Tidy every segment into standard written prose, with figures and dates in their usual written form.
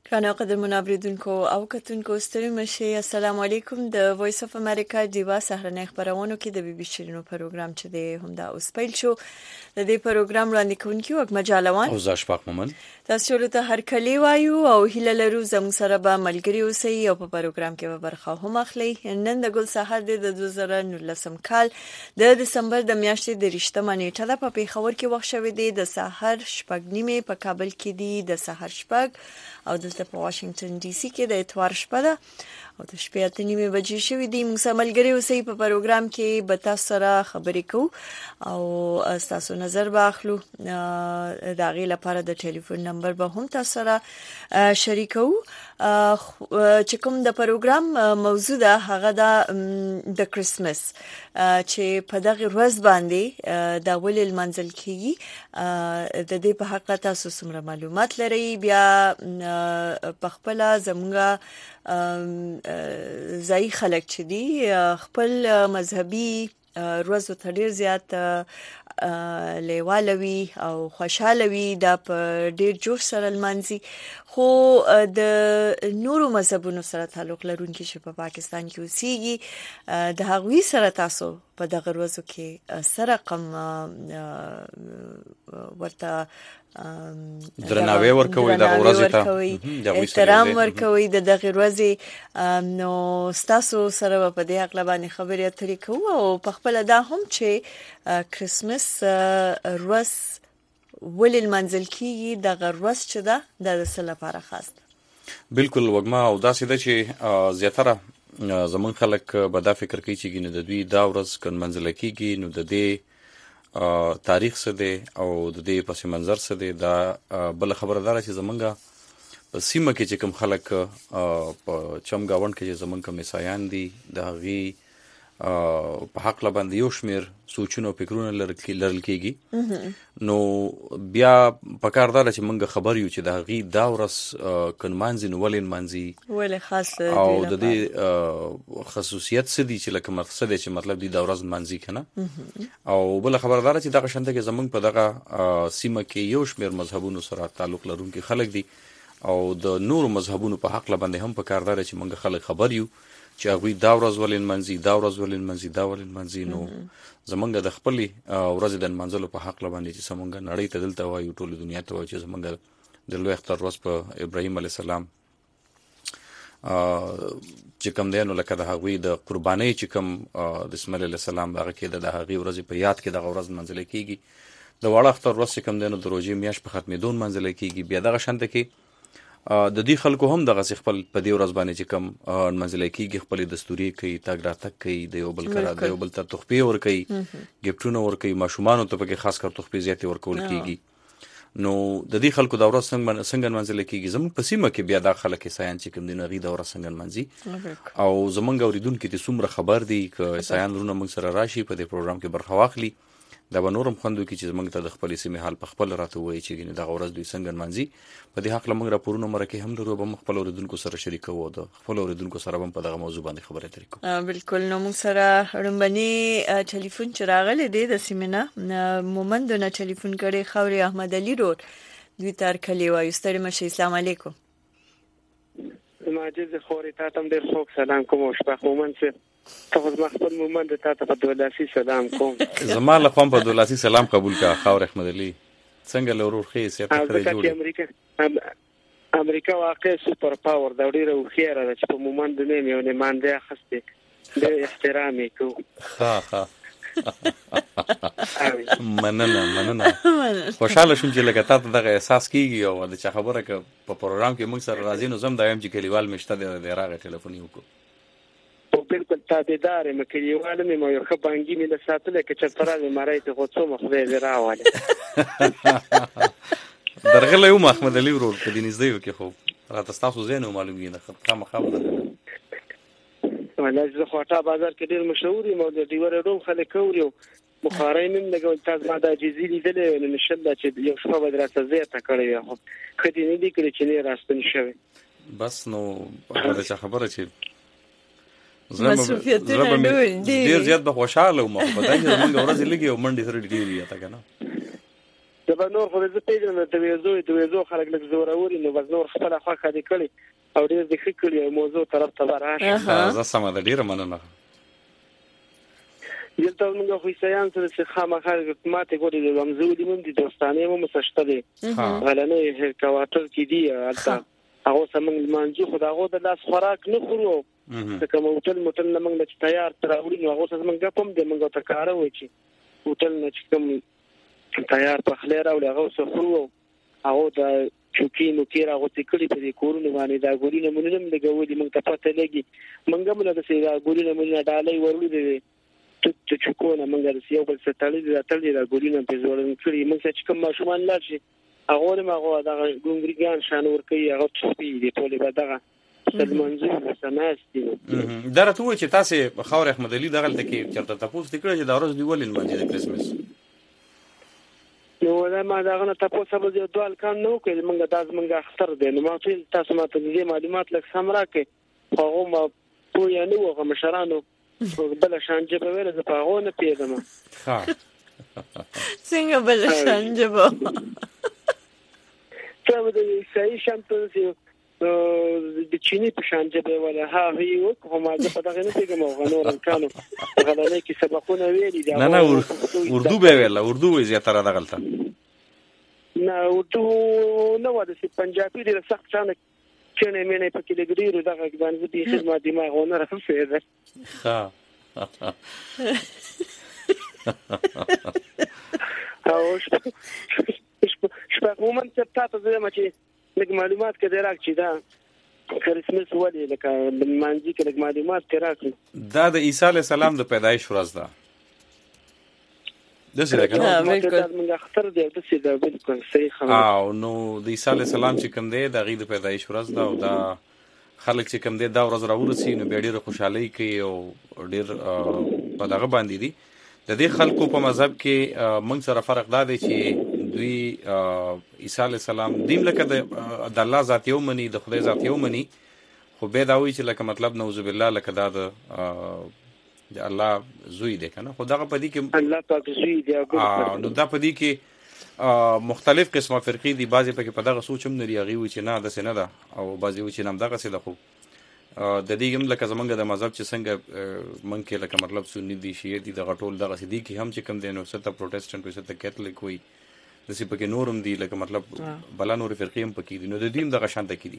ګرانو قدرمنو اوریدونکو او کتونکو ستړي مشئ. السلام علیکم. د وایس اف امریکا دیوا سهرنۍ خبرونو کې د بي بي شیرینو پروګرام چې د همدا اوس پیل شو. د دې پروګرام وړاندې کوونکی وګ مجالوان او زاشفاق مومن تاسو ته هر کلی وایو او هیله لرو زموږ سره به ملګری اوسئ او په پروګرام کې به برخه هم اخلي. نن د ګل سحر د 2019 کال د دسمبر د میاشتې د 28 نیټه د په پیښور کې وخت شوی دی د سحر 8:30 په کابل کې دی د سحر 8 او دلته په واشنگټن ډي سي کې د اتوار شپه ده او د شپې 8:30 بجې شوې دي. موږ سره ملګری اوسئ په پروګرام کې به تاسو سره خبرې کوو او تاسو نظر واخلو. دا غي لپاره د ټلیفون نمبر به هم تاسو سره شریکو. چې کوم د پروګرام موضوع ده هغه د کرسمس چې په دغه ورځ باندې د اول المنزل کېږي. د دې په حق تاسو څومره معلومات لرئ بیا په خپل زمونږه ځای خلک چې دي خپل مذهبي روزو ته ډیر زیات لیوالوي او خوشاله وي دا په ډیر جوش سره المنزي. خو د نورو مذهبونو سره تعلق لرونکي چې په پاکستان کې اوسېږي د هغوی سره تاسو په دغه ورځو کې سره رقم ورته درناوی ورکوي د ورځې ته احترام ورکوي د دغه ورځې. نو تاسو سره په دې حق باندې خبرې اترې کوو او په خپل دا هم چې کرسمس ورځ ولې المنزل کېږي دغه ورځ چې ده د څه لپاره خاص ده. بالکل وګما او دا سیده چې زیاتره زمون خلک به دا فکر کوي چې ګینه د دوی دا ورځ کن منزل کېږي نو د دې تاریخ څه دی او د دې پس منظر څه دی. دا بل خبردار چې زمونږه په سیمه کې چې کوم خلک په چمګاوند کې چې زمونږ کوم عیسایان دي د هغي په حق باندې یو شمیر سوچونه او فکرونه لرل کېږي. نو بیا په کار دا چې موږ خبر یو چې د هغي دا ورځ کنمانځي نو ولین مانځي ولې خاص او د دې خصوصیت څه دي چې لکه مقصد چې مطلب دی دا ورځ مانځي کنه. او بل خبردار چې دغه شنته کې زمونږ په دغه سیمه کې یو شمیر مذهبونو سره تعلق لرونکي خلک دي او د نورو مذهبونو په حق باندې هم په کار دا چې موږ خلک خبر یو چې هغوی دا ورځ ولین منځي دا ورځ ولین منځي دا ولین منځي. نو زمونږ د خپلې ورځې د منځلو په حق باندې چې زمونږ نړۍ ته دلته وایو ټول دنیا ته وایي چې زمونږ د لوی اختر ورځ په ابراهیم علیه السلام چې کوم دی نو لکه د هغوی د قربانۍ چې کوم د اسماعیل علیه السلام هغه کې د هغې ورځې په یاد کې دغه ورځ منځله کېږي. د واړه اختر ورځ چې کوم دی نو د روژې میاشت په ختمېدو منځله کېږي. بیا دغه شانته کې د دې خلکو هم دغه خپل په دې ورځ باندې چې کوم منځله کېږي خپل دستوري کوي تاګ راتګ کوي د یو بل کړه د یو بل ته تحفې ورکوي ګفټونه ورکوي ماشومانو ته پکې خاص کر تحفې زیاتې ورکول کېږي. نو د دې خلکو د ورځ څنګه منځله کېږي زموږ په سیمه کې بیا دا خلک عیسایان چې کوم دي نو غي د ورځ څنګه منځي او زمونږ اوریدونکو ته څومره خبر دي ک عیسایان ورونه موږ سره راشي په دې پروګرام کې برخه واخلي دا به نورم خوندو کې چې زمونږ ته د خپل سیمه حال په خپل راته وایي چې ګینه د ورځ دوی څنګه منځي. په دې حق لمغه راپورونه مرکه هم درو به خپل اوریدونکو سره شریکو او د خپل اوریدونکو سره هم په دغه موضوع باندې خبرې اترې کوو. بالکل. نو موږ سره رمبني ټلیفون چې راغلی دی د سیمه مومند نه ټلیفون کړي خوري احمد علي روډ دوی تر کلی وایي. ستړي مشئ. السلام علیکم. ماجد خوري تاسو ډیر خوب سلام کوم او شپه مومند سره تاسو خپل مومند ته په دولاسي سلام کوم. زما له کوم په دولاسي سلام قبول کا خور احمد علي څنګه لورور خې سیاته کړی جوړ امریکا واقع سپر پاور دا ډیره خیره ده چې په مومند نه یو نه مانده خسته د احترامي کو. ها مننه خوشاله شوم چې لکه تاسو دغه احساس کیږي او د چا خبره ک په پروګرام کې موږ سره راځي نو زم دایم چې کلیوال مشته د راغه ټلیفون یو کو. بالکل تابعدار مې کلیوال مې یو خبانګي مې د ساتل کې چې ترانه مړای ته غوڅو مخ دې راواله درغله یو محمد علي ورور په دې نږدې کې خو راته تاسو زینو معلومي نه خامخا ولا زه خواټه بازار کې ډیر مشهور یم او د ډیور روم خلک کوري مخارای نن لګول تاسو ما د جزیرې لیدلې نو نشله چې یو څه به درته زیاته کړی خو کدی نه دي کړی چې نه راستون شوی بس نو هغه څه خبره چې زما ډیر زیات به خوشاله وم په دغه موږ ورځ لګي او منډي سره ډیری تا کنه د بنور خو زه پیژنم د ویزو خلک لږ زوروري نو بنور خپل خواخه دي کړی او ډیر د خکړی موضوع طرف ته راشه زه سم ده ډیره مننه دلته موږ خو ساينس سره خامخا ماته ګوري د مزودي من دي دوستانه مو مسشته دي غلنه کواتر کې دي البته هغه سمون مانجو خداغو د لاس خوراک نه خورو ځکه موټل موږ د تیار تراوړي نو هغه سمون کوم د موږ ته کار وای چې موټل نه کوم تیار په خلیر او هغه سفرو هغه د چوکي نو کېره هغه تکړی په کورونه باندې دا ګورینه مونږ هم لګولې موږ ته پته لګي موږ هم له دې دا ګورینه مونږ ډالۍ ورولې دي ته چکونه موږ د یو بل ستړي دا ګورینه په زور کړی موږ چې کوم ماشومان لارشي هغه ما دا ګونګریګان شان ور کوي هغه چپی دي ټول به دغه سلمنځو سناستي دا راته و چې تاسو خاور احمد علي دغه ته کې چرته تاسو دکړه چې دا ورځ دی ولین باندې د کریسمس نو دا ما دا غنه تاسو سره د دوال کان نو کې موږ داز موږ اختر دي نو ما ټول تاسو ماته دې معلومات لک سم راکې هغه ما په یانو هغه مشرانو بل شانجه په ویل زه په هغه نه پیژنم ها څنګه بل شانجه ته د صحیح شانته د چینی په شانجه به ولا ها هیو کومه د پدغه نه پیګم او نور کانو غلنه کې سبقونه ویلي دي نه اردو به ویل اردو وی زیاتره د غلطه نه اردو نو د پنجابي د سخت شانه چنه مینه په کې لګریرو دغه باندې د خدمت دماغونه راځي ها او شپه مومن ته تاسو زما چې لږ معلومات کې راکړي دا کریسمس ولې لکه د مانځي کې لږ معلومات کې راکړي دا د عیسی علی السلام د پیدایش ورځ ده د څه ده موږ اختر دی د څه ده بالکل صحیح خبره او نو د عیسی علی السلام چې کوم دی د غي د پیدایش ورځ ده او دا خلک چې کوم دی دا ورځ راورسي نو ډېر خوشحالي کوي او ډېر په دغه باندې دي د دې خلکو په مذهب کې موږ سره فرق دا دی چې دوی عیسی علی السلام دیم لکه د الله ذات یو منی د خدای ذات یو منی خو به دا وی چې لکه مطلب نعوذ بالله لکه دا د الله زوی دی کنه خو دغه پدې کې الله پاک زوی دی نو دا پدې کې مختلف قسمه فرقې دي بعضی پکې په دغه سوچ هم لري هغه وی چې نه د سینه ده او بعضی وی چې نام دغه څه ده خو د دې هم لکه زمونږ د مذهب چې څنګه مونږ کې لکه مطلب سنی دي شیعه دي د غټول دغه سدي کې هم چې کوم دي نو ست پروتستانت وي ست کاتولیک وي د څه پکې نورم دي لکه مطلب بلا نور فرقې هم پکې دي نو د دې دغه شانته کې دي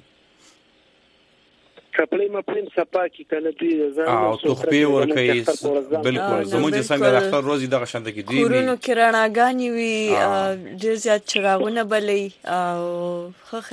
کپلې مپلم صفا کې کنه دوی ځان او تخپې ور کوي بالکل زموږ څنګه د اختر ورځ دغه شانته کې دي کورونو کې رڼاګانې وي ډېر زیات چراغونه بلې او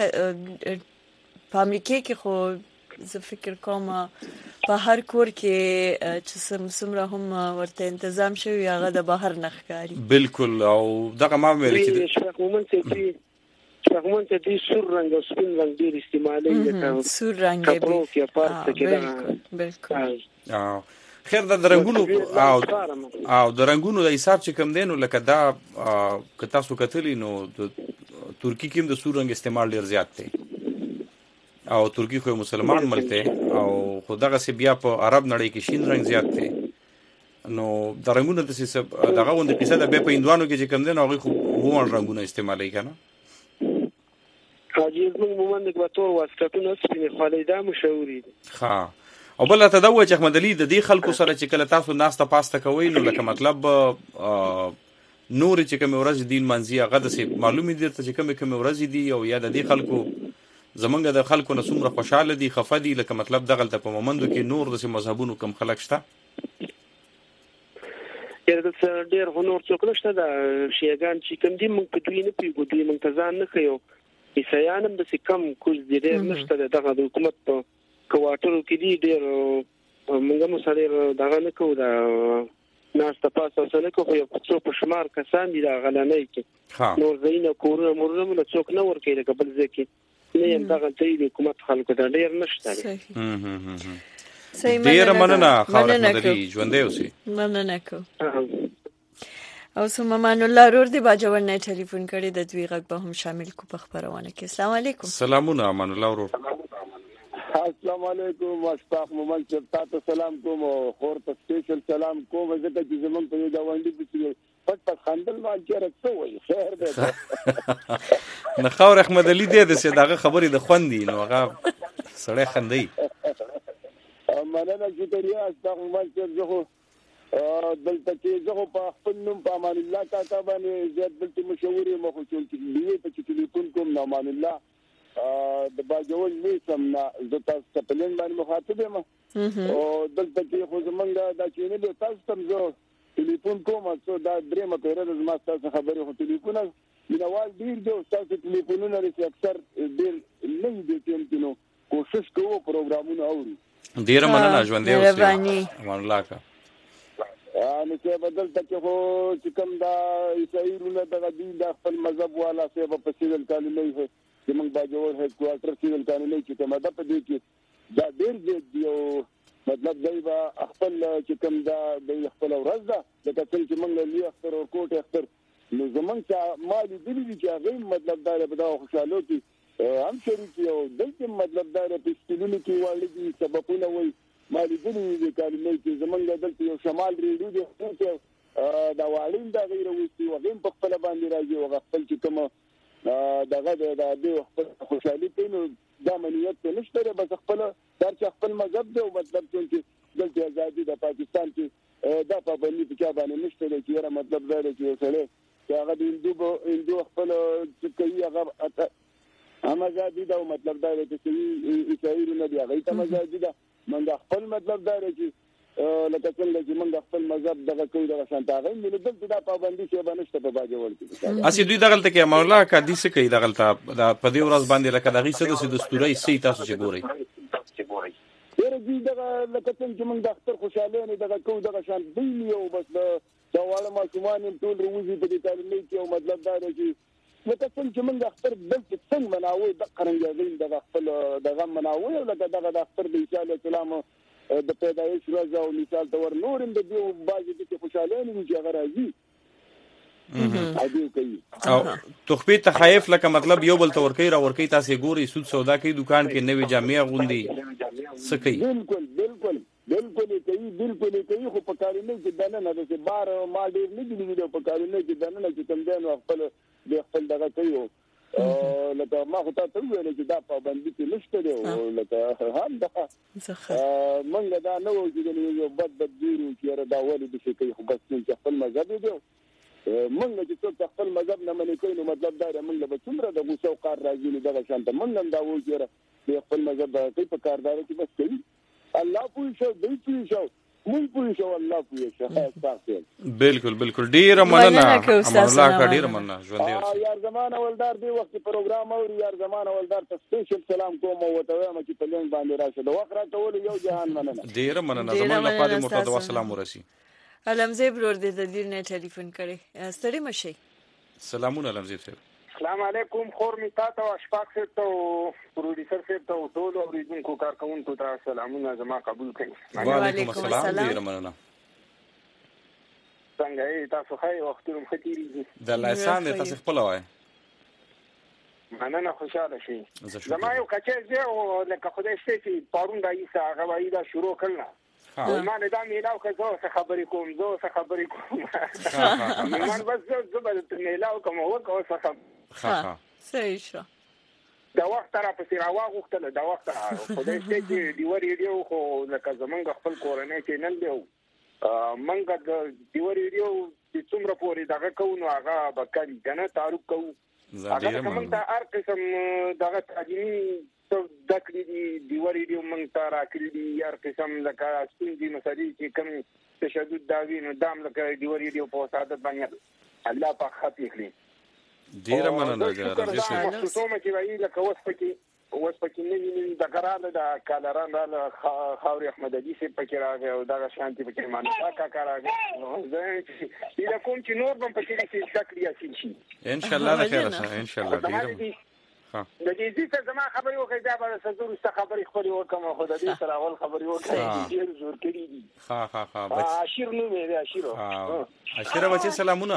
په امریکا کې خو زه فکر کوم په هر کور کې چې څومره هم ورته تنظیم شوی هغه د بهر نه ښکاري بالکل او دغه ما ویل چې شپږمن ته دې سور رنګ او سپین رنګ ډېر استعمالي دي سور رنګ کپلو کې پارت کې بالکل خیر د رنگونو او د رنگونو د حساب چې کم دینو لکه دا که تاسو کتلی نو د ترکی کې د سور رنګ استعمال ډیر زیات دی او ترکی خو مسلمان ملک دی او خدغه سی بیا په عرب نړۍ کې شین رنگ زیات دی نو د رنگونو د څه دغه غونډه قصه د به په اندوانو کې چې کم دین هغه خو وون رنگونه استعمالي کنه حاجی زموږ مومن د کتور واسطونه سپینې خالیدا مشوري ها او بل ته دا و چې احمد علي د دې خلکو سره چې کله تاسو ناسته پاسته کوي نو لکه مطلب نور چې کوم ورځ دین منځي هغه د معلومي دي چې کوم ورځ دي او یا د دې خلکو زمونږ د خلکو نسومره خوشاله دي خفه دي لکه مطلب دغه ته په مومندو کې نور د مذهبونو کم خلک شته یره د ډېر هنور څوک نشته د شیعاګان چې کوم دي موږ په دوی نه پیګو دوی موږ ته ځان نه کوي عیسایانم د کوم کوز دي ډېر نشته دغه د حکومت په کوارټرو کې دي ډېر موږ مو سره دغه نه کوو دا ناس ته پاسه سره کوو یو څو په شمار کسان دي دا غلنۍ کې نور زینه کورونه مرونه څوک نه ورکې د قبل ځکه نه یم دغه ته د حکومت خلکو ته ډېر نشته ډېر مننه خاور احمد علي ژوندې اوسې مننه کو او سممان الله رور دی باجوړ نه ټلیفون کړی د دوی غږ به هم شامل کو په خبرونه کې السلام علیکم سلامونه امان الله رور السلام علیکم مشتاق مومن چې تاسو سلام کوم او خور ته سپیشل سلام کوم ځکه چې زمون په دا وندې چې پټ خندل ما چیرې څه وایي خیر دی نه خاور احمد علي دې د دغه خبرې د خوندي نو هغه سړی خندي مننه شکریه استغفر الله زه دلته کې زه په خپل نوم په امان الله کاکا باندې زیات دلته مشهور یم خو چې لیوي په ټلیفون کوم نو امان الله د باجوړ میسم نه زه تاسو په لین باندې مخاطب یم او دلته کې خو زمونږ دا چینل تاسو تم زه ټلیفون کوم څو دا درېمه پیره زما تاسو خبرې خو ټلیفون مینوال ډیر دی تاسو ټلیفونونه لري اکثر ډیر نه دي چې نو کوشش کوو پروګرامونه اورو ډیر مننه ژوند دی اوسه امان الله کا نو چې بدل تکه خو چې کوم دا عیسایرونه د دین د خپل مذهب والا څه په سیدل کالونی هي چې موږ باجوړ هډ کوارټر سیدل کالونی چې کومه ده په دې کې دا ډیر دی مطلب دی با خپل چې کوم دا د خپل ورځ ده د کتل چې موږ له اختر او کوټ اختر نو زمونږ چې مالي دي چې هغه مطلب دا به دا خوشاله دي هم شریک یو دلته مطلب دا په سپیلونو کې والي سببونه وي مالي دي کالونی چې زمونږ دلته یو شمال ریډیو دی چې دا والین دا غیر وستي وغیم په خپل باندې راځي او خپل چې کوم دغه د خپل خوشحالي کینو دا منیت نشته بس خپل درچ خپل مذهب دی او مطلب چې دلته ازادي د پاکستان کې دا په باندې په چا باندې نشته چې یره مطلب دا دی چې سره چې هغه د هندو خپل چې کوي هغه هم ازادي دا مطلب دا دی چې عیسایرونه دی هغه ته ازادي ده من خپل مطلب دا دی چې لکه څنګه چې موږ خپل مذهب دغه کوي دغه شانتاغې مله دلته دا پابندي چې باندې په باجوړ کې اسی دوی دغلت کې مولا کا دي څه کوي دغلت دا په دې ورځ باندې لکه دغه څه د دستوري سي تاسو چې ګوري ډېر دي دغه لکه څنګه چې موږ د اختر خوشاله نه دغه کوو دغه شان دی یو بس دا واړه ماشومان ټول روزي په دې تعلیم کې او مطلب دا دی چې لکه څنګه چې موږ اختر دلته څنګه مناوي د قرنګي دغه خپل دغه مناوي لکه دغه د اختر د عیسی علیه السلام د پیدایش ورځ او مثال تور نورم د دیو باجې کې خوشاله نه چې هغه راځي او تخفی تخایف لکه مطلب یو بل تور کوي را ور کوي تاسو ګوري سود سودا کوي دکان کې نوې جامې غوندي سکی بالکل کوي خو په کارونه کې دنه نه د بار ما ډیر نه دی ویډیو په کارونه کې دنه نه چې تم دین خپل د خپل دغه کوي لکه ما خو ته ویل چې دا پابندي کې نشته دی لکه هم دا منګ دا نو چې یو بد دیرو چې دا ولې د شي کوي خو بس چې خپل مذهب دی منګ چې څوک خپل مذهب نه منې کوي نو مطلب دا منګ به څومره د غوسه او قار راځي دغه شانته منګ دا و چې خپل مذهب کوي په کاردار کې بس کوي الله پوي شو دی پوي شو مونږ پوي شو الله پوي شو تاسو بالکل ډیر مننه الله کا ډیر مننه ژوند دی یار زمانه ولدار دی وخت پروګرام او یار زمانه ولدار ته سپیشل سلام کوم او ته وایم چې په لین باندې راشه د وخت راټول یو جهان مننه ډیر مننه زمانه لپاره مرتضی سلام ورسي علمزی برور دې د دې نه ټلیفون کړي ستړي مشي سلامونه علمزی صاحب السلام علیکم خور می تاسو اشفاق صاحب ته پروډوسر صاحب ته ټول اوریدونکو کارکونکو ته سلامونه زما قبول کړئ وعلیکم السلام ډیر مننه څنګه تاسو ښه وختونه ختیری د لایسان تاسو خپل وای مننه خوشاله شي زما یو کچې زه او لکه خدای شته چې پرون د ایسا غوایی دا شروع کړل ما نه دا میلاو که زه خبرې کوم من بس زه به میلاو کوم او څه صحیح شو دا وخت را پسې راوغوښتل دا وخت خدای شته چې دیو ریډیو خو لکه زمونږ خپل کورنۍ چینل دی منګ د دیو ریډیو چې څومره پورې دغه کوو نو هغه به کوي کنه تعارف کوو هغه موږ ته هر قسم دغه تعلیمي دکړي دیو ریډیو موږ ته راکړي دي هر قسم لکه ستونزې مسلې چې کوم تشدد داوی نو دام لکه دیو ریډیو په سعادت باندې الله پاک خاطر کړي ډیر مننه راځي څه چې وایي لکه اوس پکې نه د ګراله د کالران د خاوري احمد علي سي پکې راغی او دغه شانتي پکې مانه کا راغی زه چې کوم چې نور هم پکې کې شکل یاسین شي ان شاء الله خیر ان شاء الله ډیر د دې څه زما خبرې وکړې دا به سزور ست خبرې خوري وکم خو د دې سره اول خبرې وکړې ډیر زور کړی دي اشیر نو مې اشیر بچي سلامونه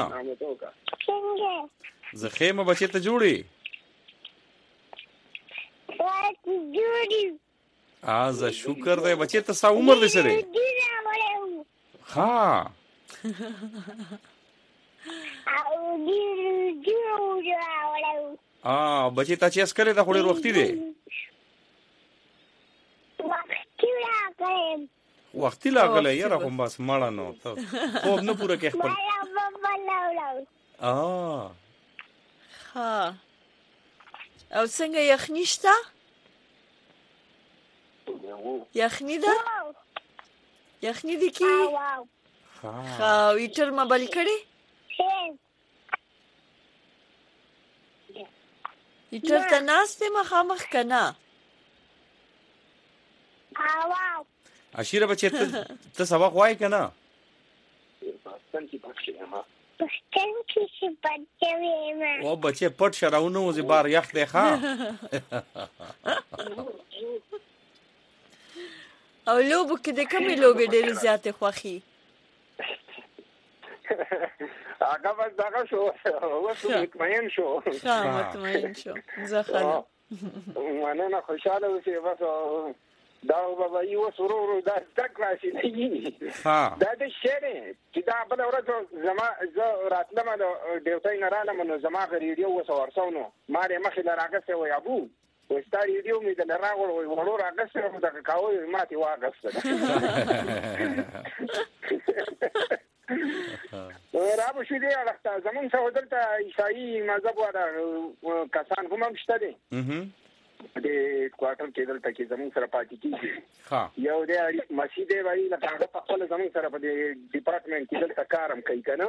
زخیمه بچي ته جوړي از شکر دی بچي ته څو عمر دی سره ها بچی تا چې اسکلې دا خوري وختي دی وختي لاغله یاره کوم بس مړه نو ته خوب نه پوره کې خپل ها او څنګه یخني شته یخني ده یخني دي کی ها ویټر ما بل کړي ویټر ته ناشته مخامخ کنا اشیره بچی ته سبق وای کنه او بچی پټ شراونه وزي بار یخ دی ښا او لوبو کې د کومې لوبې ډېرې زیاتې خوښي هغه بس دغه شو اوس مطمئن شو مطمئن شو زه خاله مننه خوشاله اوسې بس دا بابا یو سرور دا تکراشي دی دا د شری چې دا بل ورځ زه راتلم د ډیوټای نه رالم نو زما ریډیو وسورسو نو ما یې مخې لراغسه وای ابو وستا ریډیو مې د لراغور وای ورو راغسه نو دا کاوه ماتي واغسه رابو شو دی راځه زمون څو دلته عیسائی مذهب ولا کسان کوم شته دي د کوارټر کې دلته کې زمون سره پاتې کیږي یو د مسجد وای لکه هغه په خپل زمون سره په ډپارټمنټ کې دلته کارم کوي کنه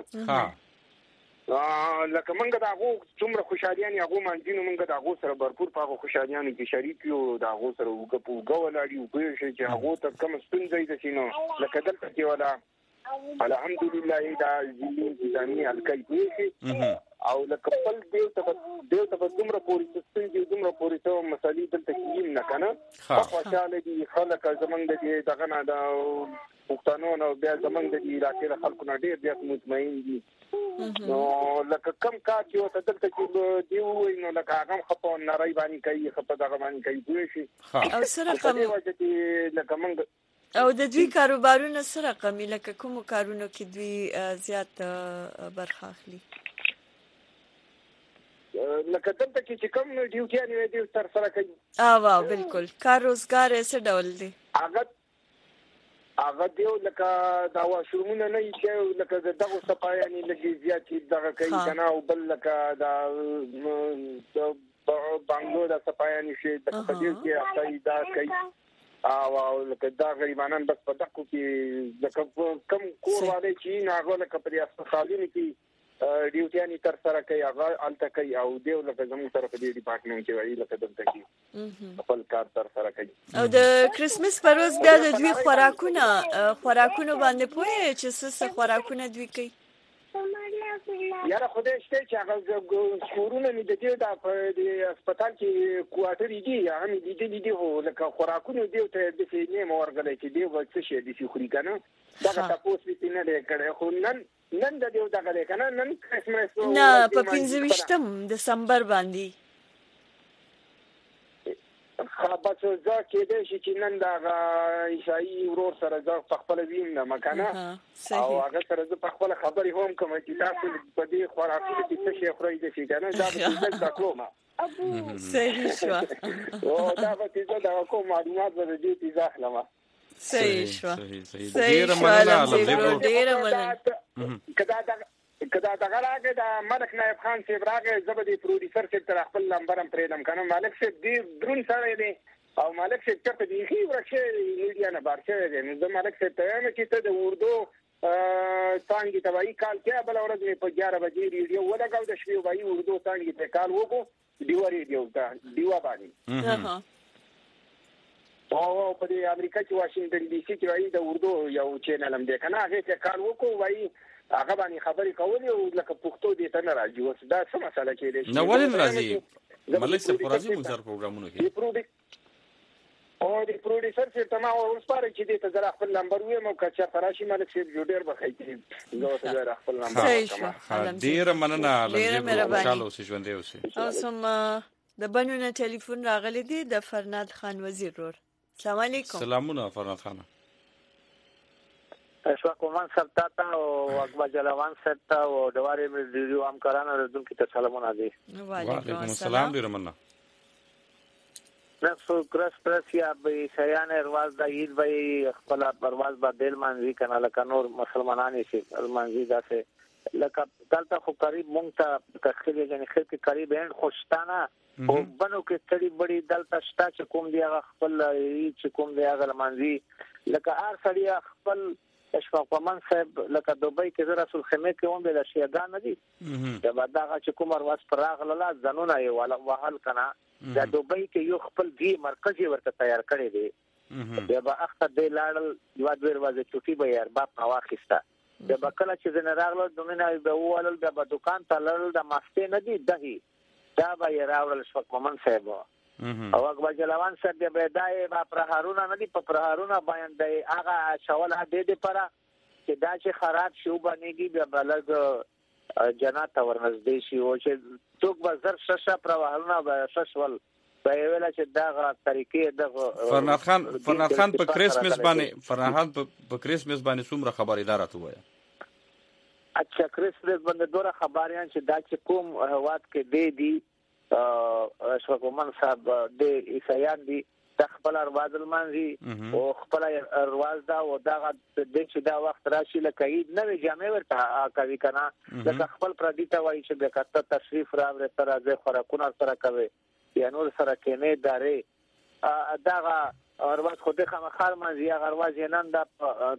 لکه منګه دا غو څومره خوشاليان یو مانځینو منګه دا غو سره भरपूर په خوشاليانو کې شریک یو دا غو سره وګپو غولاړي په شي چې هغه ته کم ستونزې دي شنو لکه دلته کې ولا الحمدلله دا ځینې الکای دی او لکه خپل دیو ته دومره پوری ستونزې دومره پوری ته مسالې دلته کې نه کنه خوشاله دي خلک زمونږ د دغه نه دا پښتنو نو بیا زمونږ د علاقې خلکو نه ډېر بیا مطمئن دي نو لکه کم کار چې وته دلته کې دی وای نو لکه هغه خپل نړۍ باندې کوي خپل دغه باندې کوي دوی شي او سره کوم لکه موږ او د دوی کاروبارونه سره کمی لکه کوم کارونو کې دوی زیات برخه اخلي لکه دلته کې چې کوم ډیوټیان وي دوی تر سره کوي واو بالکل کار روزګار یې څه ډول دی هغه دیو لکه دا واشرومونه نه چې لکه دغه صفایانی لګي زیات دغه کوي کنه او بل لکه دا بانګلو د صفایانی شي د پدې کې اخی دا کوي او لکه دا غریبانان بس په دغه کې لکه کم کور والے چې هغه لکه په اسپیټالونو کې ډیوټیانی تر سره کوي هغه الته کوي او دیو لکه زموږ سره په دې ډپارټمنټ کې وایي لکه دلته کې خپل کار تر سره کوي او د کریسمس پر ورځ بیا د دوی خوراکونه باندې پوهې چې څه خوراکونه دوی کوي یاره خدای شته چې هغه شورونه مې د دې د هسپتال کې کوارټر دي هغه دې دې هو لکه خوراکونه دی ته د سینې مورګلې چې دی څه شي دي خوري کنه دا تاسو په نه لري خو نن د دې دغه کنه نن کریسمس نه په 25 دسمبر باندې خاصه ځکه کې د شي چې نن دا عیسائی ورور سره ځکه په خپل وین نه مکنه او هغه سره د خپل خبرې هم کوم چې تاسو په دې خوراکونو کې څه شي خورئ د شي کنه دا د کومه صحیح شو او دا به چې دا کوم معلومات به دې تیزه اخلم صحیح شو ډیر مننه کدا دغه راګه د ملک نایب خان سی براګه زبدي پروډوسر چې تر خپل نمبر هم پرېدم کنه مالک سی دی درون سره دی او مالک سی چې په دې هی ورشه میډیا نه بارچه دی نو مالک سی ته چې ته د اردو څنګه توای کال کې بل ورځ په 11 بجې ریډیو ولګاو د شپې وای اردو څنګه په کال وګو دیو ریډیو دا دیو باندې او په امریکا کې واشنگټن ډي سي کې وای د اردو یو چینل هم دی کنه هغه چې کال وکړو وای هغه باندې خبرې کولې او لکه پښتو دې ته نه راځي اوس دا څه مسله کې دي نو ولې راځي ملک صاحب راځي موږ سره پروګرامونه کې او د پروډوسر چې تما اوس پاره چې دې ته زرا خپل نمبر وې مو کچا فراشي ملک صاحب جوړ بخای چې نو ته زرا خپل نمبر ډیر مننه لږه چالو اوسې ژوندې اوسې او سم د بنونه ټلیفون راغلی دی د فرناد خان وزیر ور السلام علیکم سلامونه فرناد خان اشفاق من سرتا او اکبر جلوان سرتا او دواره ریډیو همکارانو رسول کی ته سلامونه دي. وعلیکم السلام. ډیر مننه. نفسو کرس یا به سیان ارواز د عید به خپل پرواز با دل منځي کنه لکه نور مسلمانانی شي منځي داسه لکه دلته خو قریب مونږ ته تخیل یعنی خیر کې قریب اند خوشتانه او بنو کې تړي بڑی دلته شتا چې کوم دی هغه خپل چې کوم دی هغه منځي لکه ار سړی خپل اشفاق من صاحب لکه دوبۍ کې رسول خیمه کې هم د شیعاګان دي دا بعد چې کوم ورواز پراغله ځنونه یو وحل کنه دا دوبۍ کې یو خپل دی مرکزي ورته تیار کړی دی دا به اخته دی لاړل یو د ورځې چټي به یار باپ واخیسته دا به کله چې زنه راغله دومره به وولل دا به دکان ته لاړل د ماسته نه دی دهي دا به یې راوړل اشفاق من صاحب او اکبر جلوان صاحب به دای با پرهارونه نه دي په پرهارونه باندې هغه شول هدي پره چې دا چې خراب شو باندې بیا بلګ جنات ورنږدې شي او چې څوک به زر ششه پرهارونه به ششول په ویل چې دا طریقې د فرناد خان په کریسمس باندې څومره خبردار راته وایي. اچھا کریسمس باندې دوره خبريان چې دا چې کوم هواد کې دی اشفاق من صاحب د عیسایان دي خپل ارواز المنزي او خپل ارواز دا او دا د چې دا وخت راشي لکه عید نوې جامې ورته کوي کنه لکه خپل پردیته وایي چې د کته تشریف راوړي تر ازه خوراکونه سره کوي یا نور سره کېنه داري دا ارواز خو د خمخال منزي ارواز نن د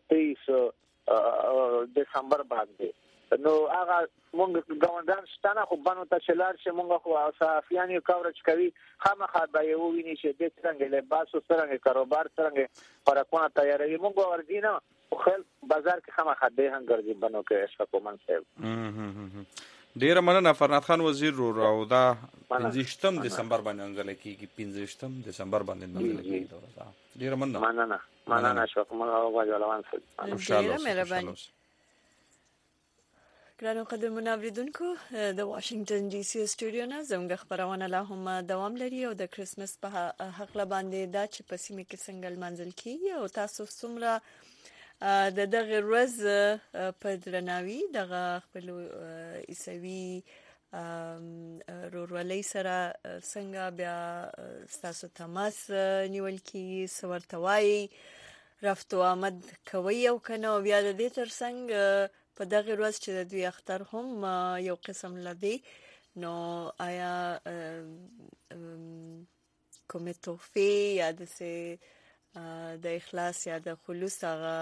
23 دسمبر باندې نو هغه مونږ ګاونډان ستانه خو بنو ته چلار چې مونږ خو صحافیان یو کورچ کوي خامخا به یو ویني چې د څنګه له باسو سره کاروبار سره خوراکونه تیاروي مونږ ورځینه خل بازار کې خامخا به هنګرځي بنو کې اشفاق من صاحب ډیر مننه. فرناد خان وزیر او دا 15 دسمبر باندې انځل کیږي 15 دسمبر باندې انځل کیږي. ډیر مننه اشفاق من او جلوان صاحب ان شاء الله مهرباني. ګرانو قدرمنو اوریدونکو د واشنگټن ډي سي سټوډیو نه زموږ خبرونه لا هم دوام لري او د کریسمس په حق باندې دا چې په سیمه کې څنګه منځل کیږي او تاسو څومره د دغه ورځ په درناوي دغه خپل عیسوي رورولۍ سره څنګه بیا تاسو تماس نیول کی سورتوي رفتو آمد کوي او کنه بیا د دې ترڅنګ په دغه ورځ چې د دوی اختر هم یو قسم لدی نو آیا کومه توفی یا د اخلاص یا د خلوص هغه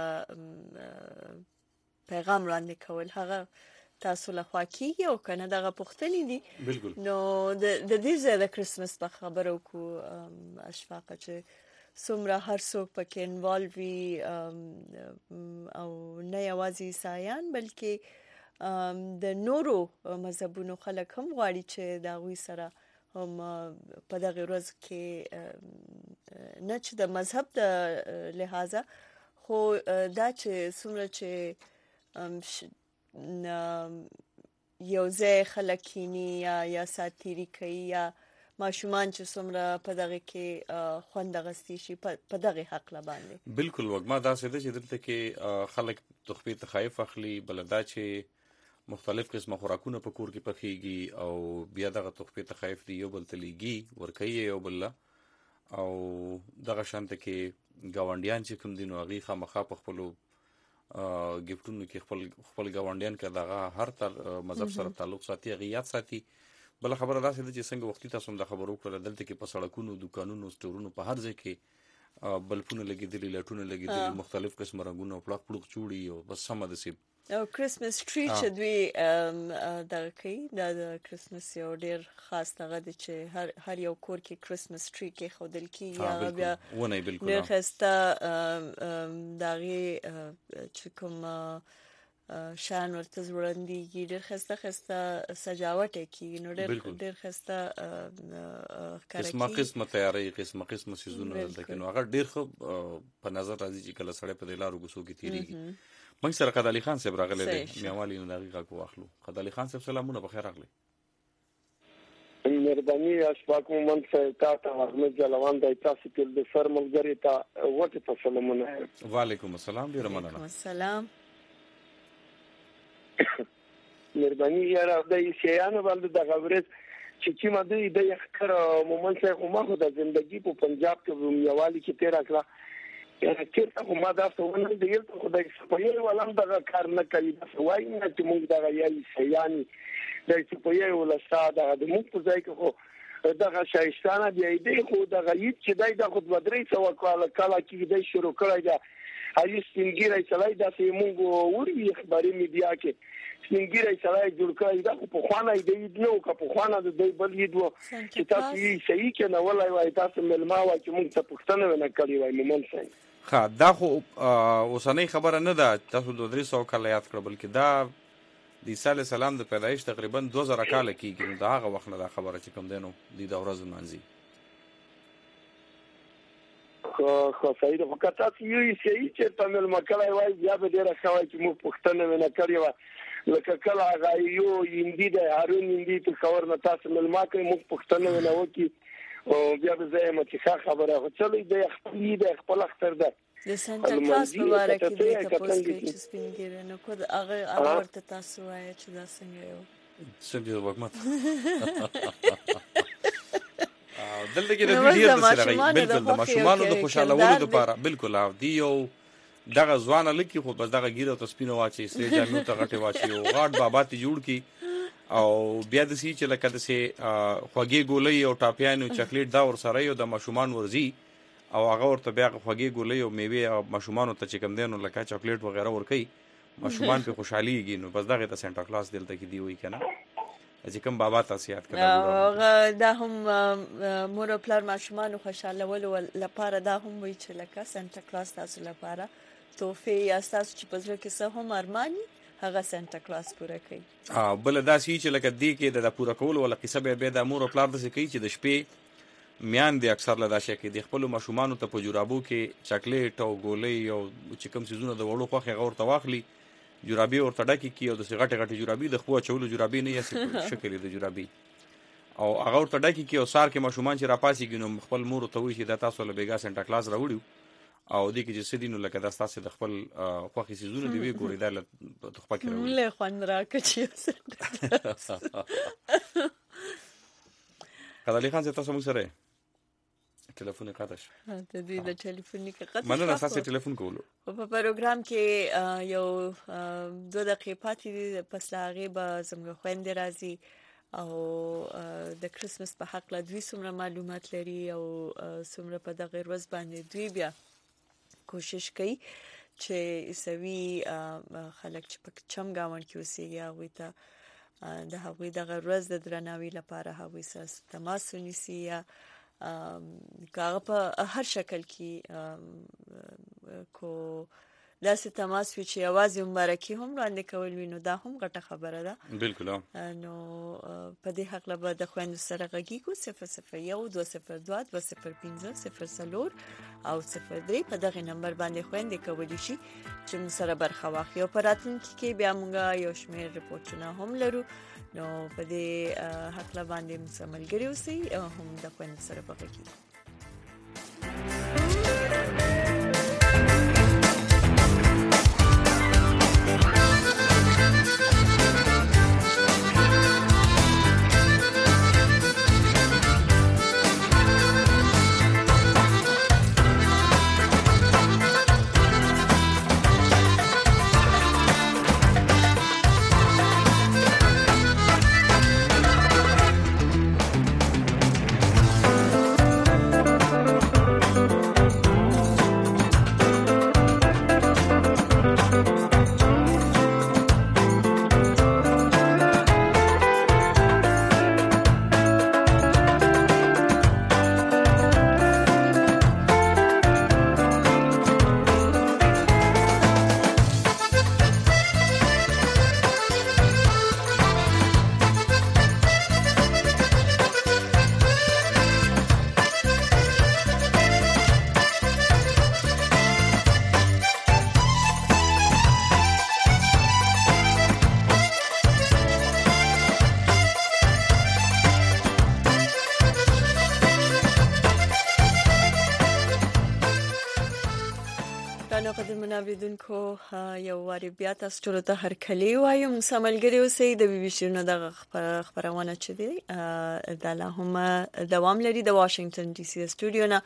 پیغام وړاندې کول هغه تاسو له خوا کیږي او کنه دغه پوښتنې دي بالکل نو د دې ځای د کریسمس په خبرو کو اشفاق چې څومره هر څوک پکې انوالو وي او نه یوازې عیسایان بلکې د نورو مذهبونو خلک هم غواړي چې دا غوي سره هم په دغه ورځ کې نه چې د مذهب د لحاظه خو دا چې څومره چې یو ځای خلک کینی یا ساتيري کوي یا ماشومان چې څومره په دغه کې خوند غستی شي په دغه حق لا باندې بالکل وګما دا څه چې دلته کې خلک تخفیف تخایف اخلي بلدا چې مختلف قسمه خوراکونه په کور کې پخېږي او بیا دغه تخفیف تخایف دی یو بل تلیږي ورکوي یو بل او دغه شانته کې گاونډیان چې کوم دي نو هغه خامخا په خپل گیفټونو کې خپل گاونډیان کې دغه هر تر مذهب سره تعلق ساتي غیات ساتي. بل خبره دا چې څنګه وختي تاسو د خبرو کړل دلته کې په سړکونو دکانونو سټورونو په هر ځای کې بلفونه لګیدلي لټونه لګیدلي مختلف قسم رنگونه پلاک پلوک چوړي او بس سم د سیب او کریسمس ټری چې دوی دغه کوي د کریسمس یو ډیر خاص دغه د چې هر یو کور کې کریسمس ټری کې خودل کیږي بیا ونه بالکل نه خسته دغه چې کوم شان ورته وړاندې ډېر خسته سجاوټ کی نو ډېر خسته قسمه تیاری قسمه سيزونه لکه نو هغه ډېر خو په نظر راځي چې کله سړی په دلارو غوسو کې تیریږي. موږ سره قدالي خان صاحب راغلی دی میوالي نو دغه کو اخلو. قدالي خان صاحب سلامونه بخیر راغلی. مهرباني اشفاق مومن تا احمد جلوان د تاسو کې د سر ملګری ته وټه تسلمونه. وعلیکم السلام، ډیر مننه. وعلیکم السلام. مهرباني یاره د شیانو باندې د غوړې چې ماده د یخکر مومن څخه ما خو د ژوندۍ په پنجاب کې یوالي کې تیر کړه یاره چې ما دا څونه د یو خدای په یو ولم د کار نه کوي دا وایي نه چې موږ دا یالي شیانی د چې په یو ولساده د موږ په ځای کې خو دغه شایستانه دی دی خو دغه یت چې د خود بدري سو کاله کې د شروع کړی دا هغه سپینګیرای چلای دا چې موږ وری خبري میډیا کې سپینګیرای چلای جوړ کړی دا په خوانه دی نو که په خوانه د بل یدو چې تاسو یې صحیح کې نه ولای وای تاسو ملما وای چې موږ ته پښتنه نه کړی وای مومن سي. ها دا خو اوسنۍ خبره نه ده، تاسو د 300 کال یاد کړ، بلکې دا د عیسی علی السلام د پیدایش تقریبا 2000 کال کېږي. دا هغه وخت نه دا خبره چې کوم دینو د ورځ منځي خو صحیح ده. فقط تاسو یې صحیح چې تمل مکلای وای بیا به ډیره خوای چې موږ پښتنه نه کړی و لکه کله هغه یو هندي د هارون هندي په خبر نه تاسو ملما کې موږ پښتنه نه وکی او بیا به زه مې خبره خو چلې د خپل اختر ده د سنټا کلاس مبارک دی تاسو کې چې سپینګیره نو کو هغه ورته تاسو وایي چې دا څنګه یو څنګه وګمت دلته کې د ویډیو د سره بالکل د ماشومانو د خوشالولو لپاره بالکل او دی یو دغه ځوان لکه خو بس دغه ګیره ته سپینو واچي سره جامو ته غټه واچي او غاټ بابا ته جوړ کی او بیا د سی چې لکه د سي خوږی ګولې او ټاپیانو چاکلیټ دا ور سره یو د ماشومان ورزي او هغه ورته بیا خوږی ګولې او میوه او ماشومان ته چې کم دینو لکه چاکلیټ وغیرہ ور کوي ماشومان په خوشحاليږي. نو بس دغه ته سنټا کلاس دلته کې دی وای کنه چې کوم بابا تاسو یاد کړو دا هم مور او پلار ماشومان خوشاله ول لپاره دا هم وای چې لکه سنټا کلاس تاسو لپاره توفه یا تاسو چې پزره کې څه هم ارمانی هغه سنټا کلاس پوره کوي. بل دا سی چې لکه دی کې د پوره کول ولا قصه به د مور او پلار د څه کوي چې د شپې میان دي اکثر لدا شي کې د خپل ماشومان ته په جورابو کې چاکلیټ او ګولې او چې کوم سيزونه د وړو خوخه غور ته واخلي جورابي ورته ډکی کی او د غټه غټه جورابي د خو چولو جورابي نه یې شکل د جورابي او هغه ورته ډکی کی او سار کې ماشومان چې را پاسي ګنو خپل مور ته وی چې د تاسو له بیګا سنټا کلاس راوړو او د کې چې سدینو لکه د تاسو د خپل خوخي سيزونه دی وی ګوري د تخپه کې راوړي له خوان راکچې قدالي خان تاسو موږ سره ټلیفون قطع شو ته دې د ټلیفون کې قطع مننه تاسو ټلیفون کولو په پروګرام کې یو 2 دقیقې پاتې دي پس لاغه به زموږ خويندې راځي او د کریسمس په حق لا دوی څومره معلومات لري او څومره په دغه ورځ باندې دوی بیا کوشش کوي چې سوي خلک چې په چم گاون کې اوسېږي هغه ته د هغوی دغه ورځ د درناوي لپاره هغوی سره تماس ونیسي یا کاغه په هر شکل کې کو داسې تماس وی چې आवाज مبارکي هم وړاندې کول وینو دا هم غټه خبره ده بالکل. نو په دې حق له د خويند سره غږیږو 001 202 205 0 او 03 په دغه نمبر باندې خويند کولی شي چې موږ سره برخه واخلي او په راتلونکي کې بیا موږ یو شمېر ریپورتونه هم لرو. نو په دې حق له باندې موږ ملګری اوسئ او هم د خويند سره غږیږو. ګرانو قدرمنو اوریدونکو یو واری بیا تاسو ټول ته هرکلی وایم سملګری اوسئ د بي بي سي نو د خبرونه چې دی د لا هم دوام لري د واشنگټن ډي سي استودیو نه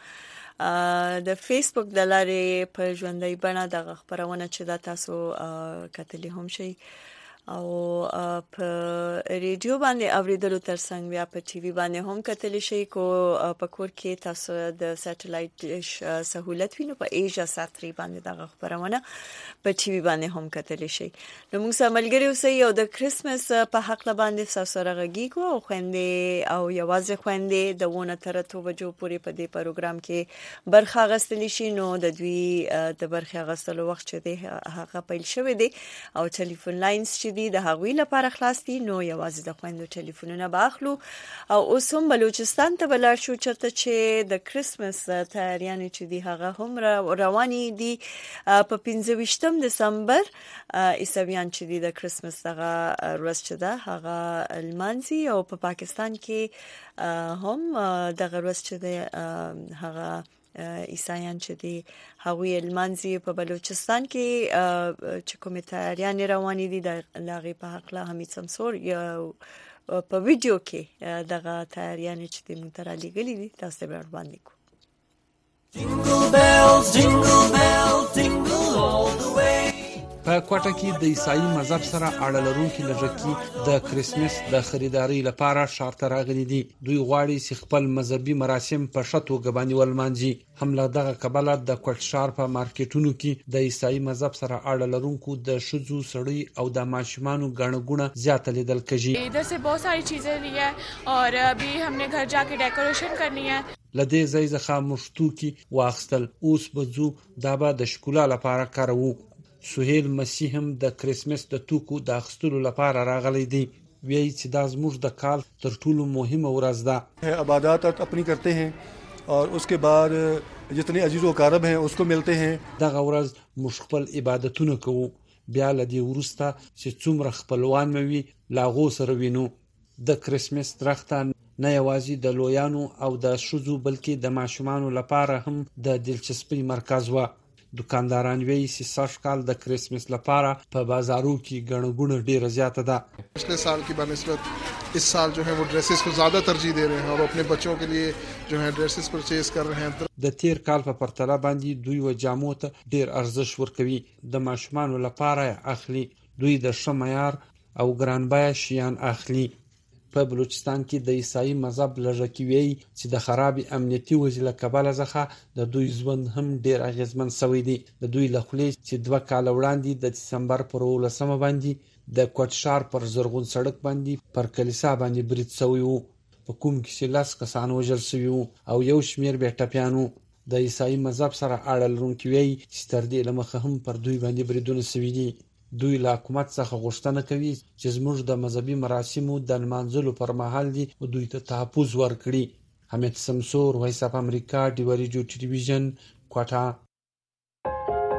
د فیسبوک د لارې په ژوندۍ بڼه د خبرونه چې دا تاسو کتلی هم شي او په ریډیو باندې اوریدلو ترڅنګ بیا په ټي وي باندې هم کتلی شي کو په کور کې تاسو د سټلایټ سہولت وینئ په ایشیا سات 3 باندې د خبرونه په ټي وي باندې هم کتلی شي نو موږ سملګری اوسئ او د کریسمس په حق باندې تاسو راغږیږو او خويندې او یوازې خويندې د ونه تر 2 بجو پورې په دې پروګرام کې برخه غستلی شي نو د دوی د برخه غستلو وخت چې دی هغه پیل شوی دی او ټلیفون لاینز چې دی د هغوی لپاره خلاص دي نو یوازې د خويندو ټلیفونونه باخلو او اوس هم بلوچستان ته بلار شو چرته چې د کریسمس تیاریانې چې دی هغه هم رواني دي په 15 دسمبر عیسویان چې دی د کریسمس دغه ورځ چې ده هغه المانزي او په پاکستان کې هم دغه ورځ چې دی هغه عیسایان چې دی هغوی المانزي په بلوچستان کې چې کومه تیاریانې روانې دي د لاغي په حق له حمید سمسور په ویډیو کې دغه تیاریانې چې د مونترالي غلي دي تاسو به باندې کو Jingle bells, jingle bells, jingle all the way. په کوټه کې د عیسائی مذهب سره اړه لرونکي لږکي د کریسمس د خریداري لپاره شارت راغلي دي دوی غواړي چې خپل مذهبي مراسم په شتو غباني ولمانځي هم له دغه کبله د کوټ شار په مارکیټونو کې د عیسائی مذهب سره اړه لرونکو د شذو سړی او د ماشومانو غړغونه زیات لیدل کېږي इधर से बहुत सारी चीजें ली है और अभी हमने घर जाके डेकोरेशन करनी है لدې ځای څخه مشتو کې واخستل اوس بزو دا به د ښکلا لپاره کارو سهیل مسیح هم د کریسمس د توکو د اخستلو لپاره راغلی دی وی چې دا زموږ د کال تر ټولو مهمه ورځ ده عبادات اپنی کرتے ہیں اور اس کے بعد جتنے عزیز و اقارب ہیں اس کو ملتے ہیں دغه ورځ موږ خپل عبادتونه کوو بیا لدې ورسته چې څومره خپلوان موي لاغو سره وینو د کریسمس درخته نه یوازې د لویانو او د شذو بلکې د ماشومانو لپاره هم د دلچسپي مرکز و دکانداران وی چې ساش کال د کریسمس لپاره په بازارو کې غړغړ ډیره زیاته ده पिछले साल की बनस्बत इस साल जो है वो ड्रेसेस को ज्यादा तरजीह दे रहे हैं और अपने बच्चों के लिए जो है ड्रेसेस परचेज कर रहे हैं د تیر کال په پرتله باندې دوی و جامو ته ډیر ارزش ورکوي د ماشومانو لپاره اخلي دوی د شمعیار او ګرانبای شیان اخلي په بلوچستان کې د عیسائی مذهب لږکي وی چې د خراب امنیتي وضعیت کباله ځخه د دوی ژوند هم ډیر اغیزمن شوی دی د دوی لخوا چې 2 کال وړاندې د دسمبر پر 18 باندې د کوټ شار پر زرغون سړک باندې پر کلیسا باندې برید شوی وو په کوم کې چې لاس کسان وژل شوی وو او یو شمیر به ټپیانو د عیسائی مذهب سره اړه لرونکي وی چې تر دې لمخه هم پر دوی باندې بریدونه شوی دي دوی له حکومت څخه غوښتنه کوي چې زموږ د مذهبي مراسمو د منځلو پر مهال دي او دوی ته تحفظ ورکړي حمید سمسور وایس اف امریکا ډیوریجو ټلویزیون کوټا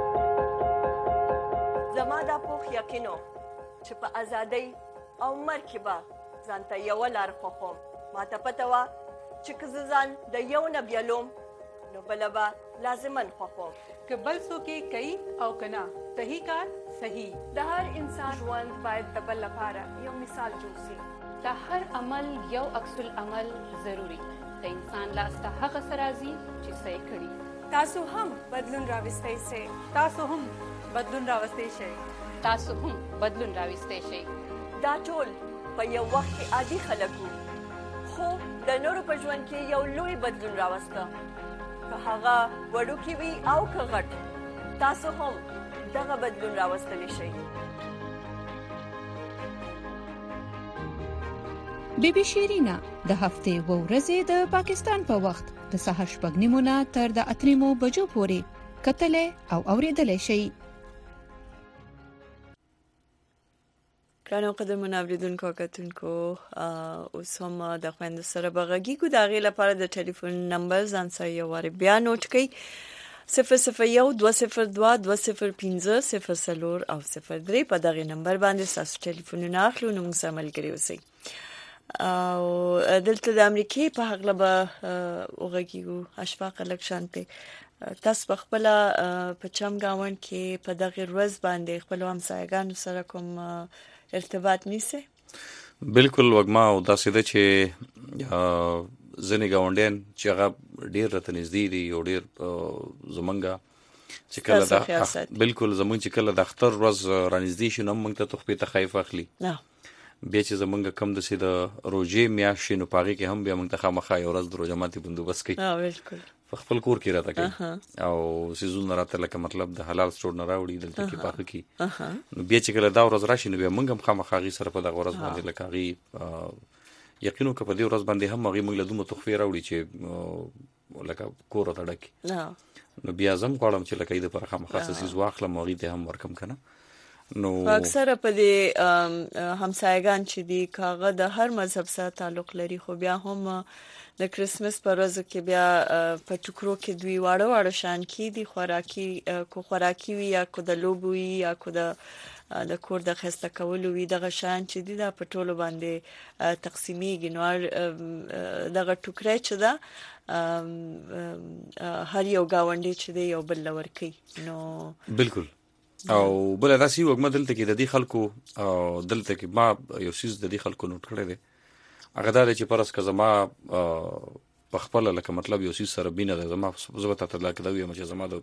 زما د پوخ یقینو چې په ازادۍ او مرکبه ځانته یو لار خوخم ما ته پته وا چې ځان د یو نه بیلوم نو بلبا لازمن خوخم که بل څوک کوي او کنا صحیح کار صحیح د هر انسان ژوند باید د بل لپاره یو مثال جوړ شي د هر عمل یو عکس العمل ضروری د انسان لاس ته هغه سرازي چې صحیح کړي تاسو هم بدلون راوستئ شئ تاسو هم بدلون راوستئ شئ تاسو هم بدلون راوستئ شئ دا ټول په یو وخت کې عادي خلکو خو د نورو په ژوند کې یو لوی بدلون راوسته که هغه وړوکی وي او که غټ تاسو هم دغه بدلون راوستلی شئ بی بی شیرینا د هفته و ورځې د پاکستان په وخت د سهار 8:30 تر د 3 بجو پورې کتلې او اوریدلې شي ګرانو قدرمنو اوریدونکو کتونکو اوس هم د خويند سره بغږیږو د غیله لپاره د ټلیفون نمبر ځان سره یو واری بیا نوٹ کړئ 00120020500 او 03 په دغه نمبر باندې تاسو ټلیفونونه اخلو نو موږ سره ملګری اوسئ او دلته د امریکای په حق له وغږیږو اشفاق لکشانته تاسو په خپل په چم گاون کې په دغه ورځ باندې خپل همسایګانو سره کوم ارتباط نیسه؟ بالکل وګما او دا سیده چې ځنې گاونډیان چې هغه ډیر راته نږدې دي او ډیر زمونږه چې کله دا بالکل زمونږ چې کله د اختر ورځ رانږدې شي نو موږ ته تحفې ته خایف اخلي بیا چې زمونږ کم د سید روزې میاشتې نو پاغي کې هم بیا موږ ته خامخا یو ورځ د روزه ماتي بندوبست کوي بالکل خپل کور کې راته کوي او سيزونه راته لکه مطلب د حلال سټور نه راوړي دلته کې پاخه کی نو بیا چې کله دا ورځ راشي نو بیا موږ هم خامخا غي سره په دغه ورځ باندې لکه غي یقینو که په دې ورځ باندې هم غي موږ له دومره تحفې راوړي چې لکه کور ته ډکی نو بیا زم غواړم چې لکه دې پر خامخا سيز واخلم غي ته هم ورکم کنه نو اکثر په دې همسایگان چې دی کاغه د هر مذهب سره تعلق لري خو بیا هم د کریسمس پر ورځ کې بیا په ټوکرو کې دوی واړه شان کې دي خوراکي وي یا کو د لوبو وي یا کو د کور د خسته کولو وي دغه شان چې دي د پټولو باندې تقسیمیږي نو دغه ټوکرې چې دا هر یو گاونډي چې دی یو بل لور کوي نو بالکل او بل دا سی وګم دلته کې د دې خلکو دلته کې ما یو سیس د دې خلکو نوٹ کړی دی هغه دا چې پرس که زما په خپل لکه مطلب یو سیس سره بینه ده زما زبته ته لکه دا ویم چې زما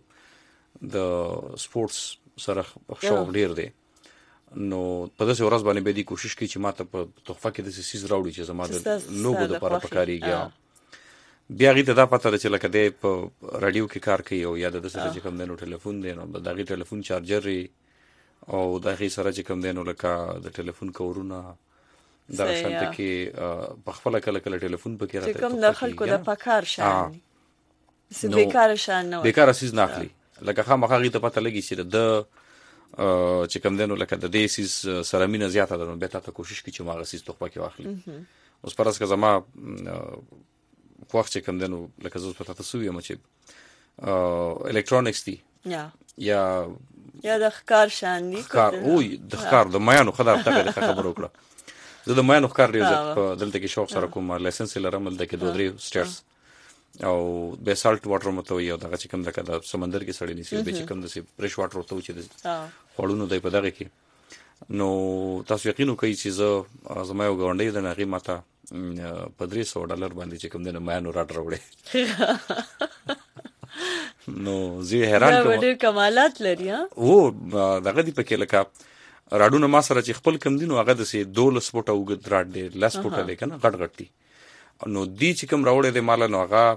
د سپورتس سره شوق ډیر دی نو په داسې ورځ باندې به دې کوشش کوي چې ما ته په تحفه کې د سیس راوړي چې زما د لوګو د لپاره پکاريږي بیا غي ته دا پته ده چې لکه د په رادیو کې کار کوي او یا د سره چې کوم دنو ټلیفون دی نو د غي ټلیفون چارجر او د غي سره چې کوم دنو لکه د ټلیفون کورونه دا شانته کې په خپل کله ټلیفون پکې راته کوم د خلکو د پکار شان څه بیکار شان نه بیکار سیز نه اخلي لکه خامخا غي ته پته لګي چې د چې کوم دنو لکه د دې سیز سره مینه زیاته ده نو به تاسو کوشش کوئ چې ما غسیز تخپه کې واخلي اوس پرس که زما وخت چې کوم دنو لکه زوس پته تاسو یم چې الکترونکس دي یا د ښکار شان دي د ښکار د میانو خدای ته خبر وکړه زه د میانو ښکار ډیر په دلته کې شوق سره کوم لایسنس لرم دلته کې 2-3 سټیرز او به سالت واټر مته یو دغه چې کوم دغه د سمندر کې سړی نیسی به چې کوم د فرش واټر ته چې د خړونو دای په دغه کې نو تاسو یقینو کوي چې زما یو غونډې د نغې ماته په $300 باندې چې کوم د میانو راټ راوړې نو زه حیران کوم دا ډېر کمالات لري او دغه دی پکې لکه راډونه ما سره چې خپل کم دینو هغه د سي 12 فوټه وګد راډ دی لاس فوټه دی کنه غټ غټ دي نو دی چې کوم راوړې دی مال نو هغه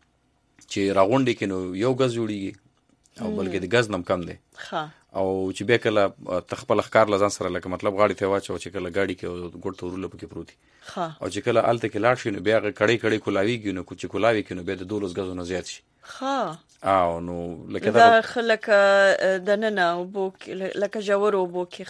چې راغونډي کې نو یو غز جوړیږي او بلکې د غز نم کم دی او چې به کله تخپل ښکار لزان سره لکه مطلب غاړي ته واچو چې کله غاړي کې ګډ تورول پکې پروتي او چې کله الته کې لاړ شي نو بیا کړي کړي کولاویږي نو چې کولاوي کې نو به د 12 غزو نه زیات شي او نو لکه دا خلک دننه او بو لکه جوړ او بو کې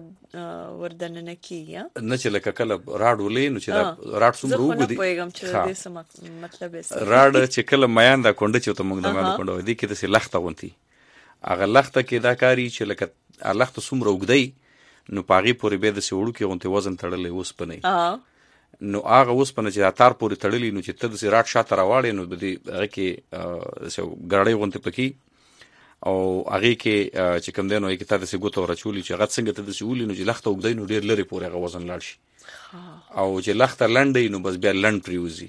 خ وردننه کیږي نه چې لکه کله راډ ولې نو چې دا راډ څومره وګدي زه خو پوهیږم چې دې څه مطلب یې راډ چې کله میان دا کونډه چې ته موږ د میان کونډه ودی کې د سي لخته ونتي اغه لخته کې دا کاری چې لکه لخته څومره وګدي نو پاغي پورې به د سوړو کې غونته وزن تړلې اوس پنه نو هغه اوس پنه چې تار پورې تړلې نو چې ته د سراټ شاته راوړې نو د هغه کې سو ګړړې غونته پکې او هغه کې چې کوم دنو کې ته د سګوتو راچولې چې هغه څنګه ته د سولې نو چې لخته وګدي نو ډېر لري پورې هغه وزن لاړ شي او چې لخته لنډې نو بس بیا لنډ پریوزي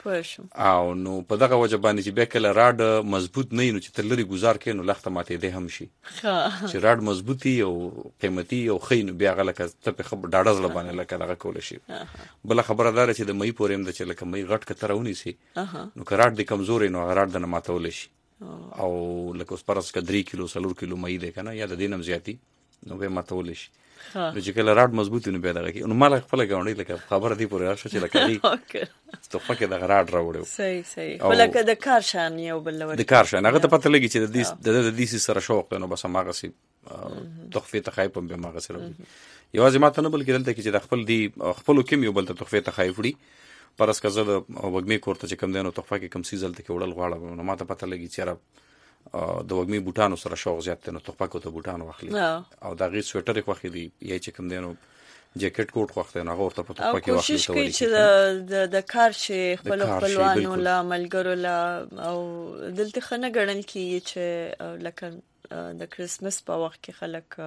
او نو په دغه وجه باندې چې به کله راډ مضبوط نه نو چې تلری گزار کین نو لخته ماته ده هم شي چې راډ مضبوطي او قیمتي او خین بیا غلکه ته په خبر ډاډه زړه باندې لکه دغه کول شي بل خبردار چې د مې پورې د چې لکه مې غټ کترونی سي نو کراټ د کمزوري نو راډ د نه ماتول شي او لکه اوس پرس ک 3 کیلو 4 کیلو مې ده کنه یا د دینم زیاتی نو به ماتول شي نو چې کله راډ مضبوط نو به دغه کې نو مال خپل غونډې لکه خبر دی پورې راشه چې لکه دی توفه کې دغه راډ راوړو صحیح ولکه د کار شان یو بل ور د کار شان هغه ته پته لګي چې د دې سره شوق نو بس هغه سي تحفه ته خایپ به ما غسر یوازې ماته نه بلکې دلته کې چې د خپل دی خپل کوم یو بل ته تحفه ته خایف وړي پرس کزه د وګمې کوړه چې کم دینو تحفه کې کم سیزل ته کې وړل غواړم نو ماته پته لګي چې د وګمې بوټانو سره شوق زیات نو تحفه کو ته بوټانو واخلي او دا غي سویټر خوخي دی یا چې کم دینو جاکټ کوټ خوښته نه غوړته په توپه کې کوشش کوي چې د کار چې خپل خپلوانو لا ملګرو لا او دلته خنه ګڼل کیږي چې لکه د کرسمس په وخت کې خلک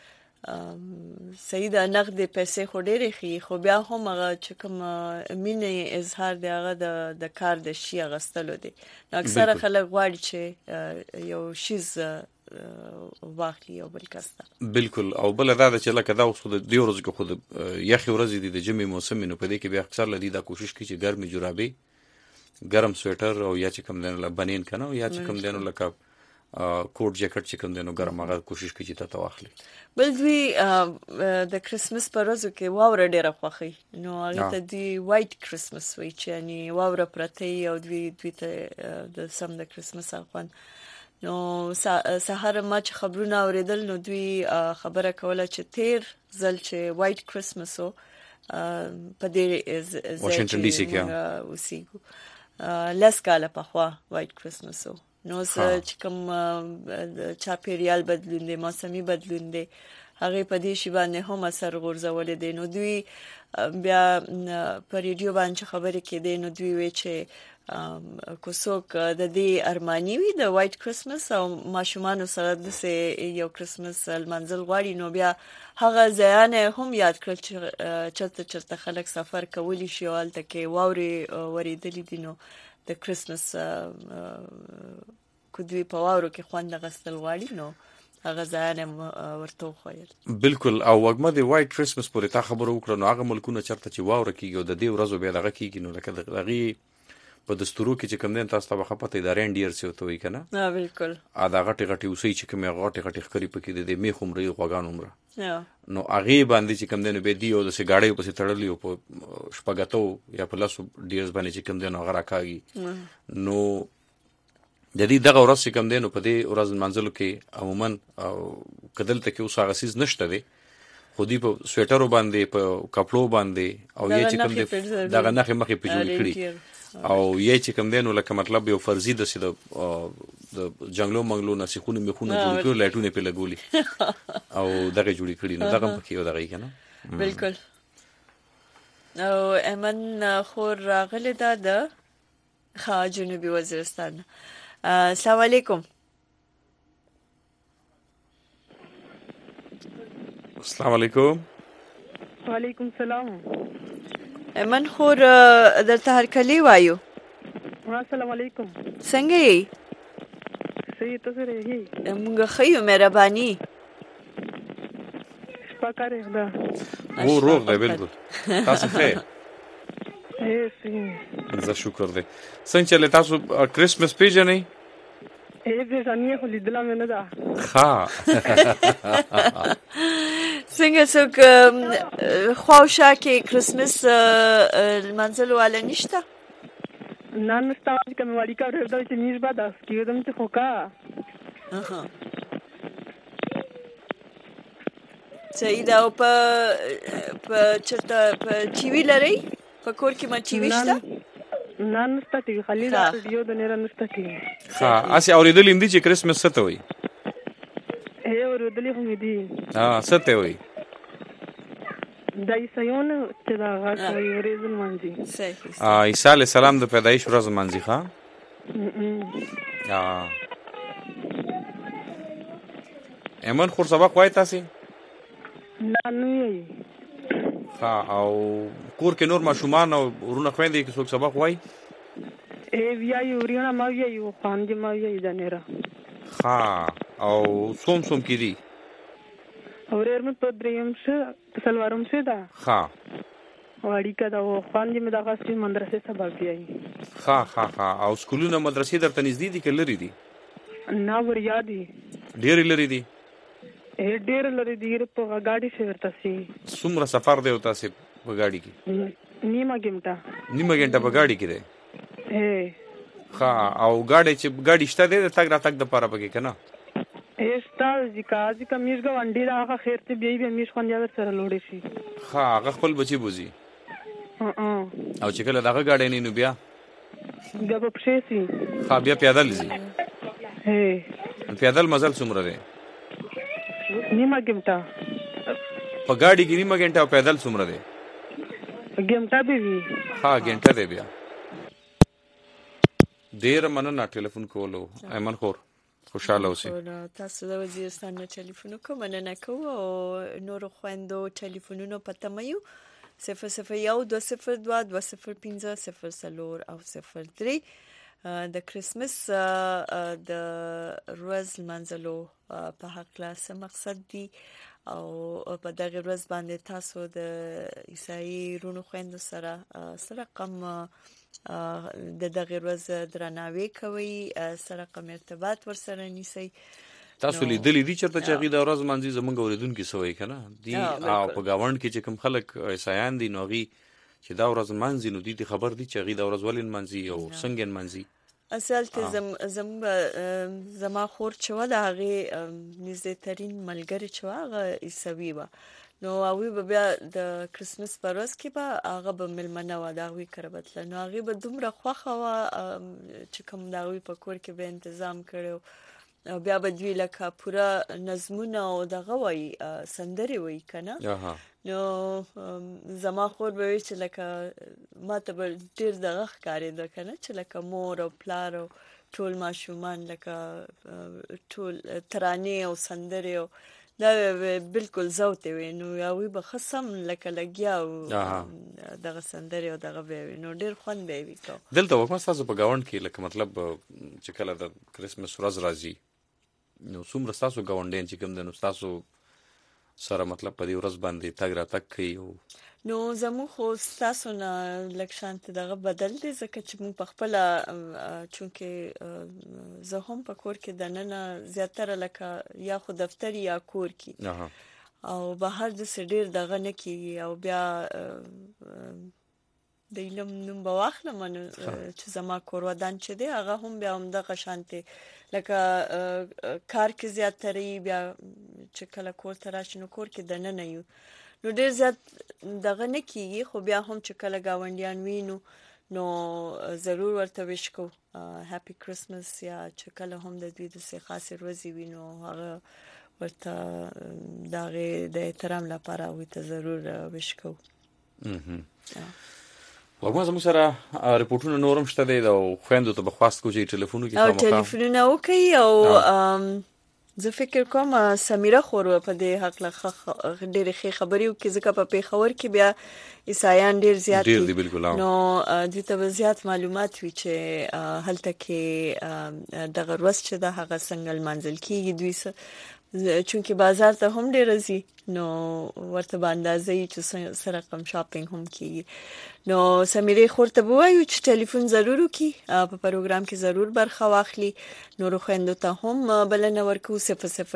صحیح د نقد پیسې خو ډېرې خي خو بیا هم هغه چې کوم مینې اظهار دی هغه د کار د شي غستلو دی اکثره خلک غواړي چې یو شیز واخلي او بل کسته بالکل او بل دا چې لکه دا اوس د دې ورځې کې خود یخي ورځې دي د جمعې موسم نو په دې کې بیا اکثر لدی دا کوشش کوي چې ګرمي جورابې ګرم سویټر او یا چې کوم دنه بنین کنه یا چې کوم دنه لکه کوټ جاکټ چې کوم دنه ګرم هغه کوشش کوي چې ته واخلي بل دوی د کرسمس پر ورځ کې واوره ډیره خوښي نو هغه ته دی وایټ کرسمس وایي چې یعنی واوره پرته او دوی ته د سم د کرسمس اخوان نو سهار ما چې خبرونه اوریدل نو دوی خبره کوله چې تیر ځل چې وایټ کرسمس او په دې واشنگټن ډي سي کې اوسېګو لاس کاله په خوا وایټ کرسمس نو چې کوم چاپیریال بدلون دي موسمي بدلون دي هغه په دې شی باندې هم اثر غورځول دي نو دوی بیا په ریډیو باندې خبرې کړي نو دوی وی چې کوڅوک د دې ارمانی وي د وایټ کرسمس او ماشومان سره د یو کرسمس المنزل غواړي نو بیا هغه ځایان هم یاد کړل چې چرته خلک سفر کولی شي او الته کې واوري ورېدلې دي نو د کرسمس کو دوی په واورو کې خوند غستل غواړي نو هغه ځان ورته خوایل بالکل او وګمه د وایټ کرسمس پورې تا خبرو وکړه نو هغه ملکونه چرته چې واوره کیږي د دې ورځو به دغه کیږي نو لکه دغه په دستورو کې چې کوم دین تاسو ته خپته د رینډیر څه وته وي کنه بالکل دا غټي غټي اوسې چې کوم غټي غټي خري پکې د میخ عمرې غوګان عمره نو هغه باندې چې کوم دین به دی او د سګاړې په تړلې او په شپګاتو یا په لاسو ډیرز باندې چې کوم دین هغه راکاږي نو د دې دغه ورځ چې کوم دین په دې ورځ منځلو کې عموما کدل ته کې اوس هغه سیز نشته دی خودي په سویټرو باندې په کپړو باندې او یې چې کوم دې دغه نخې مخې په جوړ کړی او یې چې کوم دینو لکه مطلب یو فرضي د سید د جنگلو منګلو نسخونه میخونه جوړ کړو لایټونه په لګولي او دغه جوړی کړی نو دغه پکې و دغه کنه بالکل او امن خور راغله د جنوبي وزیرستان السلام علیکم السلام علیکم وعلیکم السلام من خور درته هرکلی وایو السلام علیکم څنګه یې صحیح تاسو رہی موږ خیو مهرباني شپکاره ده و روغ ده بالکل تاسو ښه زه شکر دی څنګه چې تاسو کرسمس پیژنئ به ځانې خو لیدل مې نه ده ها څنګه څوک خواوشا کې کرسمس المنزل والا نشته نه نشته کوم وړي کا ورته چې نیش بعد اس کېدم ته خوکا صحیح دا په چرته په ټي وی لري په کور کې ما ټي وی شته نه نشته ټي وی خالي رادیو د نه نشته ټي وی ها اسی اوریدل اندی چې کرسمس څه ته وي اوریدل هم دي څه ته وي دای سيون چې دا غاښ وي ورځ مانځي صحیح عیسی علی السلام د پیدایش ورځ مانځي ښا امن خور سبق وای تاسو نه نه ها او کور کې نور ماشومان او ورونه خويندې کې څوک سبق وای ویا یورينا ما ویا یو خان دې ما ویا دنيرا ها او سوم کې دي اورېر مې په دریم څه سلوارم څه دا ها وړي کدا و خان دې مې دا غاسي مدرسې سبق ها ویای او سکولونه مدرسې درته نږدې دي کې لري دي نه ور یاد دي ډېر لري دي ډېر لري دي په غاډي شورته سي څومره سفر دی او تاسو په غاډي کې نیمه ګنټه په غاډي کې دی ها او غاډي چې غاډي شته دی د تګ را تګ د پاره پکې کنه ایستا ځکه میش غونډي راغه خیر ته بیا میش خوان یاد سره لوړې شي ها هغه خپل بچي بوزي او چې کله دغه غاډي نه نو بیا په پښې سي ها بیا پیادل زی پیادل مزل څومره دی نیمه ګنټه په ګاډي کې نیمه غنټه او پیدل څومره دی؟ ګمټا به وي. ها غنټه دی بیا. ډیر مننه ټلیفون کولو. ایمن خور خوشاله اوسئ. تاسو د وزیرستان نه ټلیفون کوم مننه کوو او نور خويندو ټلیفونونو پته مې 00120220500 او 03 د کریسمس د روز منځلو په حق له مقصد دی او په دغه ورځ باندې تاسو د عیسائی رونو خويندو سره رقم د دغه ورځ درناوی کوي، سره کوم ارتباط ورسره نیسي. تاسو لیدلې دي چرته چې غي د ورځ منځي زمونږ اوریدونکو سوې کنه دی او په گاوند کې چې کوم خلک عیسایان دي نو غي چې دا ورځ منځي نو دي خبر دي چې غي د ورځ ولین منځي او څنګه منځي اصل ته زما خور چې و د هغه نږدې ترين ملګری چې هغه عیسوي و نو هغه به بیا د کریسمس پر ورځ کې به هغه به ملمنه و دا هغه کربتل نو هغه به دومره خوخه و چې کوم دا هغه په کور کې به تنظیم کړو بیا به دوی لکه پورا نظمونه او دغه وای سندري وای کنه نو زما خور به چې لکه ماته به ډیر دغه ښکارې ده کنه چې لکه مور او پلار او ټول ماشومان لکه ټول ترانه او سندري او دا بالکل زوته وي نو یوي به خصم لکه لګیا او دغه سندري او دغه به نو ډیر خوند به وي کو دلته وکم تاسو په گاوند کې لکه مطلب چې کله د کریسمس ورځ راځي نو څومره تاسو گاونډین چې کوم د نو تاسو سره مطلب په دې ورځ باندې تګ را تک کوي نو زمو خو تاسو نه لکشانت دغه بدل دي ځکه چې موږ په خپل چونکه زه هم په کور کې دننه زیاتره لکه یا خو دفتر یا کور کې او بهر د سډیر دغه نه کی او بیا د علم نوم بواخله من چې زما کور ودان چې دی هغه هم بیا هم دغه شانتي لکه کار کې زیاتره بیا چې کله کور ته راشي نو کور کې دننه یو نو ډیر زیات دغه نه کیږي خو بیا هم چې کله گاونډیان وینو نو ضرور ورته وش کو هپی کریسمس یا چې کله هم د دوی د خاصه ورځې وینو هغه ورته دغه د احترام لپاره وي ته ضرور وش کو وګورم زموږ سره ریپورتونه نورم شته دی او خويندو ته بخواست کو چې ټلیفون کې او ټلیفونونه وکي او زه فکر کوم سمیره خور په دې حق له ډېرې خبرې وکړي ځکه په پیښور کې بیا عیسایان ډېر زیات دي نو د ته زیات معلومات وی چې هلته کې دغه ورځ چې د هغه څنګه منځل کېږي دوی چونکی بازار ته هم ډېر راځي نو ورته باندې چې سره کوم شاپینګ هم کیږي نو سمیره خورته وایو چې ټلیفون ضرور وکي په پروګرام کې ضرور برخه واخلي نور خويندو ته هم بلنه ورکو 00120020500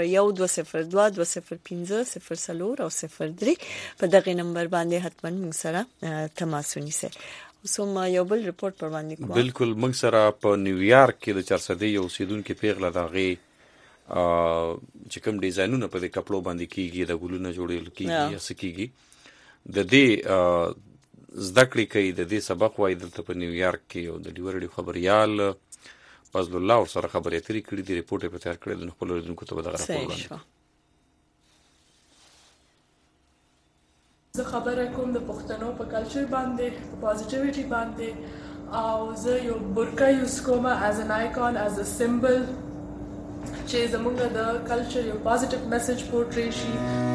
او 03 په دغه نمبر باندې حتما موږ سره تماس ونیسئ سم یو بل ریپورت پر باندې کوم بالکل موږ سره په نیویارک کې د 400 یو اوسیدونکو پیغله دغه چې کوم ډیزاینونه په دې کپړو باندې کیږي د ګلونو جوړول کیږي یا سکیږي د دې زده کړې کوي د دې سبق وای دلته په نیویارک کې او د ډیورډي خبريال فضل الله سره خبرې اترې کړې د ریپورت په تیار کړې د خپل اوریدونکو ته دغه راپور باندې زه خبره کوم د پښتنو په کلچر باندې په پوزټیویټي باندې او زه یو برکا یوز کوم as an icon as a symbol چې زمونږ د کلچر یو پوزټیو میسج پورټری شي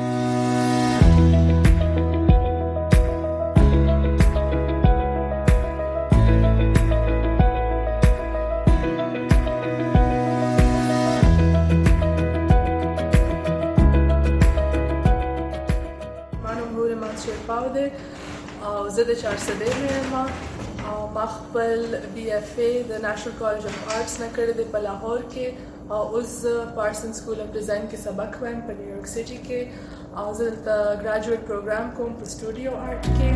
او زه د 400 یم او ما خپل BFA د نېشنل کالج اف آرټس نه کړی دی په لاهور کې او اوس پارسن سکول اف ډیزاین کې سبق وایم په نیویارک سټي کې او زه د ګریجویټ پروګرام کوم په سټوډیو آرټ کې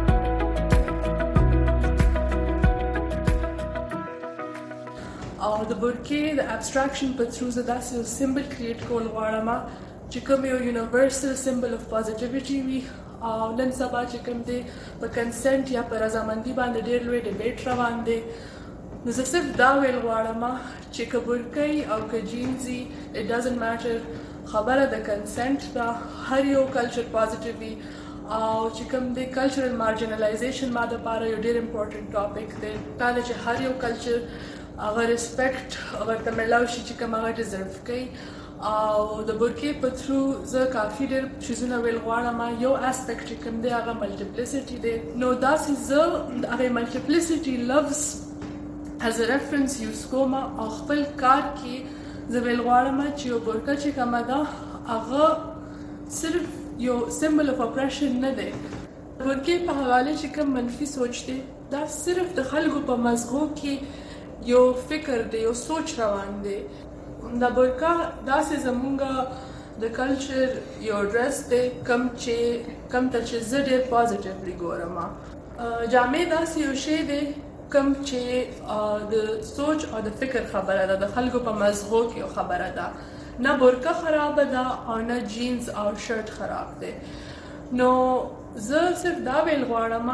د د برکې د ابستراکشن په تھرو زه داسې یو سیمبل کریټ کول غواړم چې کوم یو یونیورسل سیمبل اف پوزټیویټي وي. او نن سبا چې کوم دی په کنسنټ یا په رضامندي باندې ډېر لوی ډیبیټ روان دی. نو زه صرف دا ویل غواړم چې که برکۍ او که جینزي اټ ډزنټ میټر، خبره د کنسنټ ده. هر یو کلچر پوزټیو وي او چې کوم دی کلچرل مارجنلایزیشن ما دپاره یو ډېر امپورټنټ ټاپک دی. دا ده چې هر یو کلچر هغه ریسپیکټ ورته میلاو شي چې کوم هغه ډیزرف کوي. او د برکې په تھرو زه کافي ډېر چیزونه ویل غواړم. یو اسپیکټ چې کوم دی هغه ملټیپلیسټي دی. نو داسې زه د هغې ملټیپلیسټي لفظ as a reference یوز کوم او خپل کار کې زه ویل غواړم چې یو برکه چې کومه ده هغه صرف یو سیمبل اف اپریشن نه دی. برکې په حواله چې کوم منفي سوچ دی دا صرف د خلکو په مزغو کې یو فکر دی، یو سوچ روان دی. دا برکه داسې زمونږ د کلچر یو ډرس دی کوم ته چې زه ډېر پوزټیولی ګورم. جامې داسې یو شی دی کوم چې د سوچ او د فکر خبره ده، د خلکو په مزغو کې یو خبره ده. نه برکه خرابه ده او نه جینز او شرټ خراب دی. نو زه صرف دا ویل غواړم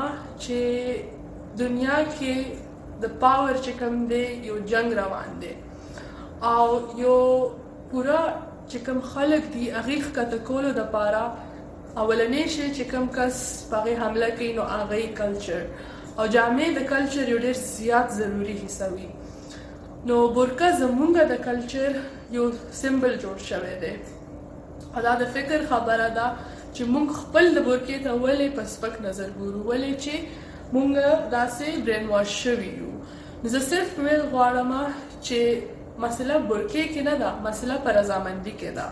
چې دنیا کې د پاور چې کوم دی یو جنگ روان دی او یو پورا چې کوم خلک دی هغې ښکته کولو دپاره اولنی شی چې کوم کس په هغې حمله کوي نو هغه کلچر او جامې د کلچر یو ډېر زیات ضروري حصه وي. نو برکه زمونږ د کلچر یو سیمبل جوړ شوی دی او دا د فکر خبره ده چې مونږ خپل د برکې ته ولې په سپک نظر ګورو، ولې چې مونږ داسې برین واش شوي یو. نو زه صرف ویل غواړم چې مسله برکې کې نه ده، مسله په رضامندي کې ده.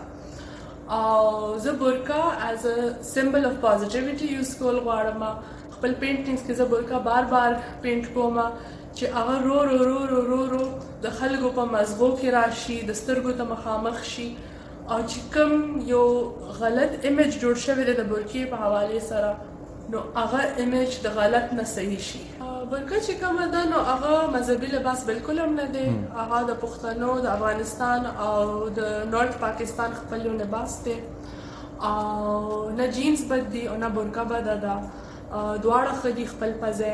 او زه برکه ایز ا سیمبل اف پوزټیویټي یوز کول غواړم. خپل پینټینګز کې زه برکه بار بار پینټ کوم چې هغه رو رو رو رو رو رو د خلکو په مزغو کې راشي، د سترګو ته مخامخ شي او چې کوم یو غلط ایمیج جوړ شوی دی د برکې په حواله سره نو هغه ایمیج د غلط نه صحیح شي. برکه چې کومه ده نو هغه مذهبي لباس بالکل هم نه دی. هغه د پښتنو د افغانستان او د نارت پاکستان خپل یو لباس دی او نه جینز بد دی او نه برکه بده ده. دواړه ښه دي خپل په ځای.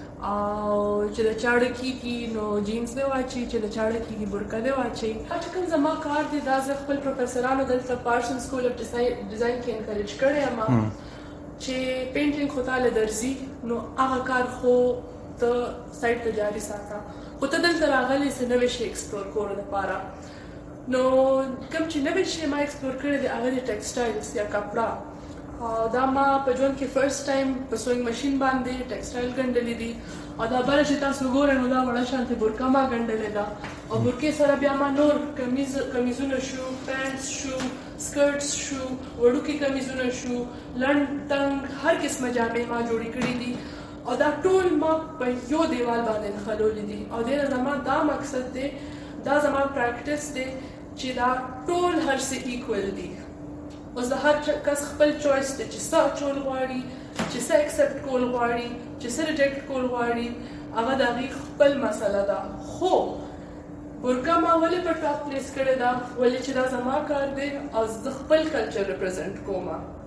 او چې د چاړه کېږي نو جینز دی واچي، چې د چاړه کېږي برکه دی واچي. چې کوم زما کار دی دا زه خپل پروفیسرانو دلته پارسن سکول اف ډیزاین کې انکریج کړی یم چې پینټینګ خو تاله درځي نو هغه کار خو ته سایټ ته جاري ساته، خو ته دلته راغلی څه نوی شی ایکسپلور کولو دپاره. نو کوم چې نوی شی ما ایکسپلور کړی دی هغه د ټیکسټایلز یا کپړه. دا ما په ژوند کې فرست ټایم په سوینګ ماشین باندې ټیکسټایل ګنډلې دي او دا بله چې تاسو ګورئ نو دا وړه شانتې برکه ما ګنډلې ده او برکې سره بیا ما نور کمیزونه شو، پینټس شو، سکرټس شو، وړوکي کمیزونه شو، لنډ تنګ هر قسمه جامې ما جوړې کړي دي او دا ټول ما په یو دیوال باندې نښلولي دي. او دې زما دا مقصد دی، دا زما پریکټس دی چې دا ټول هر څه ایکول دي. اوس د هر کس خپل چوایس دی چې څه اچول غواړي، چې څه ایکسپټ کول غواړي، چې څه ریجیکټ کول غواړي، هغه د هغې خپل مسله ده. خو برکه ما ولې په ټاپ پلیس کړې ده؟ ولې چې دا زما کار دی او زه خپل کلچر ریپرزینټ کوم.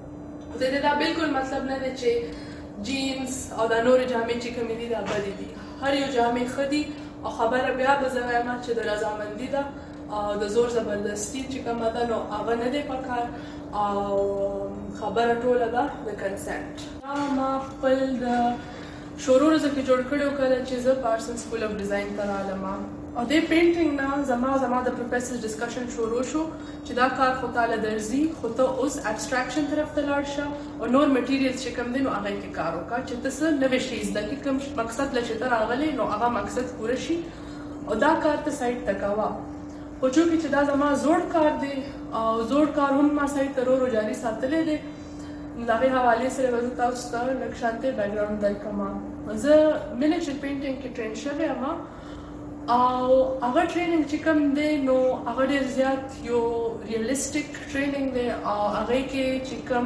د دې دا بالکل مطلب نه دی چې جینز او دا نورې جامې چې کومې دي دا بدې دي. هر یو جامې ښه دي او خبره بیا به زه وایم چې د رضامندي ده او د زور زبردستي چې کومه ده نو هغه نه دی پکار او خبره ټوله ده د کنسنټ. ما خپل د شروع زه کې جوړ کړی و کله چې زه پارسن سکول اف ډیزاین ته رالم او دې پینټینګ نه زما د پروفیسر ډسکشن شروع شو چې دا کار خو تاله درځي خو ته اوس ابسټراکشن طرف ته لاړ شه او نور میټیریلز چې کوم دي نو هغه کې کار وکړه چې ته څه نوی شی زده کړې، کوم مقصد له چې ته راغلی نو هغه مقصد پوره شي او دا کار ته سایټ ته کوه. خو چونکې چې دا زما زوړ کار دی او زوړ کار هم ما سایټ ته رو جاري ساتلی دی نو د هغې حوالې سره به زه تاسو ته لږ شانتې بیکګراونډ درکړم. زه مینیچر پینټینګ کې ټرین شوې یم او هغه ټریننګ چې کوم دی نو هغه ډېر زیات یو ریئلسټیک ټریننګ دی او هغې کې چې کوم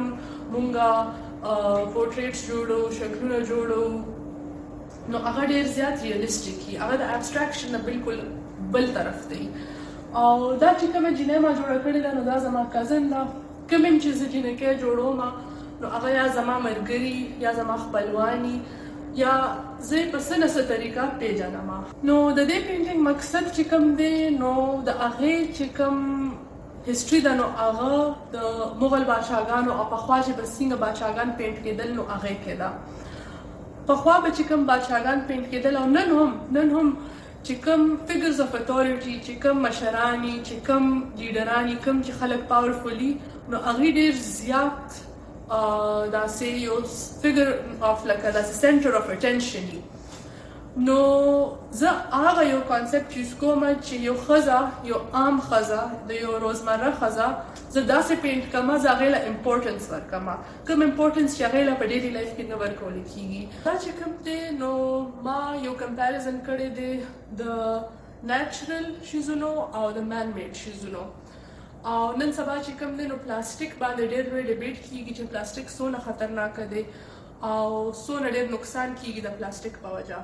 مونږه پورټریټس جوړو، شکلونه جوړو نو هغه ډېر زیات ریئلسټیک وي. هغه د ابسټراکشن نه بالکل بل طرف دی. او دا چې کومه جنې ما جوړه کړې ده نو دا زما کزن ده. کوم چې زه جنکې جوړوم نو هغه یا زما مرګري یا زما خپلوانی یا زه په څه طریقه پیژنم. نو د دې پینټینګ مقصد چې کوم دی نو د هغه چې کوم هیستوري ده نو هغه د مغل بادشاهانو او پخوا چې بسنګ بادشاهان پینټ کېدل نو هغه کېده. پخوا به چې کوم بادشاهان پینټ کېدل او نن هم چې کوم فیګرز اف اتھارټي چې کوم مشرانی چې کوم لیډرانی کوم چې خلک پاورفولي نو هغه ډیر زیات دا سي یو فیګر اف لکه دا سنټر اف اټینشن. نو زه هغه یو کانسپټ یوز کوم چې یو خزه یو عام خزه د یو روزمره خزه زه داسې پینټ کوم زه هغې له امپورټنس ورکوم کوم امپورټنس چې هغې له په ډیلی لایف کې نه ورکولی کېږي. دا چې کوم دی نو ما یو کمپیریزن کړی دی د نیچرل شیزونو او د مین میډ شیزونو. او نن سبا چې کوم دی نو پلاستیک باندې ډېر لوی ډیبیټ کېږي چې پلاستیک څونه خطرناکه دی او څونه ډېر نقصان کېږي د پلاستیک په وجه.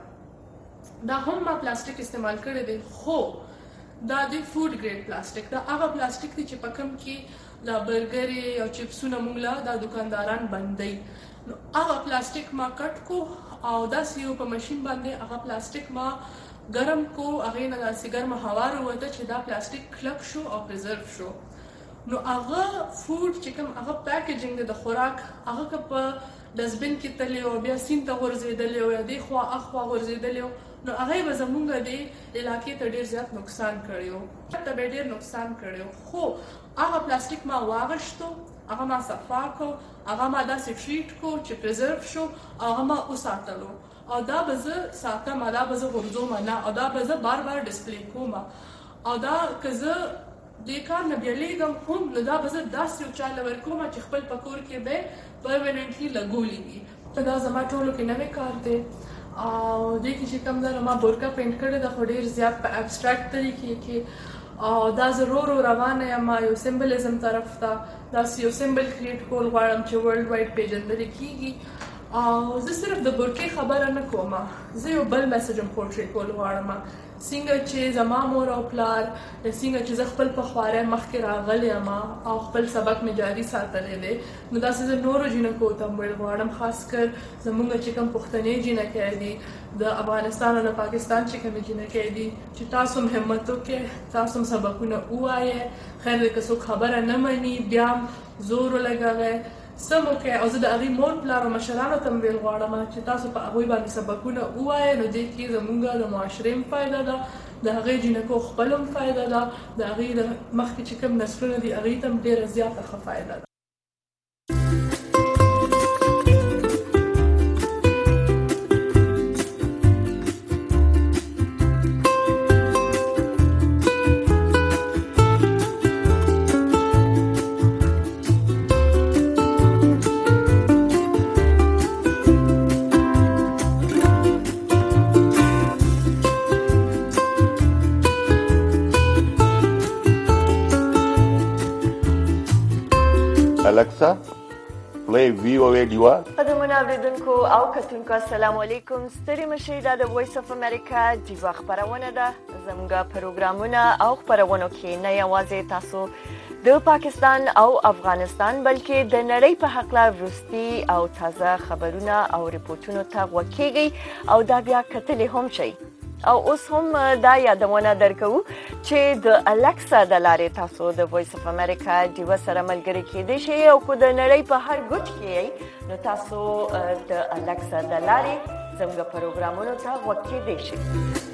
دا هم ما پلاستیک استعمال کړی دی خو دا دی فود ګریډ پلاستیک. دا هغه پلاستیک دی چې په کوم کې دا برګرې او چپسونه موږ له دا دکانداران بندوي. نو هغه پلاستیک ما کټ کو او داسې یو په ماشین باندې هغه پلاستیک ما ګرم کو هغې نه داسې ګرمه هوا راووته چې دا پلاستیک کلک شو او پریزرو شو. نو هغه فود چې کوم هغه پیکیجنګ دی د خوراک هغه که په ډسبین کې تللی او بیا سیند ته غورځېدلی او یا دې خوا اخوا غورځېدلی نو هغه به زمونږ د علاقې ته ډېر زیات نقصان کړی و ته به ډېر نقصان کړی و. خو هغه پلاستیک ما واغشتو هغه ما صفا کو هغه ما داسې ټریټ کو چې پریزرو شو هغه ما وساتلو او دا به زه ساتم دا به زه غورځوم نه او دا به زه بار بار ډسپلی کوم او دا که زه دې کار نه بیلیږم هم نو دا به زه داسې یو چا له ورکوم چې خپل په کور کې به پرمننټلي لګولی وي. دا زما ټولو کې نوی کار دی او دې کې چې کوم ده ما بورکا پینټ کړې ده خو ډېر زیات په ابسټریکټ طریقې کې او دا زه رو روانه یم یو سمبلیزم طرف ته داسې یو سمبل کریټ کول غواړم چې ورلډ وایډ پیژندل کېږي. او زه صرف د بورکې خبره نه کوم زه یو بل میسج هم پورټری کول غواړم څنګه چې زما مور او پلار څنګه چې زه خپل په خوارۍ مخکې راغلی یم او خپل سبق مې جاري ساتلی دی نو داسې زه نورو جینکو ته هم ویل غواړم خاص کر زموږ چې کوم پښتنې جینکې دي د افغانستان او د پاکستان چې کومې جینکې دي چې تاسو هم همت وکړئ تاسو هم سبقونه ووایئ خیر دی که څوک خبره نه مني بیا هم زور ولګوئ سم وکړئ او زه د هغوی مور پلار او مشرانو ته هم ویل غواړم چې تاسو په هغوی باندې سبقونه ووایئ نو دې کې زموږ د معاشرې هم فایده ده د هغې جینکو خپل هم فایده ده د هغې د مخکې چې کوم نسلونه دي هغې ته هم ډېره زیاته ښه فایده ده. Alexa, play VOA Diva. قدرمنو اوریدونکو او کتونکو السلام علیکم. ستړي مشئ دا د وایس اف امریکا دیوا خبرونه ده. زموږ پروګرامونه او خبرونه کې نه یوازې تاسو د پاکستان او افغانستان بلکې د نړۍ په حق لا وروستي او تازه خبرونه او ریپورتونو ته غوږ او دا بیا کتلې هم شي. او اوس هم دا یادونه درکو چې د الکسا د لارې تاسو د وایس اف امریکا دیوا سره ملګری کېدئ شئ او کو د نړۍ په هر ګوټ کې نو تاسو د الکسا د لارې زموږ پروګرامونو ته غوږ کېدئ شئ.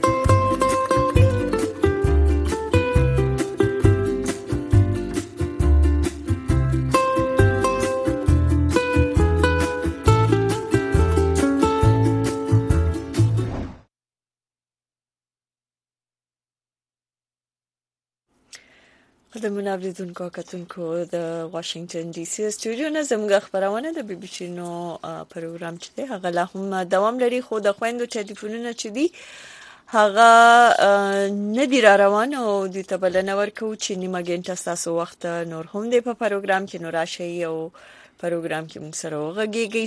قدرمنو اوریدونکو کتونکو د واشنگټن ډي سي سټوډیو نه زموږ خبرونه د بي بي سي نو پروګرام چې دی هغه لا هم دوام لري خو د خويندو ټلیفونونه چې دي هغه نه دی را روان او د تبلنه ورکو چې نیمه ګنټه تاسو وخت نور هم د په پروګرام کې نور راشي او پروګرام کې موږ سره وغږیږئ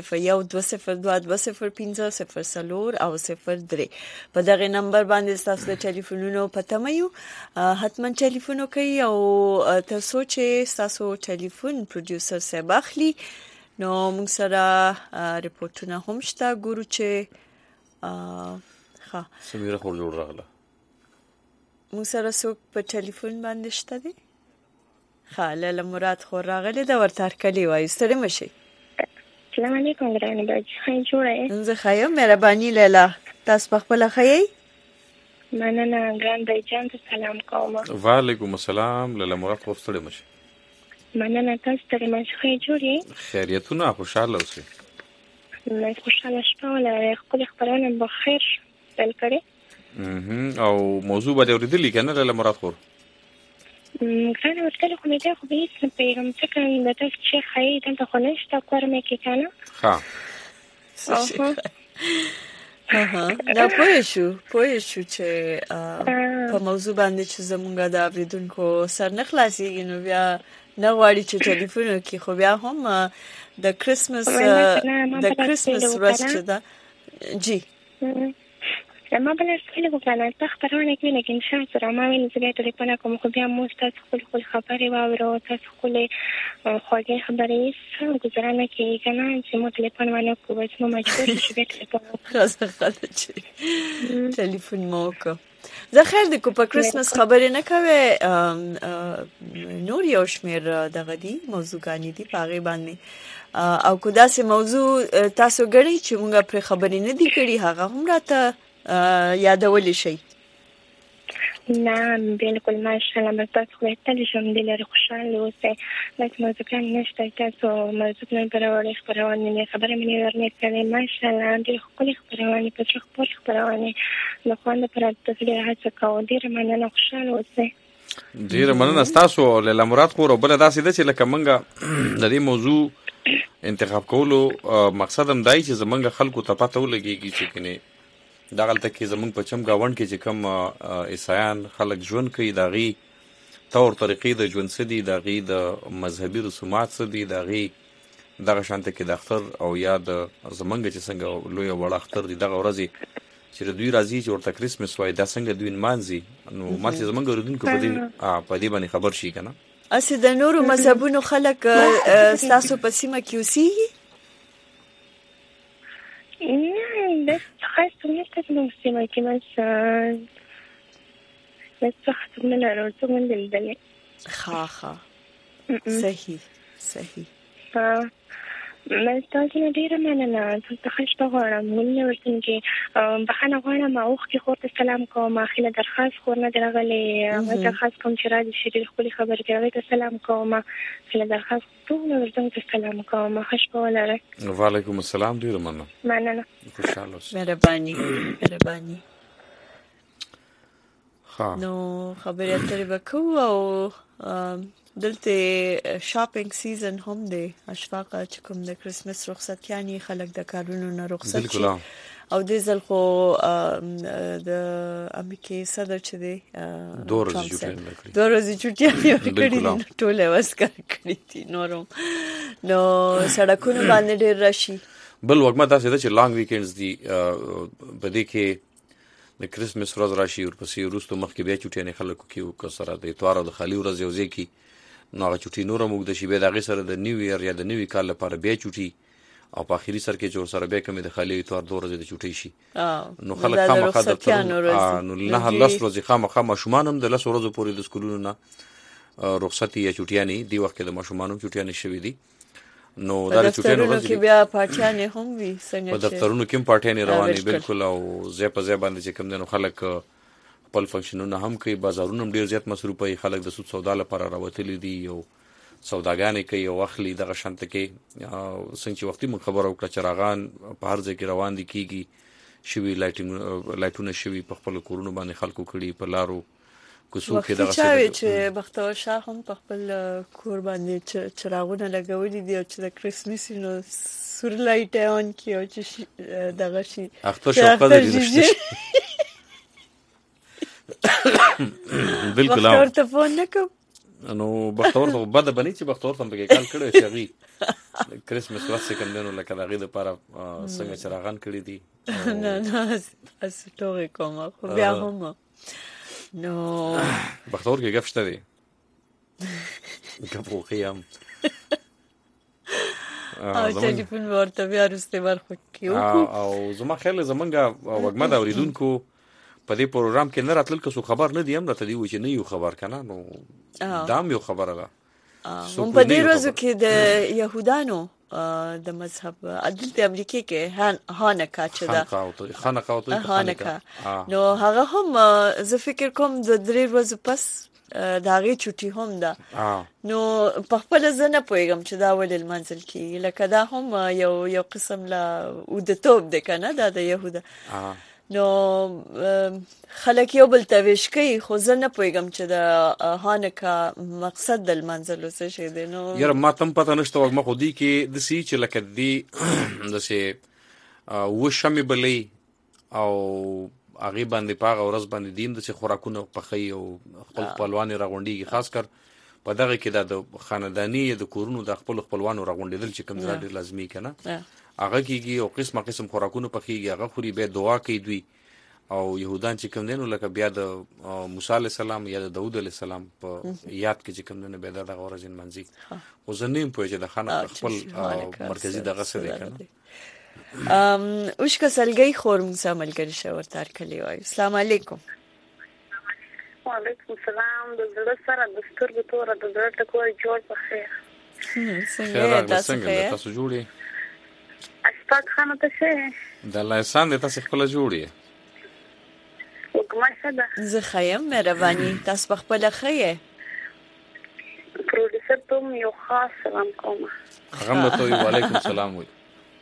0012022050 او 03 په دغه نمبر باندې تاسو د ټلیفونونو پته مې حتما ټلیفون کوي او تاسو چې تاسو ټلیفون پروډوسر صاحب اخلي نو موږ سره ریپورتونه هم شته ګورو چې ها سميره خور جوړ راغله موږ سره څوک په ټلیفون باندې شته دي لاله مراد خور راغله د ورتار کلی وای ستړي مشي السلام علیکم ګرانه باجی خای جوړه زه خایم مهرباني لاله تاسو په خپل خایي مننه ګران باجی جان ته سلام کوم وعلیکم السلام لاله مراد خور ستړي مشي مننه تاسو ته مې خای جوړه خیریتونه خوشاله اوسئ نو خوشاله شپه ولرئ خپل خبرونه بخیر تل کړئ او موضوع به اوریدلی کنه لاله مراد خور ګرانه ورته خو مې ته خو به هیڅ نه پیغام څه کوم د تاسو چې خای دلته خو نشته کورمه کې کنه ها دا پوه شو چې په موضوع باندې چې زمونږ د اوریدونکو سر نه خلاصيږي نو بیا نه غواړي چې ټلیفون کې خو بیا هم د کریسمس ورځ چې دا جی ما بل څه له کنه تخبرونه کې نه کې شان سره ما ویل چې ټلیفون کوم خو بیا مو تاسو خپل خبرې واورو تاسو خپل خوږه خبرې سره ګزارنه کې کنه چې مو ټلیفون باندې کوم څه مجبور شې ټلیفون خلاص ټلیفون مو کو زه خیر د کو په کریسمس خبرې نه کوي نور یو شمیر دغه دی موضوعګانی دی پاغه باندې او کو داسې موضوع تاسو غړي چې موږ پر خبرې نه دی کړی هغه هم راته یادول شي نه بالکل ماشاءالله تاسو خو ته لږم دلته خوشاله اوسئ لکه موضوع کان نشته تاسو موضوع نه پرورې خبرونه خبره مې ورنه کړې ماشاءالله د خپل خبرونه په خپل خبرونه نو خوند پر تاسو له هڅه کوو ډیر مننه خوشاله اوسئ ډیر مننه تاسو لاله مراد خور بل داسې ده چې لکه منګه د دې موضوع انتخاب کولو مقصد هم دای چې زمونږ خلکو ته پته ولګيږي چې کني دغلته کې زمونږ په چم گاوند کې چې کم عیسایان خلک ژوند کوي داغي تور طریقې د ژوند سدي داغي د مذهبي رسومات سدي داغي دغه شانته کې د اختر او یاد زمونږ چې څنګه لوی وړ اختر دي دغه ورځي چې دوی راځي چې ورته کریسمس وای دا څنګه دوی مانځي نو ماته زمونږ ورودونکو په دې باندې خبر شي کنه اسی د نورو مذهبونو خلک تاسو په سیمه کې اوسېږي نه خاص نه تاسو نو سیمه کې بس خاص نه لرو څه من دلته ښه صحیح مې تاسو نه ډیر مننه تاسو ښه شپه غواړم ولې ورته کې بخښنه غواړم او خو خو ته سلام کوم اخیله درخواست خور نه درغلې درخواست کوم چې راځي چې خپل خبرې کوي ته سلام کوم اخیله درخواست ټول ورته سلام کوم ښه شپه ولرئ وعلیکم السلام ډیر مننه خوشاله اوسئ مهرباني نو خبرې اترې وکړو او دلته شاپینګ سیزن هم دی اشفاقه چې کوم د کریسمس رخصتیانی خلک د کارونو نه رخصت شي او د ځل خو د امریکای صدر چې دی دوه ورځې چټي کړې ټوله وسکر کړې دي نو سړکونو باندې ډېر راشي بل وګما تاسو د چې لانګ ویکندز دی بده کې د کریسمس ورځ راشي او پسې وروسته مخکې بیا چټي نه خلکو کې وکړه د اتوار او د خالي ورځ یو ځکه نو هغه چټي نور موږ د شی به دغه سره د نیو ایئر یا د نیوي کال لپاره بیا چټي او په اخیری سر کې جوړ سره به کوم د خالي اتوار 2 ورځې د چټي شي نو خلک خامخا د نو نه لس ورځې خامخا ماشومان هم د لس ورځې پورې د سکولونو نه رخصتي یا چټیانی دی وخت د ماشومان چټیانی شوي دي نو دا چټیانو ورځې کې بیا پارټیانې هم وي څنګه په دفترونو کې پارټیانې روانې بالکل او زه په ځای باندې چې کوم دنو خلک خپل فنکشنونه هم کوي بازارونه هم ډیر زیات مصروف وي خلک د سود سودا لپاره راوتلي دي او سوداګانې کوي او اخلي دغه شانت کې څنګه وختي مو خبر او کړه چراغان په هر ځای کې روان دي کیږي شوی لایټونه شوی په خپل کورونو باندې خلکو کړي په لارو کوڅو کې دغه څه چې بختور شاه هم په خپل کور باندې چراغونه لګولي دي او چې د کریسمس نو سور لایټ اون کی او چې دغه شي اخته شو قدر دي بالکل بختور ته فون نکوم نو بختور ته بده بلی چې بختور ته به کال کړو شي کرسمس ورځ کوم دنو لکه د غي د لپاره څنګه چراغان کړی دي نه اس ټوګه کوم خو بیا هم نو بختور کې غفشته دي کبو خيام او ټلیفون ورته بیا رسته ورخو کیو او زما خیال زمونږه وګمه دا اوریدونکو په دې پروګرام کې نه راتل که څو خبر نه دی هم راته دی و چې نه یو خبر کنه نو دام یو خبره ده مون په دې ورځو کې د يهودانو د مذهب عدل د امریکای کې هانکا چې دا هانکا نو هغه هم زه فکر کوم د 3 ورځې پس داغه چټي هم ده نو په خپل ځنه پويګم چې دا ول المنزل کې لکه دا هم یو قسم لا ودتوب ده کنه دا د يهودا نو خلک یو بل تویش کوي خو زه نه پويګم چې د هانکا مقصد د المنزل څه شي دی نو یاره ما تم پته نشته وګم خو دی کې د سی چې لکه دی د سي وشمې بلې او هغه باندې پاغه ورځ باندې دین د خوراکونو پخې او خپل خپلوان راغونډيږي خاص کر په دغه کې د خاندانی د کورونو د خپل خپلوانو راغونډېدل چې کوم ځای لازمي کنه هغه کېږي او قسم خوراکونو پخېږي هغه خوري به دعا کوي دوی او يهودان چې کوم دینو لکه بیا د موسی عليه السلام یا د داوود عليه السلام په یاد کې چې کوم دینو به دغه ورځ منځي او زنیم په چې د خانه خپل مرکزی دغه څه دی کنه اوش کسلګي خور موسی ملګری شو تر کلی وای السلام علیکم وعلیکم السلام د زړه سره د سترګو تور د زړه ټکو جوړ په خیر څنګه تاسو جوړی اشفاق خانه ته شه د الله احسان د تاسو خپل جوړی وګما شه زه خیم مهرباني تاسو خپل خیه پروډوسر ته یو خاص سلام کوم هغه ته وعلیکم السلام وای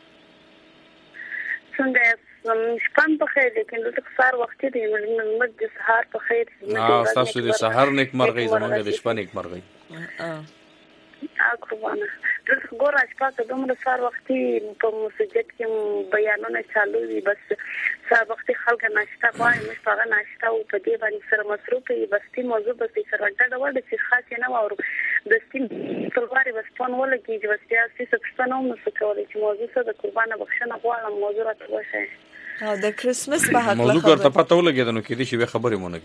څنګه شپان په خیر لیکن د سحر وخت دی موږ د سحر په خیر تاسو د سحر نیک مرغی زمونږ د شپه نیک مرغی قربانه د ګور اشپاک دومره سحر وخت په مسجد کې بیانونه چالو وي بس سحر وخت خلک ناشته کوي مش هغه ناشته او په دې باندې سره مصروف وي بس تی موضوع بس سره دا وړ چې خاص نه وره د سیم څلواري بس فون ولګي چې بس سیاسي څه نه نو څه کوي چې موضوع سره د قربانه بخښنه غواړم موضوع راته وشه او د کریسمس په حق موضوع ورته پته ولګیدل نو کې دي چې خبرې مونږ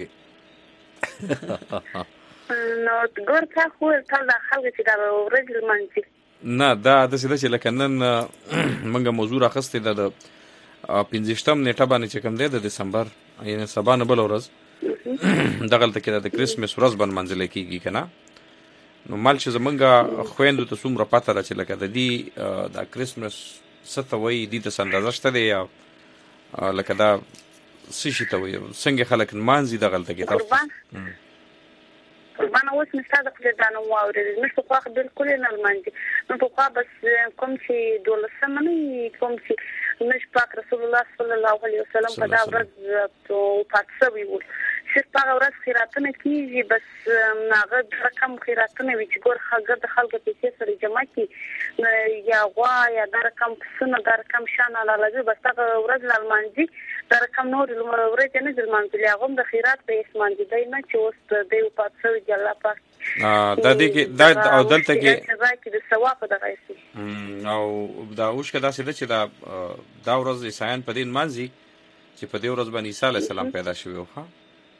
کې نو ګور تا خو ټول خلک چې دا ورځ منځي نه دا د څه چې لکه نن منګه موضوع راخسته د 15 نیټه باندې چې کوم دی د دسمبر یعنی سبا نه بل ورځ دغه ته د کریسمس ورځ باندې منځل کیږي کنه نو مال چې زمونږه خويندو ته څومره پته را چې لکه د دې د کریسمس ستوي د دې اندازه شته دی لکه دا سشي ته وي څنګه خلک مانځي دغه ته کې تاسو قربان اوس مستاده خپل دانو واورې مش په خو بالکل نه المانځي نو په خو بس کوم چې دولسم نه کوم چې مش پاک رسول الله صلی الله علیه وسلم په دا ورځ تو پاتسوي و چې په ورځ خیراتونه کیږي بس ناغه رقم خیراتونه وي چې ګور خلک د خلک په څیر سره جمع کی یا وا یا د رقم سن د رقم شان علاوه بس دا ورځ لالمانځي د رقم نور ورځ نه ځلمانځي هغه د خیرات په اسمان دي نه چې اوس د پاتسوي جلا پاک دا دې کې دا او دلته کې د ثواب د غیسي او دا اوس کدا څه چې دا ورځ عیسایان په دین مانځي چې په دې ورځ باندې عیسی علی السلام پیدا شوی و ها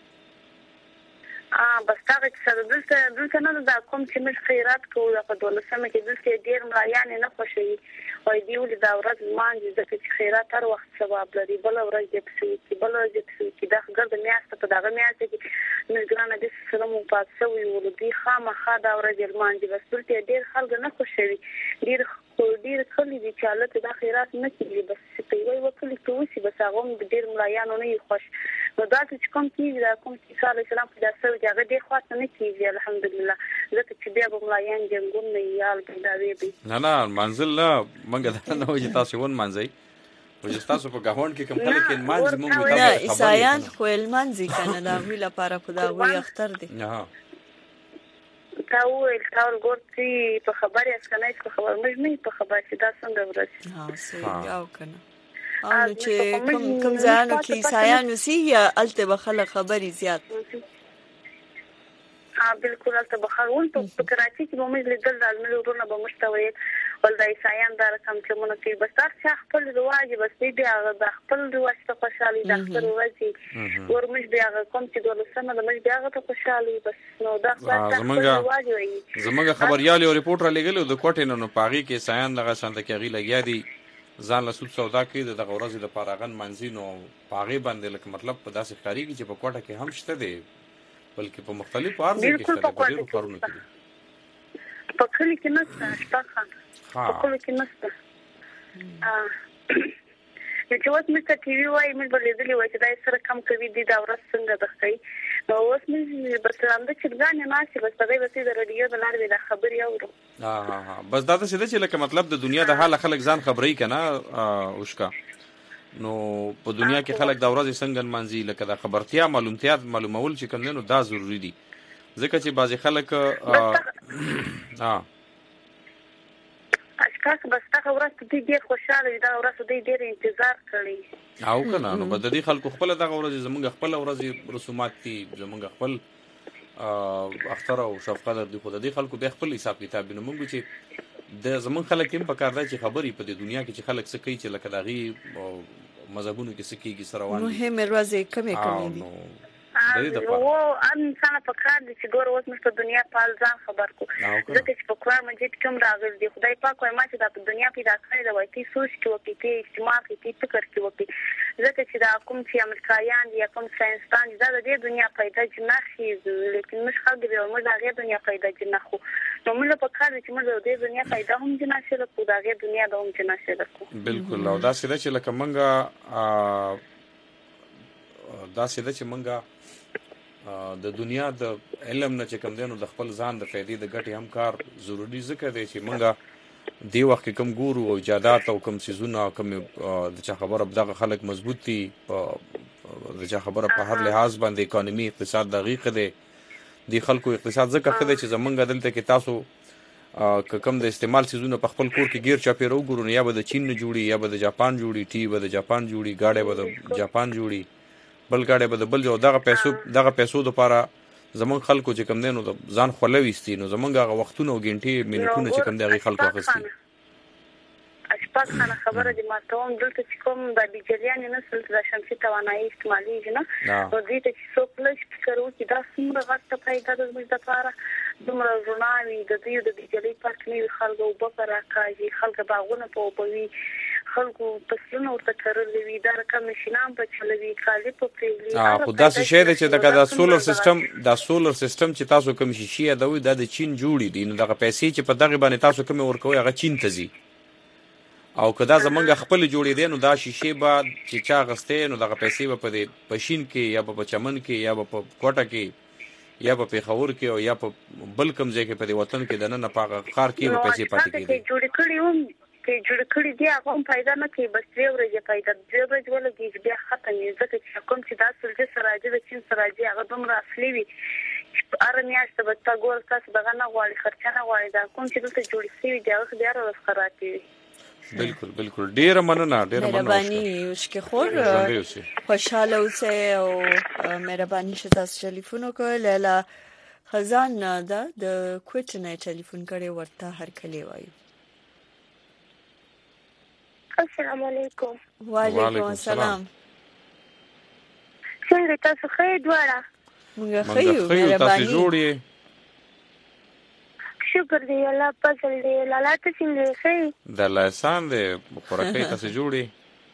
بس دا چې دلته نه دا کوم چې مش خیرات کوو په دولسمه کې دلته ډیر ملایان نه خوشي وای دی ول دا ورځ مانځي چې خیرات هر وخت ثواب لري بل ورځ دې چې بل ورځ دې چې دا ګرد میاشت په دغه میاشت کې نګرانه دې سره مو پاتسوي ول دي خامخا دا ورځ مانځي بس دلته ډیر خلک نه خوشي ډیر خلک دي چې حالت د خیرات نه کیږي بس په یوه وکړي توسي بس هغه ډیر ملایان نه خوش نو دا چې کوم کیږي دا کوم چې صلی الله علیه وسلم په داسې هغه ډیر خاص نه کیږي الحمدلله ځکه چې بیا به ملایان جنګونه یال دا وی نه منزل لا منګه دا نه وي تاسو ون منځي او چې تاسو په غاوند کې کوم خلک منځ مونږ ته عیسایان خو المنځي کنه دا وی لپاره خدا وی اختر دي تاو ګورتي په خبرې اسکنه په خبر مې نه په خبر چې دا څنګه ورځ صحیح او کنه او چې کوم ځانو کې عیسایانو سي یا الته بخله خبري زیات بالکل البته بخارون په کراچي کې موږ لیدل د علمي ورونه به مستوي خپل د عیسایان د رقم چې مونږ کې بس تاسو خپل رواج بس بیا د خپل رواج ته خوشالي د خپل رواجي ورمش بیا کوم چې دولسمه د مش بیا ته خوشالي بس نو دا خپل رواج وي. زمونږ خبريال او ریپورټر لګلو د کوټې نو پاغي کې عیسایان دغه شانت کې غي لګیا دي ځان له سود سودا کې د غورز د پاراغن منځینو پاغي باندې لکه مطلب په داسې ښکاری کې چې په کوټه کې هم شته دي بلکې په مختلفو ارزو کې شته په ډیرو کارونو کې په کلی کې نشته شپه په کلی کې نشته چې اوس مې ټي وي وايي مې بلېدلې وای چې دا سره کم کوي دي دا ورځ څنګه د ښي نو اوس مې بس لاندې چې ځان نه شي بس په دې د رادیو د لارې د خبري اورو. بس دا څه چې لکه مطلب د دنیا د حال خلک ځان خبري کنه اوشکا نو په دنیا کې خلک دا ورځ څنګه منځي لکه د خبرتیا معلومول چې کوم نه دا ضروری دي ځکه چې بعضي خلک اشکاس بس تا ورځ دې ډېر خوشاله دا ورځ دې ډېر انتظار کړی او کنه نو بددي خلکو خپل دغه ورځ زمونږ خپل ورځ رسومات دي زمونږ خپل اختر او شفقت د خود دې خلکو به خپل حساب کتاب نو مونږ چې د زمون خلک هم په کار دی چې خبري په دنیا کې چې خلک څه کوي چې لکه داغي مذهبونو کې څه کیږي سره روان دي مهم ورځې کمې دي او انسان په کار دي چې ګور اوس مې په دنیا په ځان خبر کو ځکه چې په قرآن مجید کوم راغلی دی خدای پاک وايي ما چې د دنیا پیدا کړی دا وایي تی سوچ کې وکړي تی اجتماع کې تی فکر کې وکړي ځکه چې دا کوم چې امریکایان یا کوم ساينسدان دا د دې دنیا پیدا جنخ شي لیکن مش خلک دی موږ د هغه دنیا پیدا جنخ نو موږ په کار دي چې موږ د دې دنیا پیدا هم جنخ شي له دا هغه دنیا د هم جنخ شي بالکل او دا څه چې لکه منګه دا څه چې منګه د دنیا د علم نه چې کوم دینو د خپل ځان د فائدې د ګټې هم کار ضروری ذکر دی چې منګه دی وخت کې کم ګورو او ایجادات او کم سيزونه کم د چا خبره دغه خلک مضبوط دي د چا خبره په هر لحاظ باندې اکانومي اقتصاد دقیق دی د خلکو اقتصاد ځکه خدای چې زمونږ دلته کې تاسو کم د استعمال سيزونه په خپل کور کې غیر چا پیرو ګورو یا به د چین نه جوړي یا به د جاپان جوړي ټي به د جاپان جوړي گاډي به د جاپان جوړي بل گاډي به د بل جو دغه پیسو د لپاره زمون خلکو چې کم دینو د ځان خلويستي نو زمونږ هغه وختونه او غنټي منټونه چې کم دغه خلکو اخستي اشپاک خانه خبره دي ما ته هم دلته چې کوم د بجلیان نسل د شمسي توانایي استعمالي نه او دې ته چې څوک لږ فکر وکړي دا څومره غټه پیدا د زموږ لپاره دومره ژورنالي د دې د بجلی پارک نه خلکو په راکاږي خلک باغونه په وبوي خلکو پسونه ورته کړلې دا رقم نشینام په چلوي کالي په پیلي خو دا څه شی دی چې دا سولر سیستم چې تاسو کوم شي دا د چین جوړی دي نو دغه پیسې چې په دغه باندې تاسو کوم ورکوي هغه چین ته ځي او کدا زمونږ خپل جوړې دي نو دا شیشه به چې چا غسته نو دغه پیسې به په پښین کې یا په چمن کې یا په کوټه کې یا په پیښور کې او یا په بل کوم ځای کې په وطن کې دنه نه پاغه خار کې به پیسې پاتې کیږي جوړ کړی دی هغه پیدا نه کوي بس یو ورځ پیدا دی ورځ ولګي بیا ختم ځکه چې کوم چې دا سلجه سراجي د چین سراجي هغه دومره اصلي وي ارمیاشت به تا ګور تاسو دغه نه غواړي خرچانه غواړي دا کوم چې دلته جوړ شي دی هغه بیا راځي بالکل ډیر مننه مهرباني وشکه خور خوشاله اوسه او مهرباني شته ټلیفون وکړه لاله خزان دا د کوټ نه ټلیفون کړي ورته هر کلی وایي السلام علیکم وعلیکم السلام څنګه تاسو خیر دواړه موږ خیر مهرباني جوړی شکر دی الله پسل دی لاله ته څنګه خیر د الله احسان دی خوراکي تاسو جوړی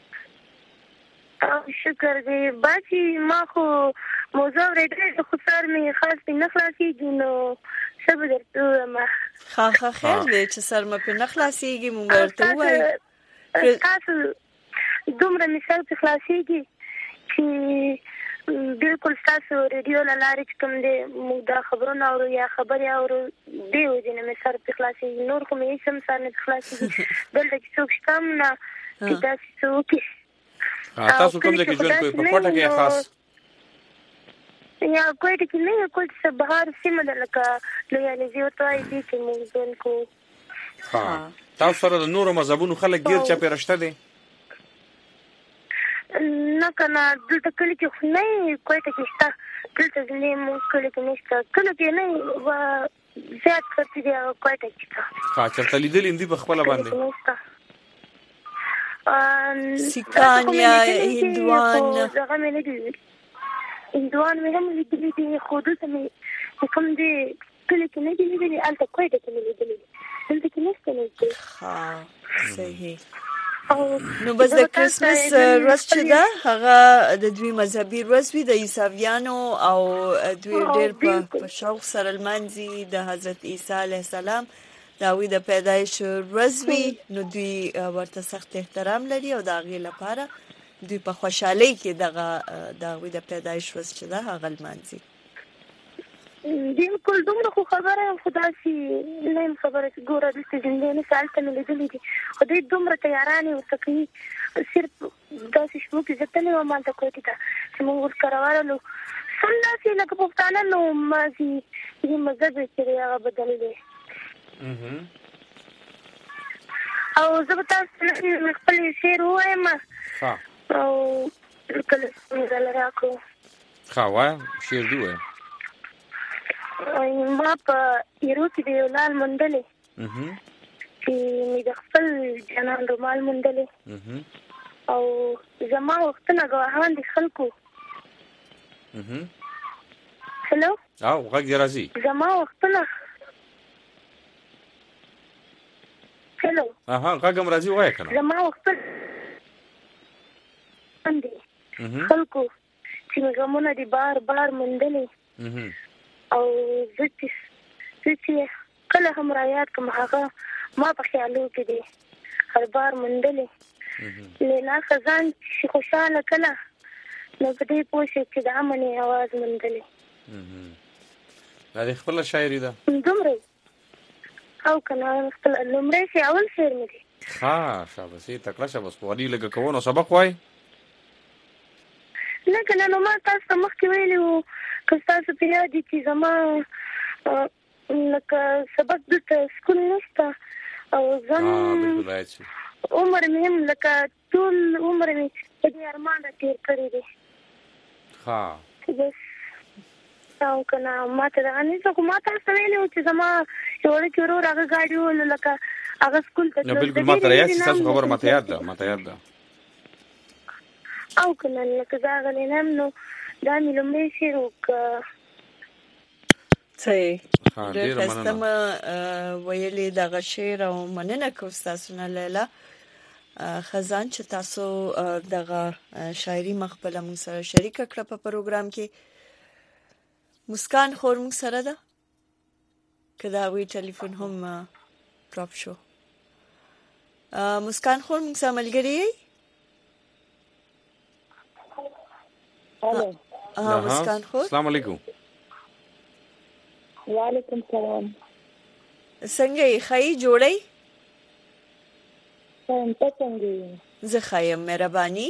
شکر دی باچی ما خو موضوع ورته خو سر می خاص نه خلاصيږي نو صبر درته ما خیر دی چې سر مې په نخلاصيږي مونږ ورته وایي تاسو دومره مثال په خلاصيږي چې بالکل تاسو ریډیو لاره کوم دې موږ دا خبرونه او یا خبري او دی ودینه مثال په خلاصيږي نور کوم هیڅ مثال نه خلاصيږي دلته چې څوک شتم نه چې تاسو کې تاسو کوم ځای کې ژوند کوئ په کوټه کې خاص یا کوټه کې نه کوټه څخه بهر سیمه ده لکه لویانې ورته دي چې موږ ژوند کوو تاسو سره د نورو مذهبونو خلک ډیر چا پیرشته دي نه کنه دلته کلی کې خو نه کویته کې شته دلته ځینې مونږ کلی کې نشته کلی کې نه زیات خرڅ دی کویته کې شته چېرته لیدلي دي په خپله باندې سیکان یا هندوان دغه مې نه دي هندوان مې هم لیدلي دي خو دلته مې کوم دي کلی کې نه دي لیدلي هلته کویته کې مې لیدلي دلته کې نشته نږدې صحیح نو بس د کرسمس ورځ چې ده هغه د دوی مذهبي ورځ وي د عیسویانو او دوی ډېر په شوق سره لمانځي د حضرت عیسی علیه السلام د هغوی د پیدایش ورځ وي نو دوی ورته سخت احترام لري او د هغې لپاره دوی په خوشحالۍ کې د هغوی د پیدایش ورځ چې ده هغه لمانځي بالکل دومره خو خبره یم خو داسې نه یم خبره چې ګوره دلته ژوندانه چې هلته مې لیدلي دي خو دوی دومره تیارانې ورته کوي صرف داسې شپو کې زه تللې وم هلته کوټې ته چې موږ ورسره ورغلو سم داسې لکه پښتانه نو مازې دې مذهب یې چې دی هغه بدل دی او زه به تاسو ته خپل شعر ووایم او کله څنګه راکړو وایه شعر دې ووایم ما په ایرو کې د یو لال موندلې چې مې د خپل جانان رومال موندلې او زما وختونه ګواهان دي خلکو هلو غږ دې راځي زما وختونه هلو غږ هم راځي وایه که نه زما وختونه دي خلکو چې مې غمونه دي بار بار موندلې او زه چې کله هم رایاد کوم هغه ما په خیالو کې دی هر بار موندلې لیلا خزان چې خوشحاله کله نو په دې پوه شي چې د امن یې اواز موندلې دا دې خپله شاعري ده دومره او که نه خپل لومړی چې اول شعر مې دی شاباسي تکړه شاباس وړي لږه کوو نو سبق وایي نه که نه نو ما تاسو ته مخکې ویلي وو که ستاسو په یاد وي چې زما لکه سبق دلته سکول نشته او زم عمر مې هم لکه ټول عمر مې په دې ارمان تېر کړی دی بس او که نه ما ته دغه نشته خو ما تاسو ته ویلي وو چې زما یو وړوکی ورور هغه ګاډي وولو لکه هغه سکول ته بلکل ما ته یاد ستاسو خبره ما ته یاد ده او که نه لکه زه غلی نه یم نو دا مې لومړی شعر وکړه صحیح ډېر ښایسته مې ویلې دغه شعر او مننه کوو ستاسو نه لیلا خزان چې تاسو دغه شاعري مخبله موږ سره شریکه کړه په پروګرام کې مسکان خور موږ سره ده که د هغوی ټلیفون هم ډراپ شو مسکان خور موږ سره ملګري یې مسکان خور السلام علیکم وعلیکم السلام څنګه یې ښه یې جوړی ته څنګه یې زه ښه یم مهرباني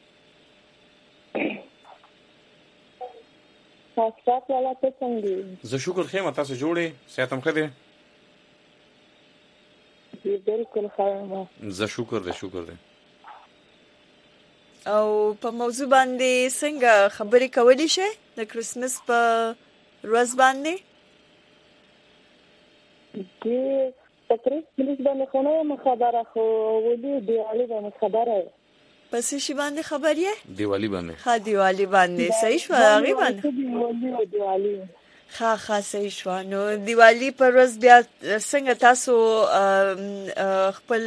زه شکر ښه یم تاسو جوړ یې صحت هم ښه دی بالکل ښه یم زه شکر دی او په موضوع باندې څنګه خبرې کولی شئ د کرسمس په ورځ باندې په کرسمس باندې خو نه یم خبره خو ولې دیوالي باندې خبره یم په څه شي باندې خبر یې دیوالي باندې دیوالي باندې صحیح شوه هغې باندې صحیح شوه نو دیوالي په ورځ بیا څنګه تاسو خپل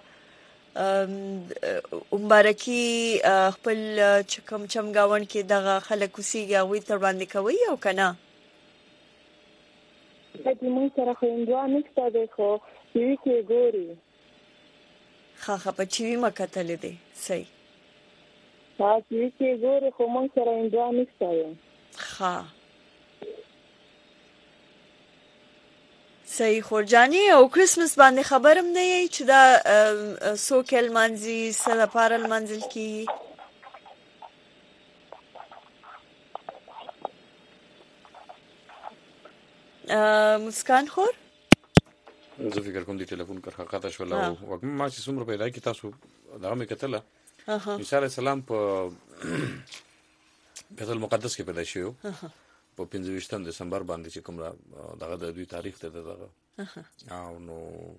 مبارکي خپل چې کوم چمګاون کې دغه خلک اوسېږي هغوی ته وړاندې کوئ او که نه موږ سره خو هندوان نشته دی خو ټي وي کې ګوري په ټي وي مه کتلی دی صحیح ټي وي کې ګوري خو موږ سره هندوان نشته دی صحیح خورجاني او کرسمس باندې خبرم نه یې چې دا څوک یې لمانځي څه لپاره لمانځل کېږي مسکان خور زه فکر کوم دې ټلیفون کرښه قطع شوله او وږمه ما چې څومره پیدا کړي تاسو دغه مې کتله عیسی علیه السلام په بیت المقدس کې پیدا شو په 25 دسمبر باندې چې کوم دغه د دوی تاریخ ته دغه او نو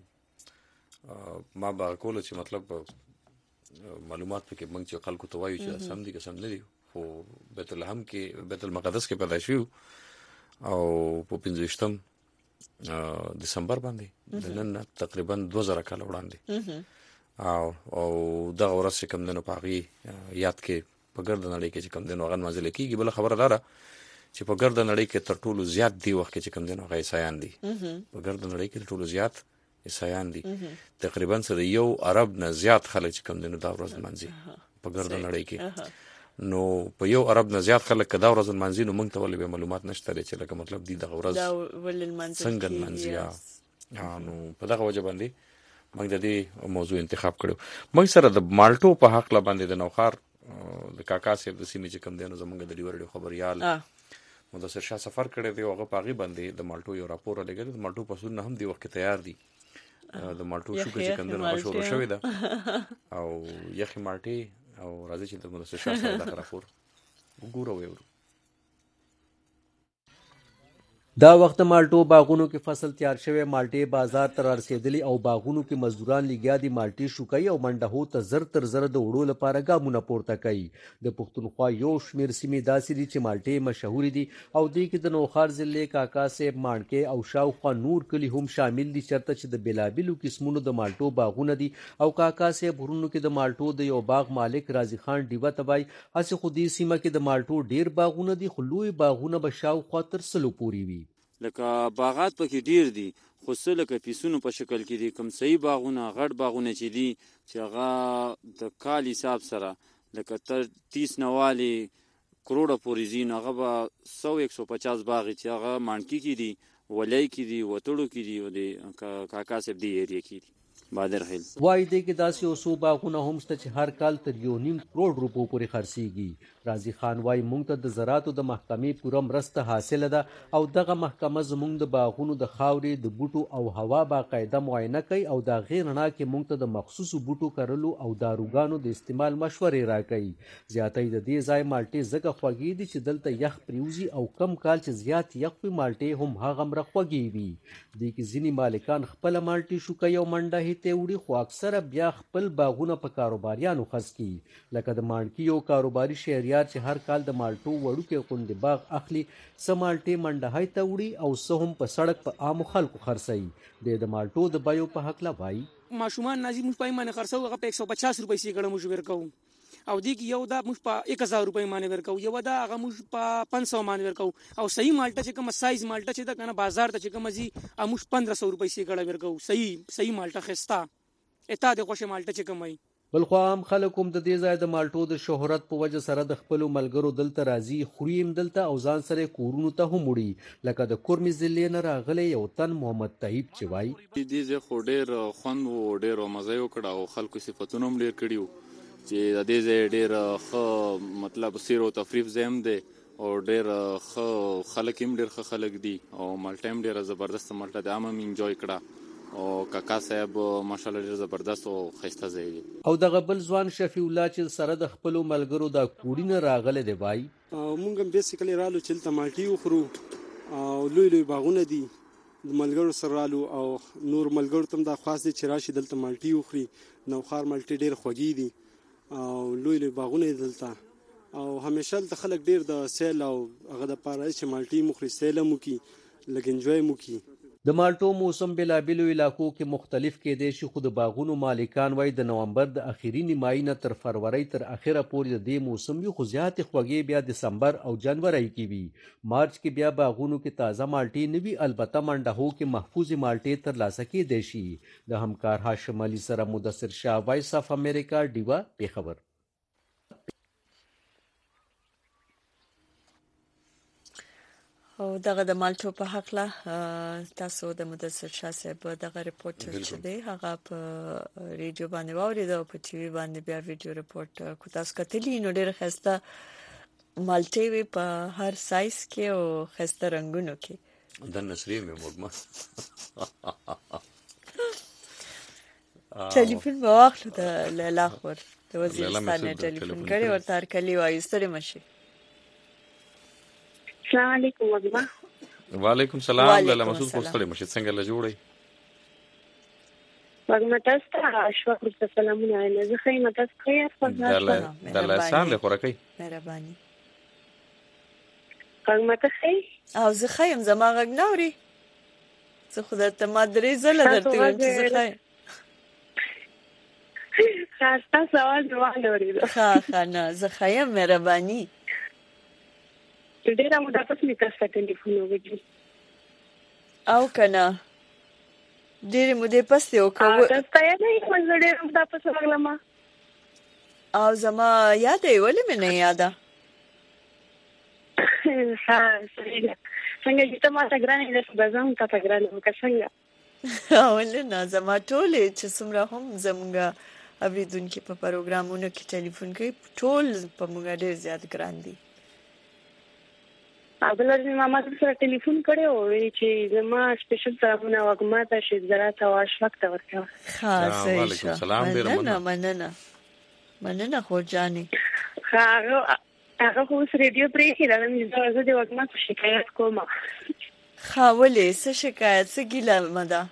ما به کول چې مطلب معلومات پکې موږ چې خلکو ته وایو چې سم دي که سم نه دي خو بیت الحم کې بیت المقدس کې پیدا شو او په 25 دسمبر باندې د نن تقریبا 2000 کال وړاندې او دغه ورځ چې کوم دنو پاغي یاد کې په ګرد نړۍ کې چې کوم دنو غن منځل کېږي بل خبره ده چې په ګرد نړۍ کې تر ټولو زیات دی وخت کې چې کوم دنو عیسایان دي په ګرد نړۍ کې تر ټولو زیات عیسایان دي تقریبا سره یو عرب نه زیات خلک چې کوم دنو دا ورځ منځي په ګرد نړۍ کې نو په یو عرب نه زیات خلک کدا ورځ منځي نو موږ ته ولې معلومات نشته چې لکه مطلب دی د ورځ څنګه منځي نو په دغه وجه باندې موږ د دې موضوع انتخاب کړو. موږ سره د مالټو په حق لا باندې د نوخار د کاکا صاحب د سیمې چې کوم دینو زمونږ د ډیورډ خبريال مدثر شاه سفر کړی دی هغه پاغي باندې د مالټو یو راپور لګل د مالټو پسونه هم دی وخت تیار دي د مالټو شو چې کوم دینو مشهور شوی ده او یخي مالټي او راځي چې د مدثر شاه سره د راپور وګورو ویورو. دا وخت مالټو باغونو کې فصل تیار شوی مالټي بازار ته رسیدلی او باغونو کې مزدوران لګیا دي مالټي شوکای او منډهو ته زر تر زر د وړو لپاره ګامونه پورته کوي. د پښتونخوا یو شمیر سیمې داسې دي چې مالټي مشهور دي او دې کې د نوخار ضلع کاکا صاحب مانکې او شاوخوا نور کلی هم شامل دي چرته چې د بلابلو قسمونو د مالټو باغونه دي او کاکا صاحب ورونو کې د مالټو د یو باغ مالک رازي خان ډیوه تبای هڅه خو دې سیمه کې د مالټو ډیر باغونه دي خو لوی باغونه به شاوخوا تر سلو پوري وي. لکه باغات پکې ډیر دي خو څه لکه پیسونو په شکل کې دي کوم صحیح باغونه غټ باغونه چې دي چې هغه د کال حساب سره لکه تر 30 نوالی کروڑه پورې زی نه هغه به 100-150 باغ چې هغه مانکی کې دي ولای کې دي وټړو کې دي او د کاکا صاحب دی ایریا کې دي بادر خیل وای دې کې داسې اوسو باغونه هم ست چې هر کال تر 1.5 کروڑ روپو پورې خرڅيږي. رازي خان وای مونږ ته د زراعتو د محکمې پوره مرسته حاصله ده او دغه محکمه زمونږ د باغونو د خاورې د بوټو او هوا باقاعده معاینه کوي او دا غیر نه کې مونږ ته د مخصوصو بوټو کرلو او داروګانو د استعمال مشورې راکړي. زیاتې د دې ځای مالټي زګه خوږې دي چې دلته یخ پریوزي او کم کال چې زیات یخ په مالټي هم هغه مرخوږي وي. د کې ځینی مالکان خپل مالټي شوکای او منډه ته وړي خو اکثره بیا خپل باغونه په کاروباریانو خرڅ کی لکه د مانکی یو کاروباري شهریار چې هر کال د مالټو وړو کې غونډې باغ اخلي سمالټي منډه ته وړي او سهم په سړک په عام خلکو خرڅي. د مالټو د بایو په حق لا وای ماشومان نازي موږ پای باندې خرڅو هغه په 150 روپۍ سي ګړه موږ ورکو او دې کې یو دا موږ په 1000 روپۍ باندې ورکو یو دا هغه موږ په 500 باندې ورکو او صحیح مالټه چې کوم سایز مالټه چې دا کنه بازار ته چې کوم زی موږ 1500 روپۍ سي ګړه ورکو صحیح مالټه خستا اته د خوشی مالټه چې کومای. بل خو عام خلک هم د دې ځای د مالټو د شهرت په وجه سره د خپل ملګرو دلته راځي خوریم دلته او ځان سره کورونو ته هم وړي لکه د کورمي ضلع نه راغلی یو تن محمد طیب چې وای دې ځای خو ډیر خوند و ډیر مزه وکړه او خلکو صفاتونه هم ډیر کړیو چې د دې ځای ډیر ښه مطلب سیر او تفریح زم دی او ډیر ښه خلک هم ډیر ښه خلک دي او مالټه هم ډیر زبردست مالټه د عام انجوای کړه او کاکا صاحب ماشاءالله ډیر زبردست او خسته ځای دی. او دغه بل ځوان شفیع الله چې سره د خپل ملګرو د کوډینه راغله دی وای مونږ هم بیسیکلی رالو چې مالټي وخورو او لوی باغونه دي د ملګرو سره رالو او نور ملګرو تم دا خاص دي چې راشي دلته مالټي وخوري نوخار مالټي ډیر خوږی دي او لوی باغونه دلته او همیشه د خلک ډیر د سیل او هغه د پاره چې مالټي مخري سیل مو کی لګنجوي مو کی. د مالټو موسم بلابلو علاقو کې مختلف کېدای شي خو د باغونو مالکان وای د نومبر د اخیری نیمایي نه تر فروری تر اخره پورې د دې موسم یو خو زیات خوږې بیا دسمبر او جنوري کې وي. مارچ کې بیا باغونو کې تازه مالټي نوي البته منډهو کې محفوظ مالټي تر لاسه کېدای شي. د همکار هاشم علي سره مدثر شاه وایس اف امریکا ډیوا پیښور. او دغه د مالټو په حق له تاسو د مدثر شاه صاحب دغه ریپورت چې دی هغه په ریډیو باندې واورید او په ټي وي باندې بیا ویډیو ریپورت کو تاسو کتلی نو ډېر خسته مالټي وي په هر سایز کې او خسته رنگونو کې د نصری مې مګما ټلیفون واخلو د لاخور د وزیرستان نه ټلیفون کړی ورته هرکلی وایو ستړي مشي. السلام علیکم وګما. وعلیکم السلام لاله مسعود خو ستړي مشي څنګه له جوړي وګما تاسو ته اشفاق رسول سلامونه نه زه خیمه تاسو خیر د لسان له خورکې مهرباني وګما ته خیر او زه خیم زما غږ نوري زه خو درته ما درې زله درته وایم چې زه خیم خاصه سوال جواب لري ښه نه زه خیم مهرباني ډېر مو تاسو می تاسو ټلیفون وکړي او کنه ډېر مو دې پسته وکړو تاسو ته نه یې ډېر مو تاسو راغلم او زما یاد یې ولې مې نه یاده ها څنګه چې ما ته ګرانې ده بازم ته ګرانې وکړه څنګه ولې نه زما ټولې چې څومره هم زمونږ اوریدونکي په پروګرامونو کې ټلیفون کوي ټول په موږ ډېر زیات ګران دي. بل ورځ ما سره ټلیفون کړی و چې زما سپیشل سلامونه وګما ته شهزاد ته اشفاق ته ورکړه. ښه صحیح شه مننه خو جانې هغه خو اوس ریډیو پرې کړه نو زه د وګما ته شکایت کوم. ښه ولې څه شکایت څه ګیله مده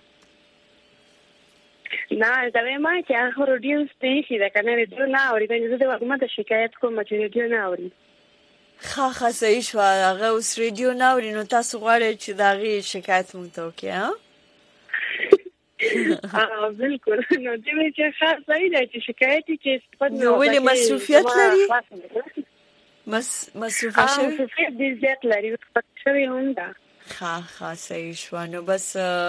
نه دا ما چې هغه ریډیو پرې کړه کنه ریډیو نه اوري زه د وګما ته شکایت کوم چې ریډیو نه اوري. ښه صحیح شو هغه اوس ریډیو نه اوري نو تاسو غواړئ چې د هغې شکایت مونږ ته وکړئ بالکل نو دې چې ښه صحیح دی چې شکایت یې چې نو ولې مصروفیت لري مصروفه شوي مصروفیت ډېر زیات لري شوي هم ده ښه صحیح شو نو بس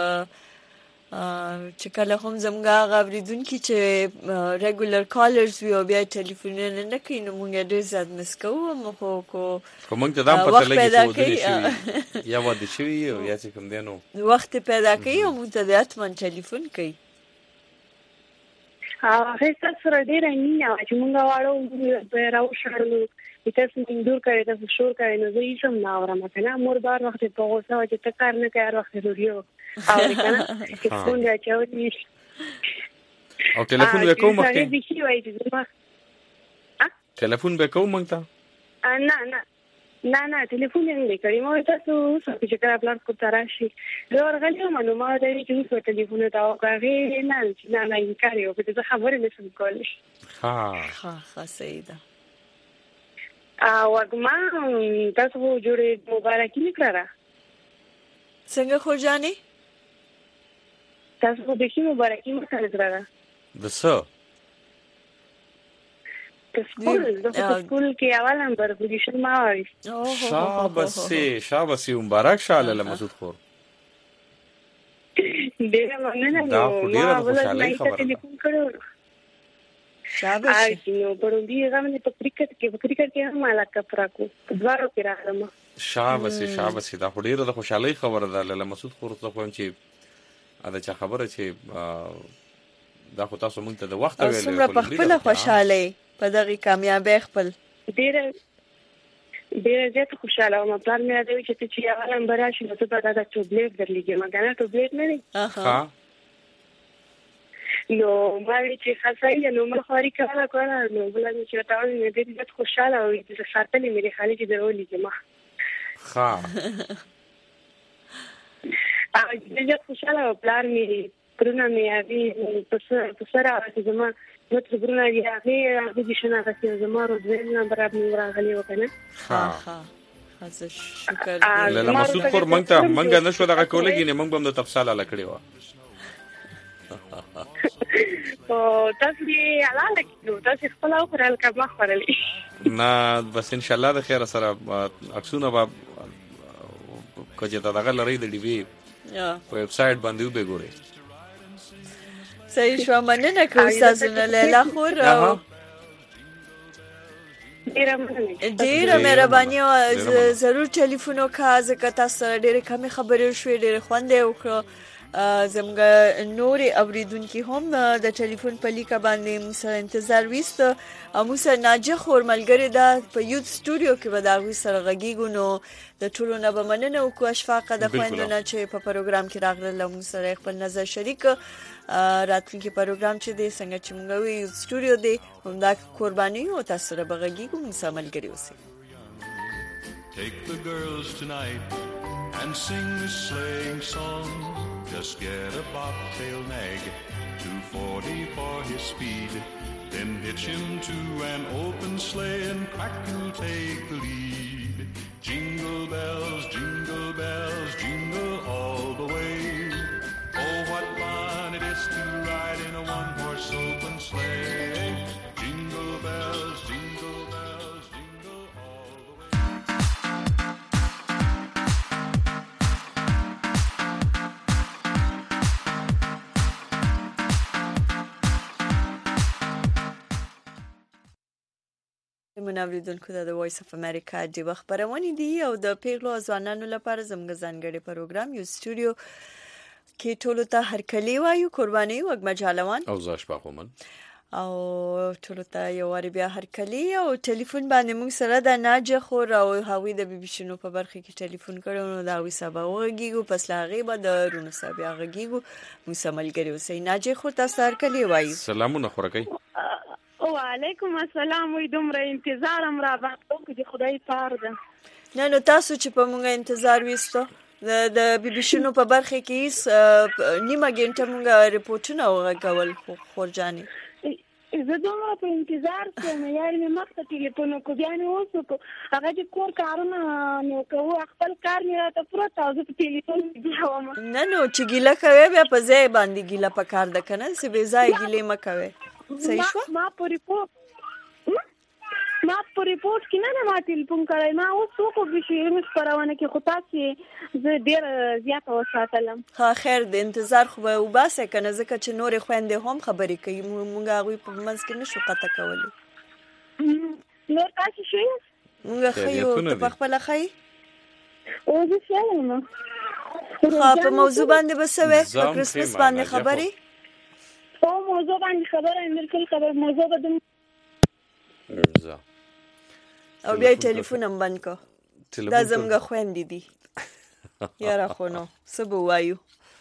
چې کله هم زموږ هغه اورېدونکي چې ریګولر کالرز وي او بیا ټلیفونونه نه کوي نو موږ ډېر زیات مس کوو خو موږ ته دا هم پته لګي چې ودرې شوي یا واده شوي او یا چې کوم دی نو وخت پیدا کوي او موږ ته د حتما ټلیفون کوي. هغه ستاسو سره ډېره مینه وه چې موږ واړو راوشړلو تاسو موږ دور کړی تاسو شور کړی نو زه هېڅ هم نه اورم که نه مور به هر وخت په غوسه وه چې ته کار نه کوې هر وخت روډیو اورې که نه ټلیفون دې اچولي او ټلیفون به کوو مخکې ټلیفون به کوو موږ ته نه ټلیفون یې نه دی کړی ما تاسو اوس چې کله پلار کور ته راشي زه ورغلې وم نو ما ورته ویلي چې اوس به ټلیفون ته وکړه هغې نه انکار یې وکړ چې زه خبرې نه شم کولی. ښه صحیح ده. وګما تاسو خو جوړې مبارکي نه کړه څنګه خو جانې تاسو خو بیخي مبارکي نه کړه د څه سکول کې اول نمبر پوزیشن ما وایي شاباسي مبارک شه لاله مسعود خور ډېره مننه دا خو ډېره د خوشحالۍ خبره ده شاباسي نو پرونډي هغه مې په کرکټ کې هم علاقه پراکو دوارو کې راغلم شاباسي دا خو ډېره د خوشحالۍ خبره ده لاله مسعود خور ته خو چې دا چا خبره چې دا خو تاسو مونږ ته د وخت ویلې څومره په خپله خوشحالۍ په دغې کامیابۍ خپل ډېره زیاته خوشحاله وم پلار مې راته وایي چې ته چې اول نمبر راشي نو ته به دا ټوبلیټ درلیږم که نه ټوبلیټ نه دی نو ما وی چې خاصه نو ما خواري کوله نو بل چې تاسو مې دې زیات خوشاله وي چې ساتلې مې خالي چې درولې ما دې زیات خوشاله پلار مې پرونه مې هغه په سره چې زما نو پرونه یې هغه دې شنه راځي زما روزل نمبر مې راغلی وکنه شکر لاله مسعود خور مونږ نه شو دغه کولګي نه مونږ هم د تفصیل علا کړی و او تاسو یې علاله کړو تاسو خپل او خپل کما خورلې نه بس ان شاء الله د خیر سره عکسونه به کوجه دغه لري د ډي وی ویب سټ باندې به ګوري. صحیح شو مننه کوم تاسو نه لاله خور ډیره مهرباني ضرور ټلیفون وکړه ځکه تاسو ډیره کمې خبرې شوې ډیره خوند یې وکړه زموږ نور اوریدونکو هم د ټلیفون په لیکه باندې موږ سره انتظار وست او موږ سره ناجه خور ملګری ده په یوت سټوډیو کې به دا غوي سره غږیږو نو د ټولو نه به مننه وکړو اشفاقه د خويندونو چې په پروګرام کې راغله موږ سره خپل نظر شریک راتلونکي پروګرام چې دی څنګه چې موږ وی یوت سټوډیو دی همدا قرباني او تاسو سره به غږیږو موږ سره ملګری اوسئ. Take the girls tonight and sing a sleighing song. Just get a bobtail nag, 240 for his speed. Then hitch him to an open sleigh and crack will take the lead. Jingle bells, jingle all the way. Oh, what fun it is to ride in a one-horse open sleigh. Jingle bells, jingle bells, jingle all the way. منوریدونکو د وایس اف امریکا د خبرونه دي او د پیغلو ځوانانو لپاره زموږ ځانګړي پروګرام یو سټوډیو کې ټولو ته هرکلی وایو قرباني وګ مجالوان او زاش پاخومن او ټولو ته یو ور بیا هرکلی او ټلیفون باندې موږ سره د ناجه خور او هاوی د بي بي شنو په برخه کې ټلیفون کړو نو دا وی سبا وګیګو پس لاغي به د رونو سبا غیګو موږ سملګری وسې ناجه خور تاسو هرکلی وایو سلامونه خورکې وعلیکم السلام وې دومره انتظار هم را باندې د خدای پاره ده نو تاسو چې په مونږه انتظار وستو د بي بي شنو په برخه کې نیمه ګنټه مونږه ریپورتونه وغږول خورجاني زه دومره په انتظار کوم یاري مې مخته ټلیفون کو بیا نه اوسو هغه د کور کارونه نو کوو خپل کار نه راته پروت او زه په ټلیفون بیا وم نه چې ګیله کوي بیا په ځای باندې ګیله پکار ده کنه چې به ځای ګیله مکوي صحیح شو ما په ریپورت کې نه ما ټلیفون کړای ما اوس څوک به شي مې خبرونه کې خو تاسو زه ډیر زیات وساتلم ها خیر د انتظار خو به وباسه کنه ځکه چې نور خويندې هم خبرې کوي مونږ هغه په منځ کې نشو قطع کولی نور تاسو شئ مونږ خيو په خپل خي او زه شایم خو په موضوع باندې بسوي په کرسمس باندې خبري او موضوع باندې خبره بالکل خبر موضوع بدم او بیا ټلیفون هم بند کو دا زموږ خويندې دي یاره خو نو څه به وایو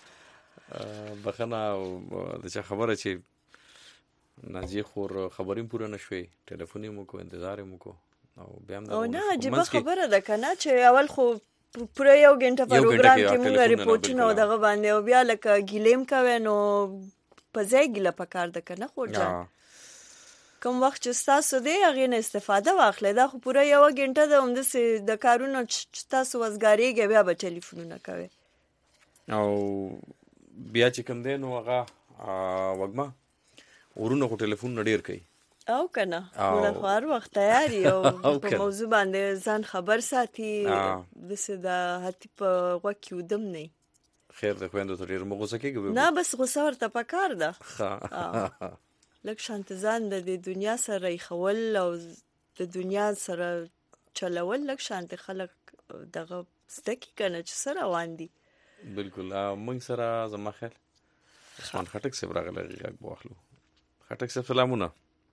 بخنه د چا خبره چې ناجی خور خبرې پوره نشوي ټلیفون یې مو کو انتظار یې مو کو او بیا هم او نه عجیب خبره ده کنه چې اول خو پوره یو غنټه پروګرام کې موږ ریپورتونه دغه باندې او بیا لکه ګیلیم کوي نو په ځای ګیله پکار ده کنه خورجان کوم وخت چې تاسو دې هغه نه استفاده واخلئ دا خو پوره یو غنټه د اومده د کارونو چې تاسو وزګاریږي بیا به ټلیفونونه کوي او بیا چې کوم دین هغه وګما ورونو کو ټلیفون نډیر کوي او کنه موږ هر وخت تیار یو په موضوع باندې ځان خبر ساتي د سده هتی په وکیو دم نه خیر د خويندو ته ډیر مغوسه کېږي نه بس غوسه ورته پکار ده لکه شانت ځان د دنیا سره خول او د دنیا سره چلول لکه شانت خلک دغه ستکی کنه چې سره روان دي بالکل موږ سره زما خیر عثمان خټک صاحب راغلی غږ واخلو خټک صاحب سلامونه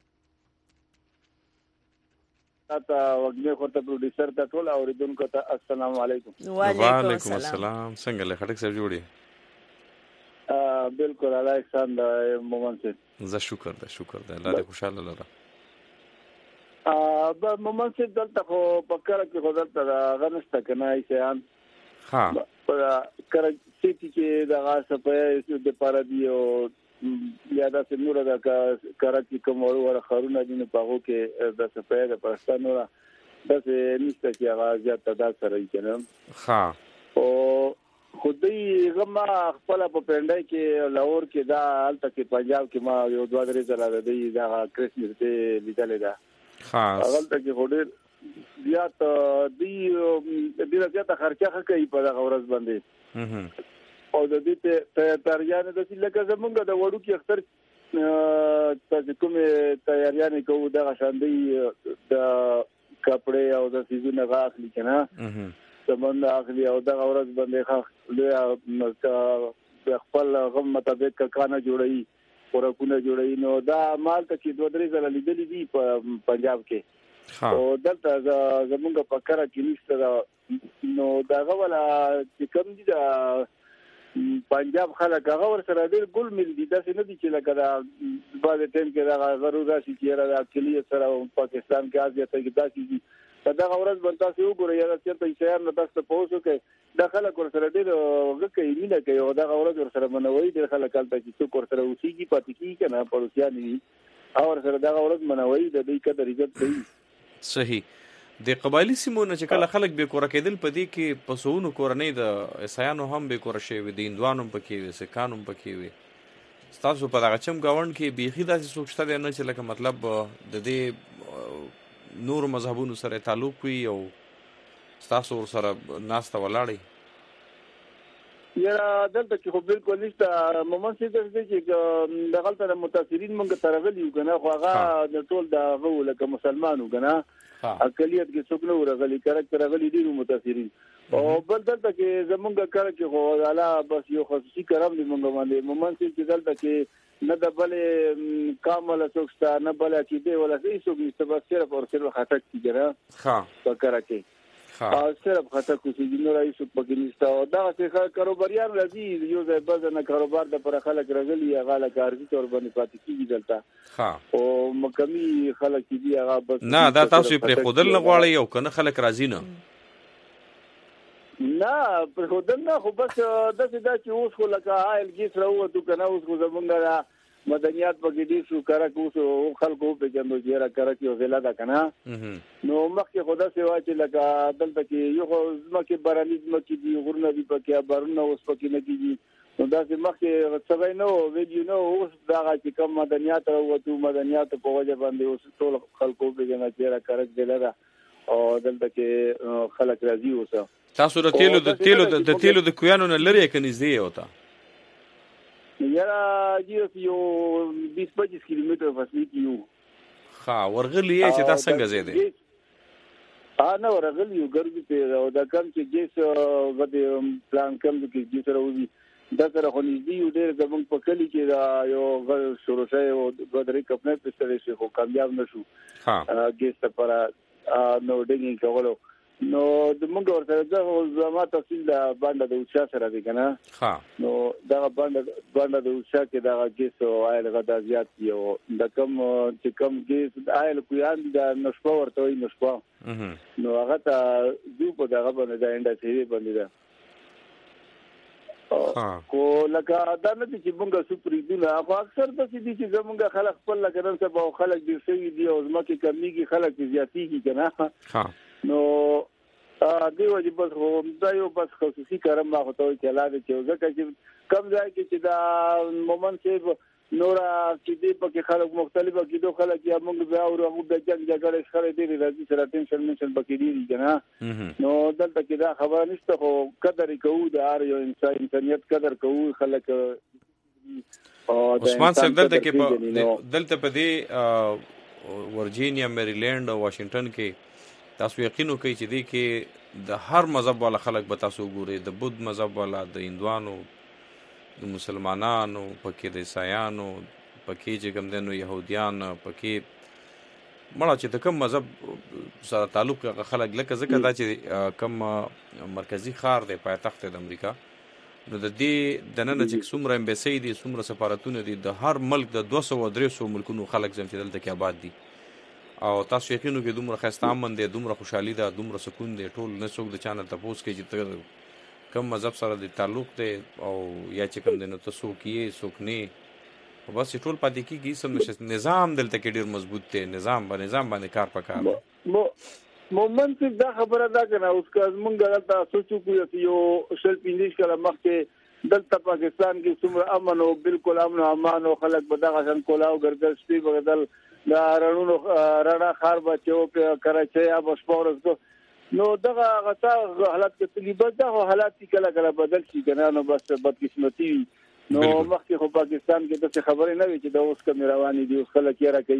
تا وګړي خورته پروډوسر ته ټول اوریدونکو ته السلام علیکم وعلیکم السلام څنګه له خټک صاحب جوړی بالکل الله احسان د مومن زه شکر ده الله دې خوشاله لره به مومن سي دلته خو پکړه کې خدای غنسته کنه ایسان ها پر کر سيتي کې د غاسه په د پارادیو یا د سموره د کراچي کوم ور خارونه دي په هغه کې د سپېد د پاکستان را د نشته چې هغه زیاته د سره یې کنه ها او خودي غما خپل په پندای کې لاهور کې دا حالت کې پنجاب کې ما یو دوه درې ځله د دې دا کرسمس ته لیدل دا ها هغه ته کې هډر زیات دی زیاته خرچه کوي په هغه ورځ باندې او د دې ته تیاریانه د لکه زمونږ د وړو کې اختر چې کومه تیاریانه کوو د غشاندې د کپڑے او د سيزونه غاخلي کنه زمونږ اخلي او د ورځ باندې خاص له خپل غم مطابق کانه جوړي خوراکونه جوړي. نو دا مال ته چې 2-3 ځله لیدلې دي په پنجاب کې او دلته زمونږ په کار کې نشته. نو دا غواړه چې کوم دي دا پنجاب خلک هغه ور سره ډېر ګل مل دي. دا څه نه دي چې لکه دا بعد ټیم کې دا ضروري راشي چې را اکلی سره پاکستان کې ازیا ته کې دا چې دا ورځ بنتا سي وګورئ یا چې په شهر نه تاسو پوسو کې دا خلک ور سره ډېر وګکې مینه کوي او دا ورځ ور سره منوي د خلک کله چې څوک ور سره اوسېږي پاتې کیږي کنه پروسیان دي او ور سره دا ورځ منوي د دې قدر عزت کوي. صحیح. د قبایلی سیمو نه چې کله خلک به کور کېدل په دې کې پسونو کورنۍ د عیسایانو هم به کور شي وي د هندوانو پکې وي سکانو پکې وي. تاسو په دغه چم گاوند کې بیخي داسې سوچته دی نه چې لکه مطلب د دې نور مذهبونو سره تعلق وي او تاسو سره ناسته ولاړی؟ یا دلته کې خو بالکل نشته. مومن سي د دې چې د غلطه متاثرین موږ ترغلی کنه خو هغه د ټول د غو لکه مسلمانو کنه اقلیت کې څوک نو راغلي کارکټر راغلي دي متاثرین او بل دلته کې زمونږ کار کې خو اعلی بس یو خصوصي کرم دي مونږ باندې مومن سي چې دلته کې نه د بل کامل څوک نه بل کې ولا هیڅ څوک نشته بس صرف او صرف خاطر کیږي ها په کار کې صرف خاطر کوشي نو رئیس پکې نشته او دا څه کاروباریان راځي یو ځای بزنه کاروبار د پر خلک راغلي هغه کارګي تور باندې پاتې کیږي دلته او مکمي خلک دي هغه بس نه دا تاسو پر خودل نه غواړي او کنه خلک راځي نه پر خودل نه خو بس د دې چې اوس خو لکه آیل کې سره وته کنه اوس خو زمونږه مدنیات پکې دي شو کارا کوسو خلکو په جنو جیرا کارا کې وزلا دا کنه نو مخکې خدا سیوا چې لکه دلته کې یو ځمکه برانیزم کې دی غورنه دی پکې بارونه اوس پکې نه کیږي نو دا چې مخکې څنګه نو ویډیو نو اوس دا چې کوم مدنیات او تو مدنیات په وجه باندې اوس ټول خلکو په جنو جیرا کارا کې دا او دلته کې خلک راضي اوسه. تاسو د تیلو د کویانو نه لري کني زی وتا یاره یو 20-25 کیلومتر فاصله کې یو. ورغلی چې دا څنګه زیاده نه ورغلی یو ګرځي ته او دا کم چې جیس غد پلان کم کې جیس راوځي دا سره خو نږدې یو ډېر زمونږ په کلی کې دا یو شروع شوی او غدري کپنه په ستړي شي خو کامیاب نشو جیس ته پر نو ډینګ کولو نو د موږ ورته د زما تفصیل د باندې د اوچا سره دی کنه نو دا باندې د اوچا کې دا جیس او آیل غدا زیات دی او د کم چې کم جیس آیل کویان د نشپا ورته وي نشپا نو هغه ته جو په دغه باندې د انډستری باندې دا کو لکه دا نه چې موږ سپریدونه خو اکثر د دې چې زموږ خلک خپل لګرن څه به خلک ډیر شي دي او زمکه کمیږي خلک زیاتیږي کنه نو دی وجه بس هم دا یو بس خصوصي کارم ما هوته چې لاله چې ځکه چې کم ځای کې چې دا مومن چې نورا چې دی په کې خلک مختلفه کې دوه خلک یا موږ بیا او هغه د جنگ جګړه سره دی راځي سره ټینشن پکې دی کنه نو دلته کې دا خبره نشته خو قدر کوو د هر یو انسانیت قدر کوو خلک عثمان صاحب دلته په دې ورجینیا میریلند او واشنگټن کې تاسو یقینو کوي چې دی کې د هر مذهب والا خلک به تاسو ګوري د بودھ مذهب والا د هندوانو د مسلمانانو پکې د عیسایانو پکې چې کوم دنو يهوديان پکې مړه چې د کوم مذهب سره تعلق خلک لکه ځکه دا چې کوم مرکزی ښار دی پایتخت د امریکا نو د دې د نن چې څومره امبیسي دي څومره سفارتونه دي د هر ملک د 200-300 ملکونو خلک زم چې دلته کې آباد دي او تاسو یقینو کې دومره خسته امن دي دومره خوشحالي ده دومره سکون دي ټول نه څوک د چانل تاسو کې چې کوم مذهب سره د تعلق دی او یا چې کوم دنو تاسو کې څوک نه بس ټول پاتې کېږي سم نظام دلته کې ډیر مضبوط دی نظام باندې کار پکار مومن چې دا خبره ده کنه اوس که مونږ دلته سوچو کوی یو شل پینځ کله مخکې دلته پاکستان کې څومره امن او بالکل امن او امان او خلک به دغه څنګه کولاو ګرځل سپي بدل دا رڼو رڼا خار بچو په کراچي یا بشپورس کو نو دغه غتا حالت کې تقریبا دا حالات کله کله بدل شي کنه نو بس بدقسمتي نو مخکې خو پاکستان کې د خبرې نه وي چې د اوس کوم رواني دي اوس خلک یې راکې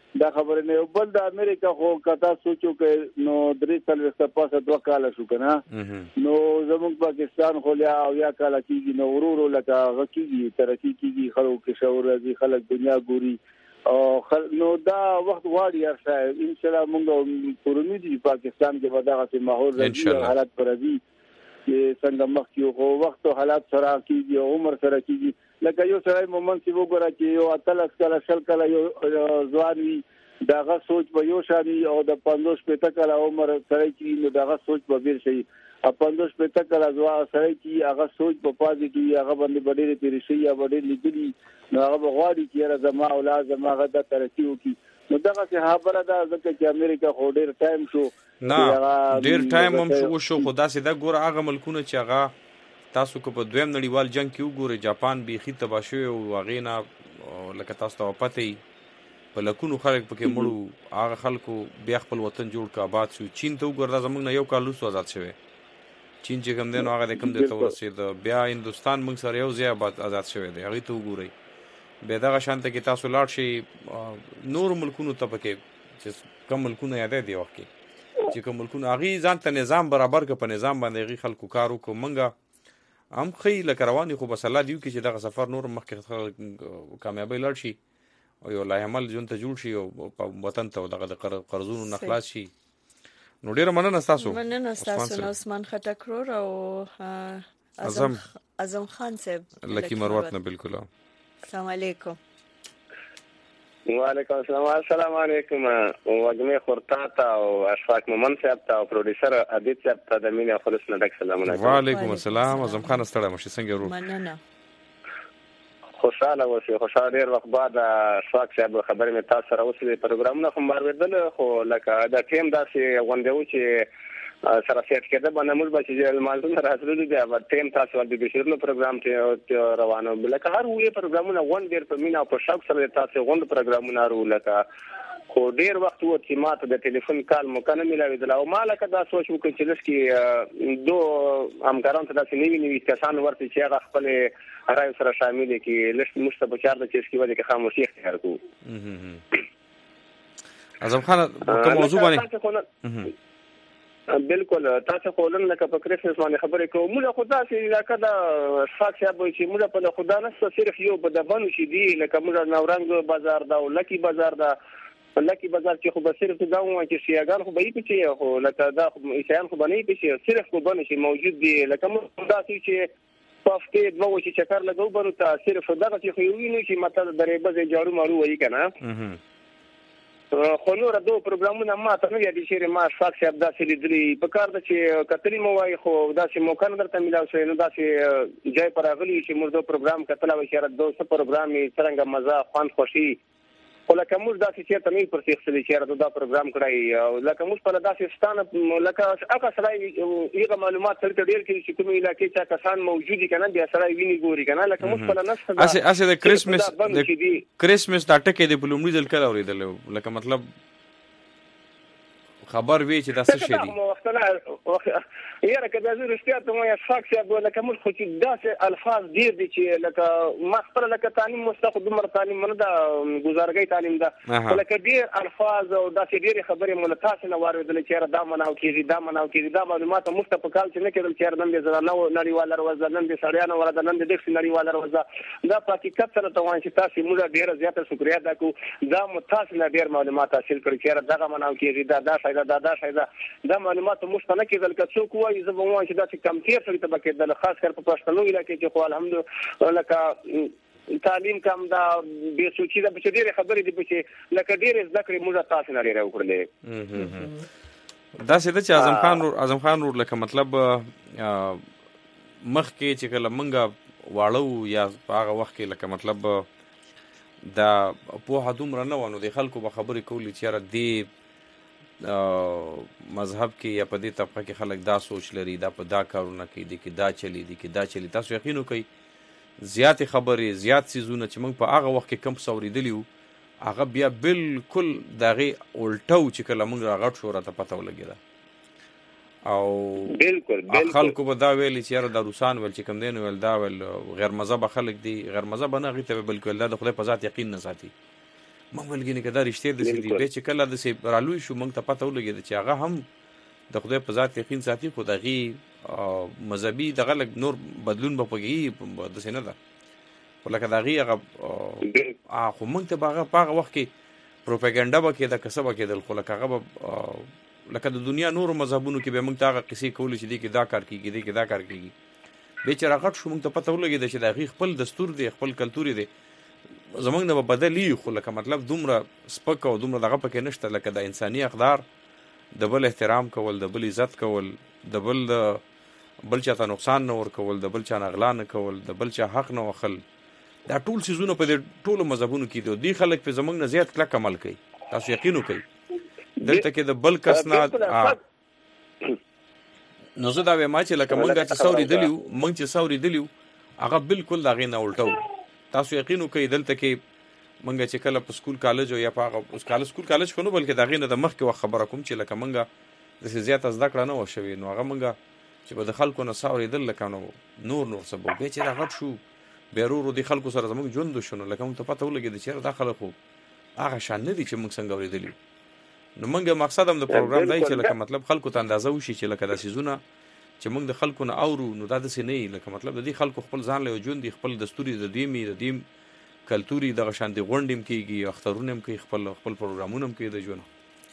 دا خبره نه. بل د امریکا خو کتا سوچو کې نو 3 پاسه 2 کال شو کنه نو زموږ پاکستان خو یا کال کېږي نو ورورو لکه غکیږي ترقی کېږي خلکو کې شعور راځي خلک دنیا ګوري او نو دا وخت غواړي ارشا ان شاء الله موږ پرونی دي پاکستان کې ودا غسي ماحول راځي حالات پر راځي چې څنګه مخ یو خو وخت حالات سره کېږي عمر سره کېږي لکه یو سره مومنت چې وګورئ چې یو اتلس کله شل کله یو ځوان وي دغه سوچ به یو شانی او د 50 کله عمر سره کې نو دغه سوچ به بیر شي 50 کله ځوان سره کې هغه سوچ په پازي کې هغه باندې ډېرې تیری شي یا ډېرې لیدلي نو هغه غواړي چې زما اولاد زما غدا ترقی وکړي نو دغه څه خبره ده ځکه چې امریکا خو ډېر ټایم شو نه ډېر ټایم هم شو خدا سي دا ګور هغه ملکونه چې هغه تاسو کو په دویم نړیوال جنگ کې وګورئ جاپان بیخي تباه شوی او هغې نه لکه تاسو ته پته په لکونو خلک پکې مړو هغه خلکو بیا خپل وطن جوړ کا آباد شو. چین ته وګوره دا زموږ نه یو کال وروسته آزاد شوی چین چې کوم دی نو هغه د کوم ځای ته ورسېد بیا هندوستان موږ سره یو ځای آزاد شوی دی هغې ته وګورئ بیا دغه شانته کې تاسو لاړ شئ نور ملکونو ته پکې چې کوم ملکونه یادی دی وخت کې چې کوم ملکونه هغې ځان ته نظام برابر که په نظام باندې هغې خلکو کار وکړو موږ هم خی لکه رواني خو بس الله دیو کې چې دغه سفر نور مخکې کامیابی لاړ شي او یو لای عمل ژوند ته جوړ شي او په وطن ته دغه د قرضونو نه خلاص شي. نو ډیره مننه تاسو عثمان خټکرور او اعظم خان صاحب لکی مروت نه بالکل. السلام علیکم. وعلیکم السلام. السلام علیکم وجمه خورتا او اشفاق مومن صاحب ته او پروډوسر عبید صاحب ته د مینه خلص نه ډک سلامونه. وعلیکم السلام. اعظم خان ستړی مشه څنګه ورو مننه خوشاله اوسئ. خوشاله ډیر وخت بعد اشفاق صاحب خبرې مې تاسو سره اوسې پروګرامونه خو مارویدل خو لکه دا ټیم داسې غونډو چې سره سیټ کېده باندې موږ به چې مالونه راځلو بیا به ټیم تاسو ولې د شیرونو پروګرام ته روانو لکه هر وی پروګرامونه غونډ ډیر په مینا او په شوق سره تاسو غونډ پروګرامونه ورو لکه خو ډیر وخت و چې ماته د ټلیفون کال مکنه ملاویدل او مالک دا سوچ وکړ چې لسکی دو همکاران ته داسې نیوي کسان ورته چې هغه خپل راي سره شامل کی لږ مشته بچار د چیز کی وجه کې خاموشي اختیار کو. اعظم خان کوم موضوع باندې بالکل تاسو خو لن لکه په کریسمس باندې خبرې کوو موږ خدا چې علاقه دا شاک صاحب چې موږ په خدا نه صرف یو بدبن شي دی لکه موږ نورنګ بازار دا او لکی بازار دا لکی بازار چې خو به صرف دا و چې شیعاګان خو به یې پچې خو لکه دا عیسایان خو به نه یې پچې صرف خو بنه شي موجود دی لکه موږ دا چې په هفته دوه چې چکر لګو بنو ته صرف دغه چې خو ویني چې ماته درې بځې جارو مارو وایي کنه خو نور دو پروګرامونه ما ته نه یادي چې ما شاک صاحب داسې لیدلي په کار د چې کتلی مو وایي خو داسې موقع نه درته ملاو شوی نو داسې ځای پر راغلی چې موږ دو پروګرام کتلی وای چې دو څه پروګرام یې څرنګه مزه خوند خوښي خو لکه موږ داسې چېرته نه پر سیخسلي چې دا پروګرام کړی او لکه موږ په داسې ستانه لکه هغه سړی هغه معلومات سره ډېر کړي چې کومې علاقې چې کسان موجود دي کنه بیا سړی ویني ګوري کنه لکه موږ په نسخه اسه د کریسمس دا ټکي د بلومړي ځل کله اوریدل لکه مطلب خبر وی چې تاسو شې دي یاره کدا زه رښتیا ته وایم اشفاق صاحب لکه موږ خو چې داسې الفاظ ډېر دي چې لکه ما خپل لکه تعلیم مستخدم دومره تعلیم نه دا گزارګۍ تعلیم ده لکه ډېر الفاظ او داسې ډېرې خبرې مله تاسو نه واورېدلې چې دا مناو کېږي دا معلومات موږ ته په کال چې نه کېدل چې نن دې زنانه نړیواله ورځ نن دې سړیانو ورځ نن دې دښتې نړیواله ورځ دا په حقیقت سره ته وایم چې تاسو موږ ډېره زیاته شکریا ادا کوو دا مو تاسو نه ډېر معلومات حاصل کړي چې دغه مناو کېږي دا شاید دا معلومات موږ ته نه کېدل که څوک وایي زه به وایم چې داسې کمتیر سړي ته به کېدل خاص کر په پښتنو علاقې کې خو الحمدلله لکه تعلیم کم دا بې سوچي ده چې ډېرې خبرې دي چې لکه ډېرې زده کړې موږ تاسو نه ډېرې وکړلې داسې ده چې اعظم خان ورور لکه مطلب مخکې چې کله موږ واړو یا په هغه وخت کې لکه مطلب دا پوهه دومره نه وه نو د خلکو به خبرې کولې چې یاره دې مذهب کې یا په دې طبقه کې خلک دا سوچ لري دا په دا کارونه کوي دي کې دا چلی تاسو یقین وکئ زیاتې خبرې زیات څیزونه چې موږ په هغه وخت کې کم څه اورېدلي وو هغه بیا بالکل د هغې الټو چې کله موږ راغټ شو راته پته ولګېده او خلکو به دا ویلي چې یاره دا روسان ویل چې کوم دی نو ویل دا ویل غیر مذهبه خلک دي غیر مذهبه نه هغې ته به بلکې ویل دا د خدای په ذات یقین نه ساتي موږ ولګینې کدا رښتیا د سړي به چې کله د سي رالوي شو موږ ته پته ولګید چې هغه هم د خدای په ذات یقین ساتي خو دغه مذهبي دغه نور بدلون به پګي د سینه ده ولکه دغه هغه خو موږ ته هغه وخت کې پروپاګاندا به کې د کسبه کې د خلک هغه لکه د دنیا نور مذهبونو کې به موږ ته هغه قصې کول چې دي کې دا کار کیږي دي کې دا کار کیږي به چې راغټ شو موږ ته پته ولګید چې دغه خپل دستور دی خپل کلتور دی زمونږ نه بدلی خو لکه مطلب دومره سپک او دومره دغه پکې نشته لکه د انساني اقدار د بل احترام کول د بل عزت کول د بل چا ته نقصان نه ور کول د بل چا نه غلا نه کول د بل چا حق نه وخل دا ټول سيزونه په دې ټولو مذهبونو کې دي خلک په زمونږ نه زیات کلک عمل کوي تاسو یقین وکړئ دلته کې د بل کس نه نو زه دا وایم چې لکه مونږ چې سوري دلیو هغه بالکل دغه نه الټو تاسو یقین وکړئ دلته کې منګه چې کله په سکول کالج او یا په اوس سکول کالج خو نه بلکې دغه نه د مخ کې خبره کوم چې لکه منګه د زیات زده کړه نه وشوي نو هغه منګه چې په خلکو نه ساوري دل لکه نور سبب به چې راغټ شو بیرورو د خلکو سره زموږ ژوند شونه لکه موږ ته پته ولګي چې داخله خو هغه شان نه دي چې موږ څنګه ورېدلی نو منګه مقصد هم د پروګرام دی چې لکه مطلب خلکو ته اندازه وشي چې لکه د سيزونه چې موږ د خلکو نه اورو نو دا د سینې لکه مطلب د دې خلکو خپل ځان له ژوند خپل دستوري د دیم کلتوري د غشان دی غونډم کیږي اخترونه هم کوي خپل پروګرامونه هم کوي د ژوند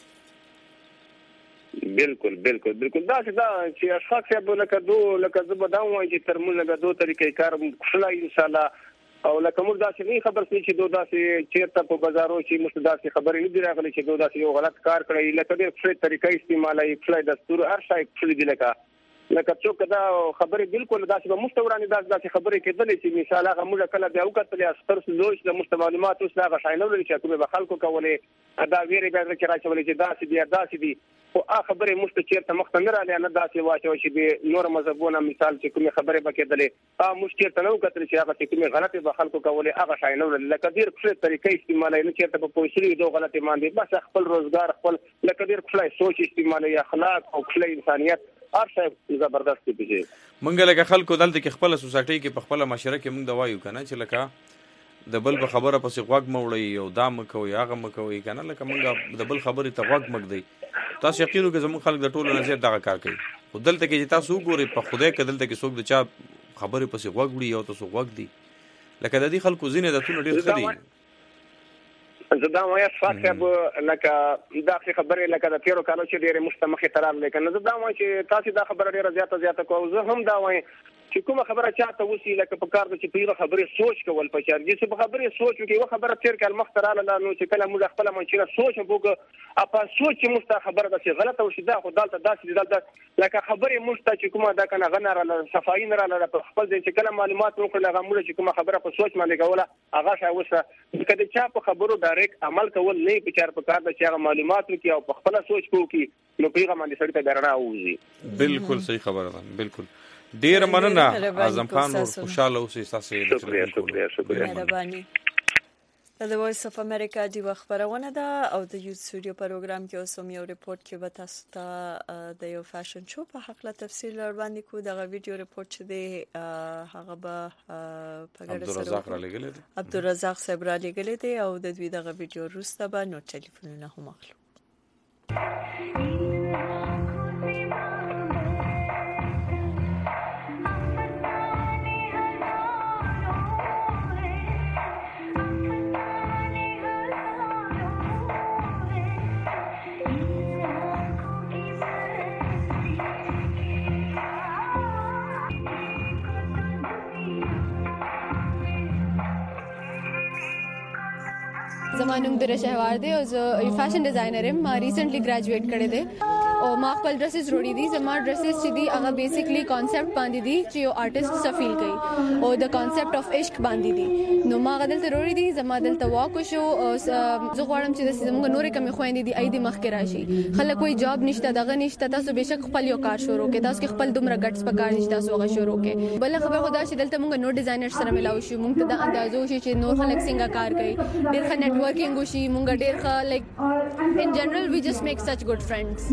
بالکل دا چې اشخاص یې لکه زبدان وایي چې ترمن لکه دوه طریقې کار خلای ان شاء الله او لکه موږ دا چې خبر سي چې دوه داسې چیرته په بازارو کې مستداسي خبرې نه دی راغلي چې دوه داسې یو غلط کار کړی لکه د څه طریقې استعمالي خلای دستور هر شای خلای دی لکه څوک دا خبرې بالکل داسې به مستورانه داسې خبرې کېدلې چې مثال هغه موږ کله بیا وکړل استر سلوش د مستمعلومات اوس هغه شاینه ولې چې کومه خلکو کولې دا ویری به چې راچولې چې داسې دي او هغه خبرې مستچیرته مختمره لري نه داسې واچو چې د نور مذهبونو مثال چې کومه خبرې به کېدلې مشکلته نو کتل چې هغه کومه غلطه به خلکو کولې هغه شاینه ولې لکه ډیر څه طریقې استعمالي نه چې ته په پوښتنه دوه غلطه باندې بس خپل روزګار خپل لکه ډیر خلای سوچ استعمالي اخلاق او خلای انسانيت ارشد زبردست دی مونږ لکه خلکو دلته کې خپل سوسایټي کې په خپل معاشره کې مونږ دا وایو کنه چې لکه د بل په خبره پسې غوږ موړی او دا مکوي هغه مکوي کنه لکه مونږ د بل خبرې ته غوږ مګدی تاسو یقین وکړئ زموږ خلک د ټولو نظر دغه کار کوي خو دلته کې چې تاسو وګورئ په خدای کې دلته کې څوک د چا خبرې پسې غوږ وړي او تاسو غوږ دی لکه د دې خلکو زینه د ټولو ډیر خدي زدا وایي صاحب لکه دا خبره لکه د تیرو کالو چې ډیره مستمخه ترار لیکن زدا وایي چې تاسو دا خبره ډیره زیاته کوو زه هم دا وایي چې کومه خبره چاته وسی لکه په کار د چې پیغه خبره سوچ کول پچار دي چې په خبره سوچ وکي و خبره تیر کال مختراله نو چې کله موږ خپل منچره سوچ وکړو اپا سوچ چې مست خبره د چې غلطه وشي دا خو دالته داسې دالته لکه خبره مست چې کومه دا کنه غنره صفائی نه رااله په خپل ځین چې کله معلومات وکړل هغه موږ چې کومه خبره په سوچ باندې کوله هغه شای وسه کله چا په خبرو ډایرکټ عمل کول نه په چار په کار د چې هغه معلومات وکي او په خپل سوچ کوي نو پیغام باندې سړی ته درنا اوږي بالکل صحیح خبره ده بالکل ډیر مننه اعظم خان خوشاله اوسئ تاسو شکریہ مهرباني د وایس اف امریکا دی خبرونه ده او د یوټیوب سټوډیو پروګرام کې اوسم یو ریپورت کې به تاسو ته د یو فیشن شو په حق له تفصیل وړاندې کو دغه ویډیو ریپورت چې دی هغه به په ګډه سره عبدالرزاق صاحب را لګلې دی او د دوی دغه ویډیو وروسته به نو ټلیفونونه هم اخلو زمانوم در شهوار دی او زه فیشن ډیزاینر یم ما ریسنټلی ګریجویټ کړی دی او ما خپل ډریسز وروړي دي زما ډریسز چې دي هغه بیسیکلی کانسپټ باندې دي چې یو آرټیست څه فیل کوي او د کانسپټ اف عشق باندې دي نو ما غدلته وروړي دي زما دلته واک شو او زه غواړم چې د زموږ نورې کمې خويندې دي اې دي مخ کې راشي خلک کوئی جاب نشته دغه نشته تاسو بهشک خپل یو کار شروع کړئ تاسو خپل دومره ګټس په کار نشته تاسو هغه شروع کړئ بل خبر خدا چې دلته موږ نو ډیزاینر سره ملاو شو موږ ته د اندازو شي چې نور خلک څنګه کار کوي ډېر ښه نیټورکینګ وشي موږ ډېر ښه لایک ان جنرال وی جست میک سچ ګډ فرندز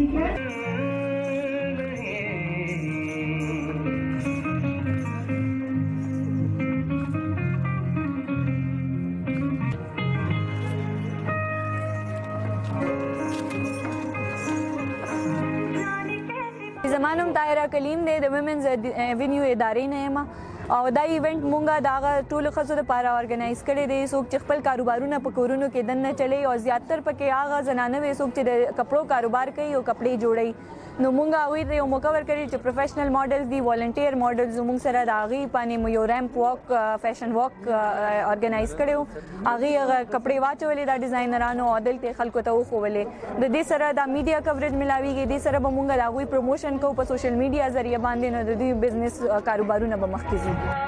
زمانم طاهره کلیم دی د ویمنز وینیو ادارې نه یم او دا ایونت مونږه دا ټول خزو لپاره اورګنایز کړی دی څوک چې خپل کاروبارونه په کورونو کې دنه چلی او زیاتر پکې هغه زنانه وي څوک چې د کپړو کاروبار کوي او کپړې جوړي نو مونږه وی دی یو موقع ورکړی چې پروفیشنل ماډلز دی والنټیر ماډلز مونږ سره دا غي پانې یو ریمپ واک فیشن واک اورګنایز کړو هغه کپړې واچولې دا ډیزاینرانو او دلته خلکو ته وخولې د دې سره دا میډیا کوریج ملاویږي د سره به مونږه دا غوي پروموشن کو په سوشل میډیا ذریعہ باندې نو د دې بزنس کاروبارونه به مخکې ځي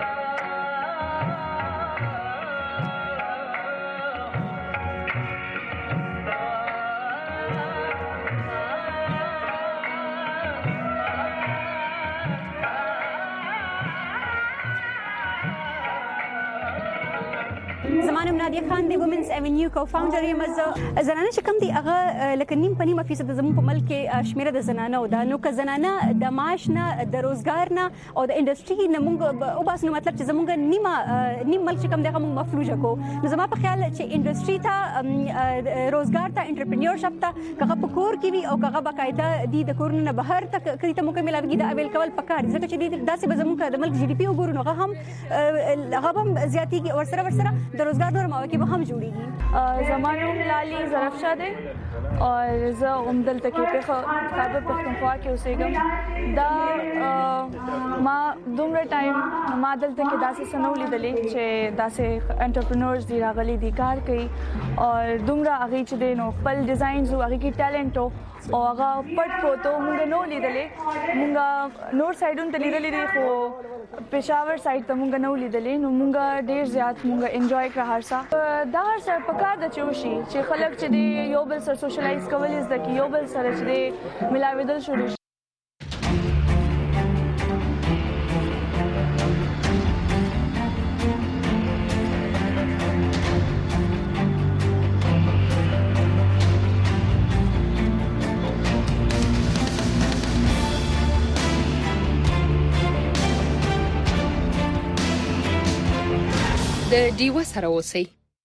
زمانم نادیه خان دی وومنز ایونیو کو فاونډر یم زنانه چې کوم دی هغه لکه نیم په نیمه فیصد زموږ په ملک کې شمیره د زنانه او دا نو که زنانه د معاش نه د روزګار نه او د انډستری نه موږ او بس نو مطلب چې زموږ نیم ملک چې کوم دی هغه موږ مفلوجه کو نو زما په خیال چې انډستری ته روزګار ته انټرپرینیورشپ ته کغه په کور کې وي او کغه باقاعده دی د کورونو نه بهر ته کړي ته موږ ملاوي د اویل کول پکار ځکه چې داسې به زموږ د ملک جی ډی پی وګورو نو هغه هم زیاتیږي او سره د روزګار نور مواقع به هم جوړیږي زمانوم لالي ظرفشاه دی او زه عمدلته کې په خیبر پښتونخوا کې اوسېږم دا ما دومره ټایم ما دلته کې داسې سنو لیدلې چې داسې انټرپرینورز دی راغلي دي کار کوي او دومره هغه چې دی نو خپل ډیزاینز او هغه کې ټیلنټ او هغه پټ پروتو مونږ نو لیدلې مونږ نور سایډونو ته لیدلې دي خو پېښور سایډ ته مونږ نو لیدلې نو مونږ ډېر زیات مونږ انجوای کړ هر څه دا هر څه پکار د چوشي چې خلک چې دی یو بل سره سوشلایز کول از د یو بل سره چې دی ملاویدل شروع د ډیوه سره اوسئ.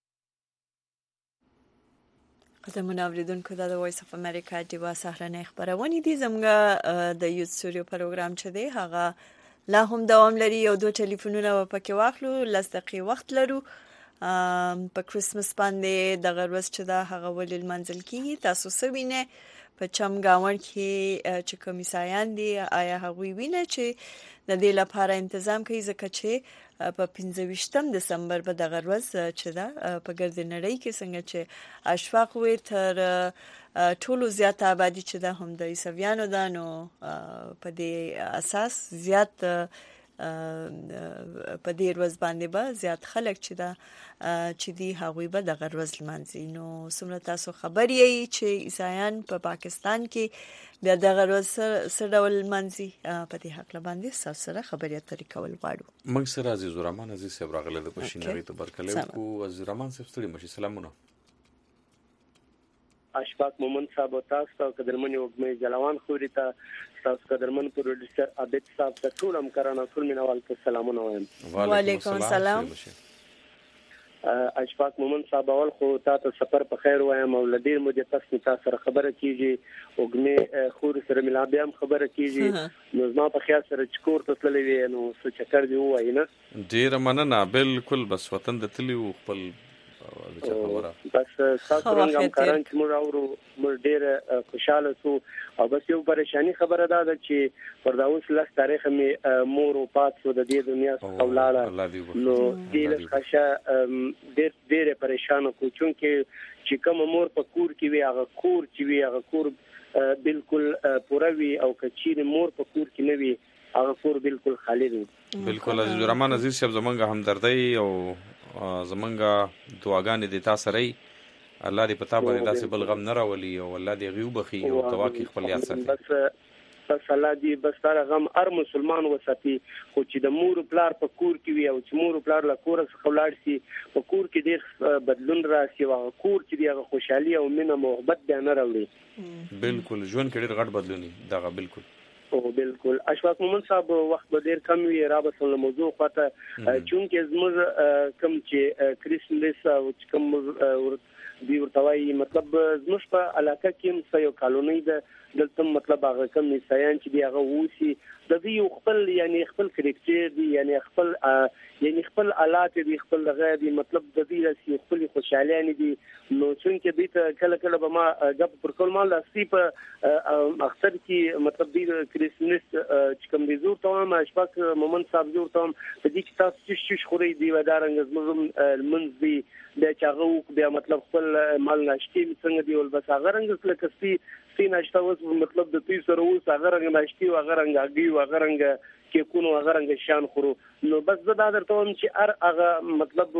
قدمونه اوریدونکو د وایس اف امریکا ډیوه سهرنۍ خبرونه دي زموږ د یوت سټوډیو پروګرام چې دی هغه لا هم دوام لري او دوه ټلیفونونه پکې واخلو لس دقیقې وخت لرو په کریسمس باندې د غروز چې دا هغه ولې منځل کیږي تاسو سوینه په چمګاون کې چې کمیسایان دي آیا هغه وینه چې د دې لپاره تنظیم کوي ځکه چې په 15 دسمبر په دغه ورځ چې دا په ګرد نړۍ کې څنګه چې اشفاق وي تر ټولو زیات آبادی چې دا هم د عیسویانو ده نو په دې اساس زیات په دې ورځ باندې به زیات خلک چې دا چې دی هغوی به دغه ورځ لمانځي نو څومره تاسو خبر یې چې عیسایان په پاکستان کې بیا دغه ورځ سره ډول لمانځي په دې حق باندې سره خبرې اترې کول غواړو موږ سره عزیز الرحمن عزیز صاحب راغله د پښینوي ته برکله کو عزیز الرحمن صاحب ستړي مشي سلامونه اشفاق مومن صاحب تاسو ته قدرمن وګمې جلوان خوري ته تاسو قدرمن پروډوسر عابد صاحب ته ټول همکارانو ټول مینوال ته سلامونه وایم وعلیکم السلام اشفاق مومن صاحب اول خو تاسو سفر په خیر وایم او لدیر مو د تاسو سره خبره کیږي وګمې خور سره ملا بیا خبره کیږي نو زما په خیال سره چکور ته تللی وي نو څه چکر دی وای نه ډیر مننه بالکل بس وطن د تلی خپل بس تاسو څنګه کاران چې موږ اورو موږ ډېر خوشاله سو او بس یو پریشانی خبره ده چې پر دا اوس لاس تاریخ می مور او پات سو د دې دنیا څخه ولاړه نو دې ښه ډېر پریشان کو چې کوم مور په کور کې وي هغه کور چې وي هغه کور بالکل پوره وي او کچیر مور په کور کې نه وي هغه کور بالکل خالی وي بالکل عزیز الرحمن عزیز صاحب زمونږ همدردی او زمونږ دعاګانې د تاسو سره الله دې پتا باندې داسې بل غم نه راولي او الله دې غيوب بخي او تواکي خپل یاد ساتي بس الله دې بس تر غم هر مسلمان وساتي خو چې د مور پلار په کور کې وي او چې مور پلار له کور څخه ولاړ شي په کور کې ډېر بدلون راشي او کور چې دغه خوشحالي او مینه محبت به نه راوړي بالکل ژوند کې ډېر غټ بدلوني دغه بالکل او بالکل اشفاق مومن صاحب وخت به ډیر کم وی را به سره موضوع خاطر چونکه زموږ کم چې کریسمس او کوم دی ورتوي مطلب زموږ په علاقه کې یو کالونی ده دلته مطلب هغه کوم عیسایان چې دی هغه ووسی د دې خپل یعنی خپل کریکټر دی یعنی خپل آلات دی خپل دغه دی مطلب د دې راسي خپل خوشاله دي نو څنګه دې ته کله به ما غب پر کول مال اصلي په اکثر کې مطلب دې کریسمس چې کوم دي زور ته ما شپک مومن صاحب زور ته په دې کې تاسو چې خوري دی ودارنګ زموږ منځ دی د چاغو بیا مطلب خپل مال ناشتي څنګه دی ول بس هغه رنګ لکه سپي ناشته اوس مطلب د توي سره اوس هغه رنګ ناشتي او هغه رنګ اګي او هغه رنګ کې کو نو هغه رنګ شان خورو نو بس زه دا درته وایم چې هغه مطلب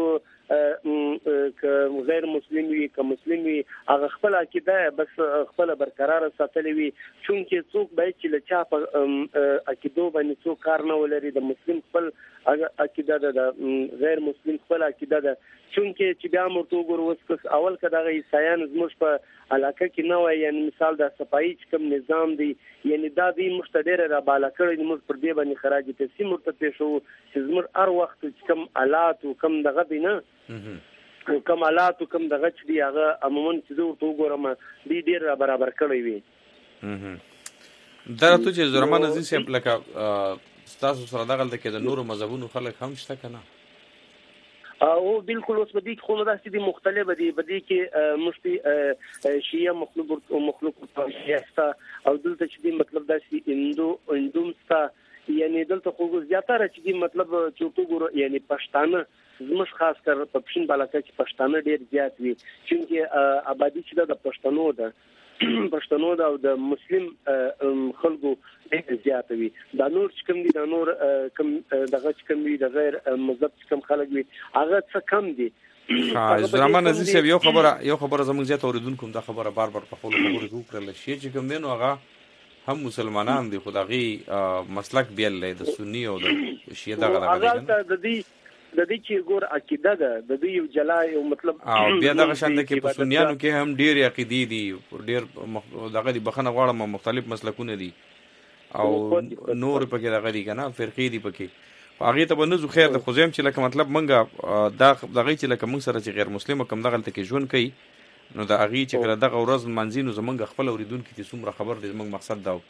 ک غیر مسلم وي ک مسلم وي هغه خپل عقیده بس خپل برقرار ساتلې وي چونکه څوک به چې لچا په عقیدو باندې څوک کار نه ولري د مسلم خپل عقیده ده غیر مسلم خپل عقیده ده چونکه چې بیا مرته وګورو اول کدا عیسایان زموږ په علاقه کې نه وای یعنی مثال د صفایي کوم نظام دی یعنی دا دی مستدره را بالا کړی موږ پر دې باندې خراج پیسې مرته شو چې زموږ هر وخت کم آلات او کم دغه دی نه کم آلات او کم دغه چې دی هغه عموما چې ورته وګورم دی ډیر برابر کړی وي درته چې زرمان عزیز صاحب لکه تاسو سره دغه د نورو مذهبونو خلک هم شته کنه او بالکل اوس بدی خو نو داسې دي مختلفه دي بدی کې مفتی شیعه مخلوق شیعه او دلته چې دي مطلب داسې اندومستا یعنی دلته خو زیاتره چې دي مطلب چوټو ګورو یعنی پښتانه زموږ خاص کر په پښین بالاکه چې پښتانه ډیر زیات وي چې آبادی چې د پښتنو دا او د مسلم خلکو ډیر زیات وي دا نور چې کوم دي دا نور کوم دغه چې کوم دي د غیر مذهب چې کوم خلک وي هغه څه کم دي زرمان عزیز صاحب یو خبره زموږ زیات اوریدونکو دا خبره بار په خپل خبرو کې وکړل شي چې کوم دي نو هغه هم مسلمانان دي خدایي مسلک بیل لري د سنی او د شیعه دغه د دې چې ګور عقیده ده د دې یو جلای او مطلب بیا دغه شان د کې په سنیانو کې هم ډیر عقیدې دي ډیر دغه دي بخنه غواړم مختلف مسلکونه دي او نور پکې دغه دي کنه فرقې دي پکې هغه ته بنو خیر د خوځم چې لکه مطلب منګه دغه چې لکه موږ سره چې غیر مسلمان کوم دغه ته کې ژوند کوي نو د هغه چې کله دغه ورځ منځینو زمونږ خپل اوریدونکو کې څومره خبر دي زمونږ مقصد دا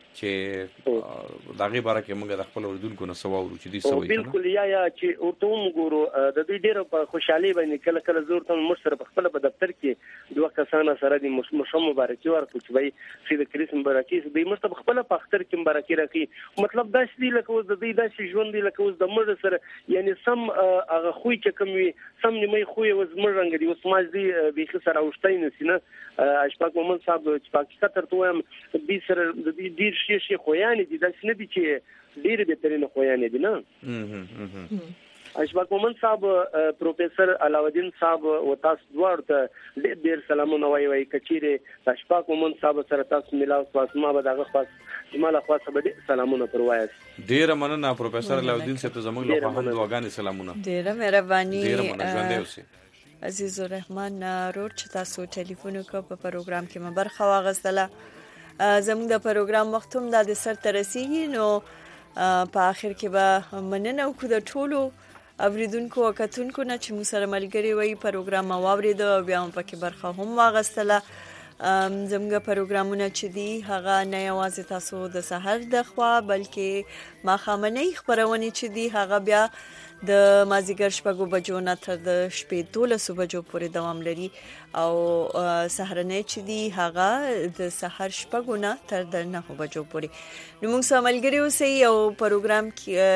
چې دغه باره کې موږ د خپل اوریدونکو نه سوال ورو چې دي سوي بالکل یا چې ورته وګورو د دې ډیره په خوشحالي باندې کله کله زور ته مشر په خپل په دفتر کې دوه کسانه سره د مشم مبارکي ورکو چې وای چې د کریسم مبارکي د مشر په خپل په اختر کې مبارکي راکې مطلب دا چې لکه اوس د دې داسې ژوند دی لکه اوس د مر سره یعنی سم هغه خوې چې کوم وي سم نیمه خوې اوس مر رنګ دی اوس ماج دی به سره اوشتای نسینه اشفاق مومن صاحب چې پاکستان ترته وایم به سره د دې ډیر شي خویانې دي دا څه دي چې ډېر بهترین خویانې دي نه اشفاق مومن صاحب پروفیسور علاوالدین صاحب او تاسو دوړ ته ډېر سلامونه وایي کچېره اشفاق مومن صاحب سره تاسو ملاو تاسو ما به دغه خاص جمال خاصه به سلامونه پروایي ډېر مننه پروفیسور علاوالدین صاحب ته زموږ له خوا دعاګانې سلامونه ډېر مهرباني ډېر مننه اوسئ عزیز الرحمن روډ چې تاسو ټلیفون وکړ په پروګرام کې مبرخه واغستله زموږ د پروګرام وخت هم د سر ته رسیږي نو په اخر کې به مننه وکړو د ټولو اوریدونکو او کتونکو نه چې مو سره ملګري وي پروګرام واورید او بیا هم پکې برخه هم واغستله زموږ پروګرامونه چې دي هغه نه یوازې تاسو د سحر د خوا بلکې ماښامنۍ خبرونه چې دي هغه بیا د مازیګر شپږو بجو نه تر د شپې 12 بجو پورې دوام لري او سحرنۍ چې دی هغه د سحر شپږو نه تر د 9 بجو پورې نو موږ سره ملګري اوسئ او پروګرام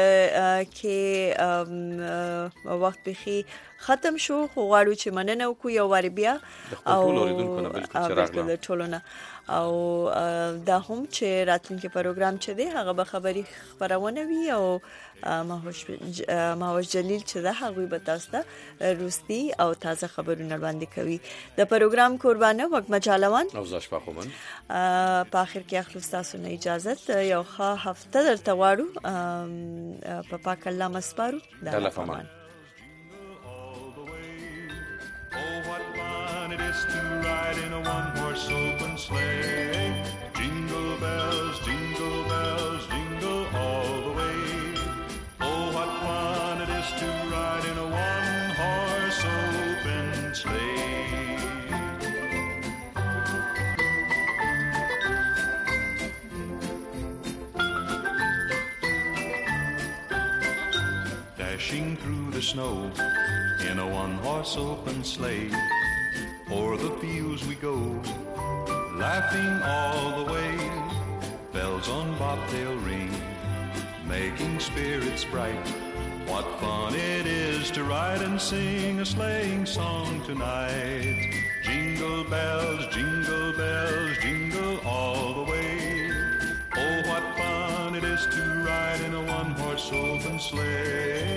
کې وخت بخي ختم شو خو غواړو چې مننه وکړو یو وار بیا او د ټولونه او دا هم چې راتلونکي پروګرام چې دی هغه به خبري خبرونه وي او ماوش جلیل چې دا هغه به تاسو ته روستي او تازه خبرونه وړاندې کوي د پروګرام قربانه وخت مجالوان او زاشپا خومن په اخر کې اخلو تاسو نه اجازه یو ښه هفته درته واړو په پاک الله مسپارو د الله فمان It is to ride in a one-horse open sleigh. Jingle bells, jingle all the way. Oh, what fun it is to ride in a one-horse open sleigh. dashing through the snow in a one-horse open sleigh. O'er the fields we go, laughing all the way. Bells on bobtail ring, making spirits bright. What fun it is to ride and sing a sleighing song tonight. Jingle bells, jingle all the way. Oh, what fun it is to ride in a one-horse open sleigh.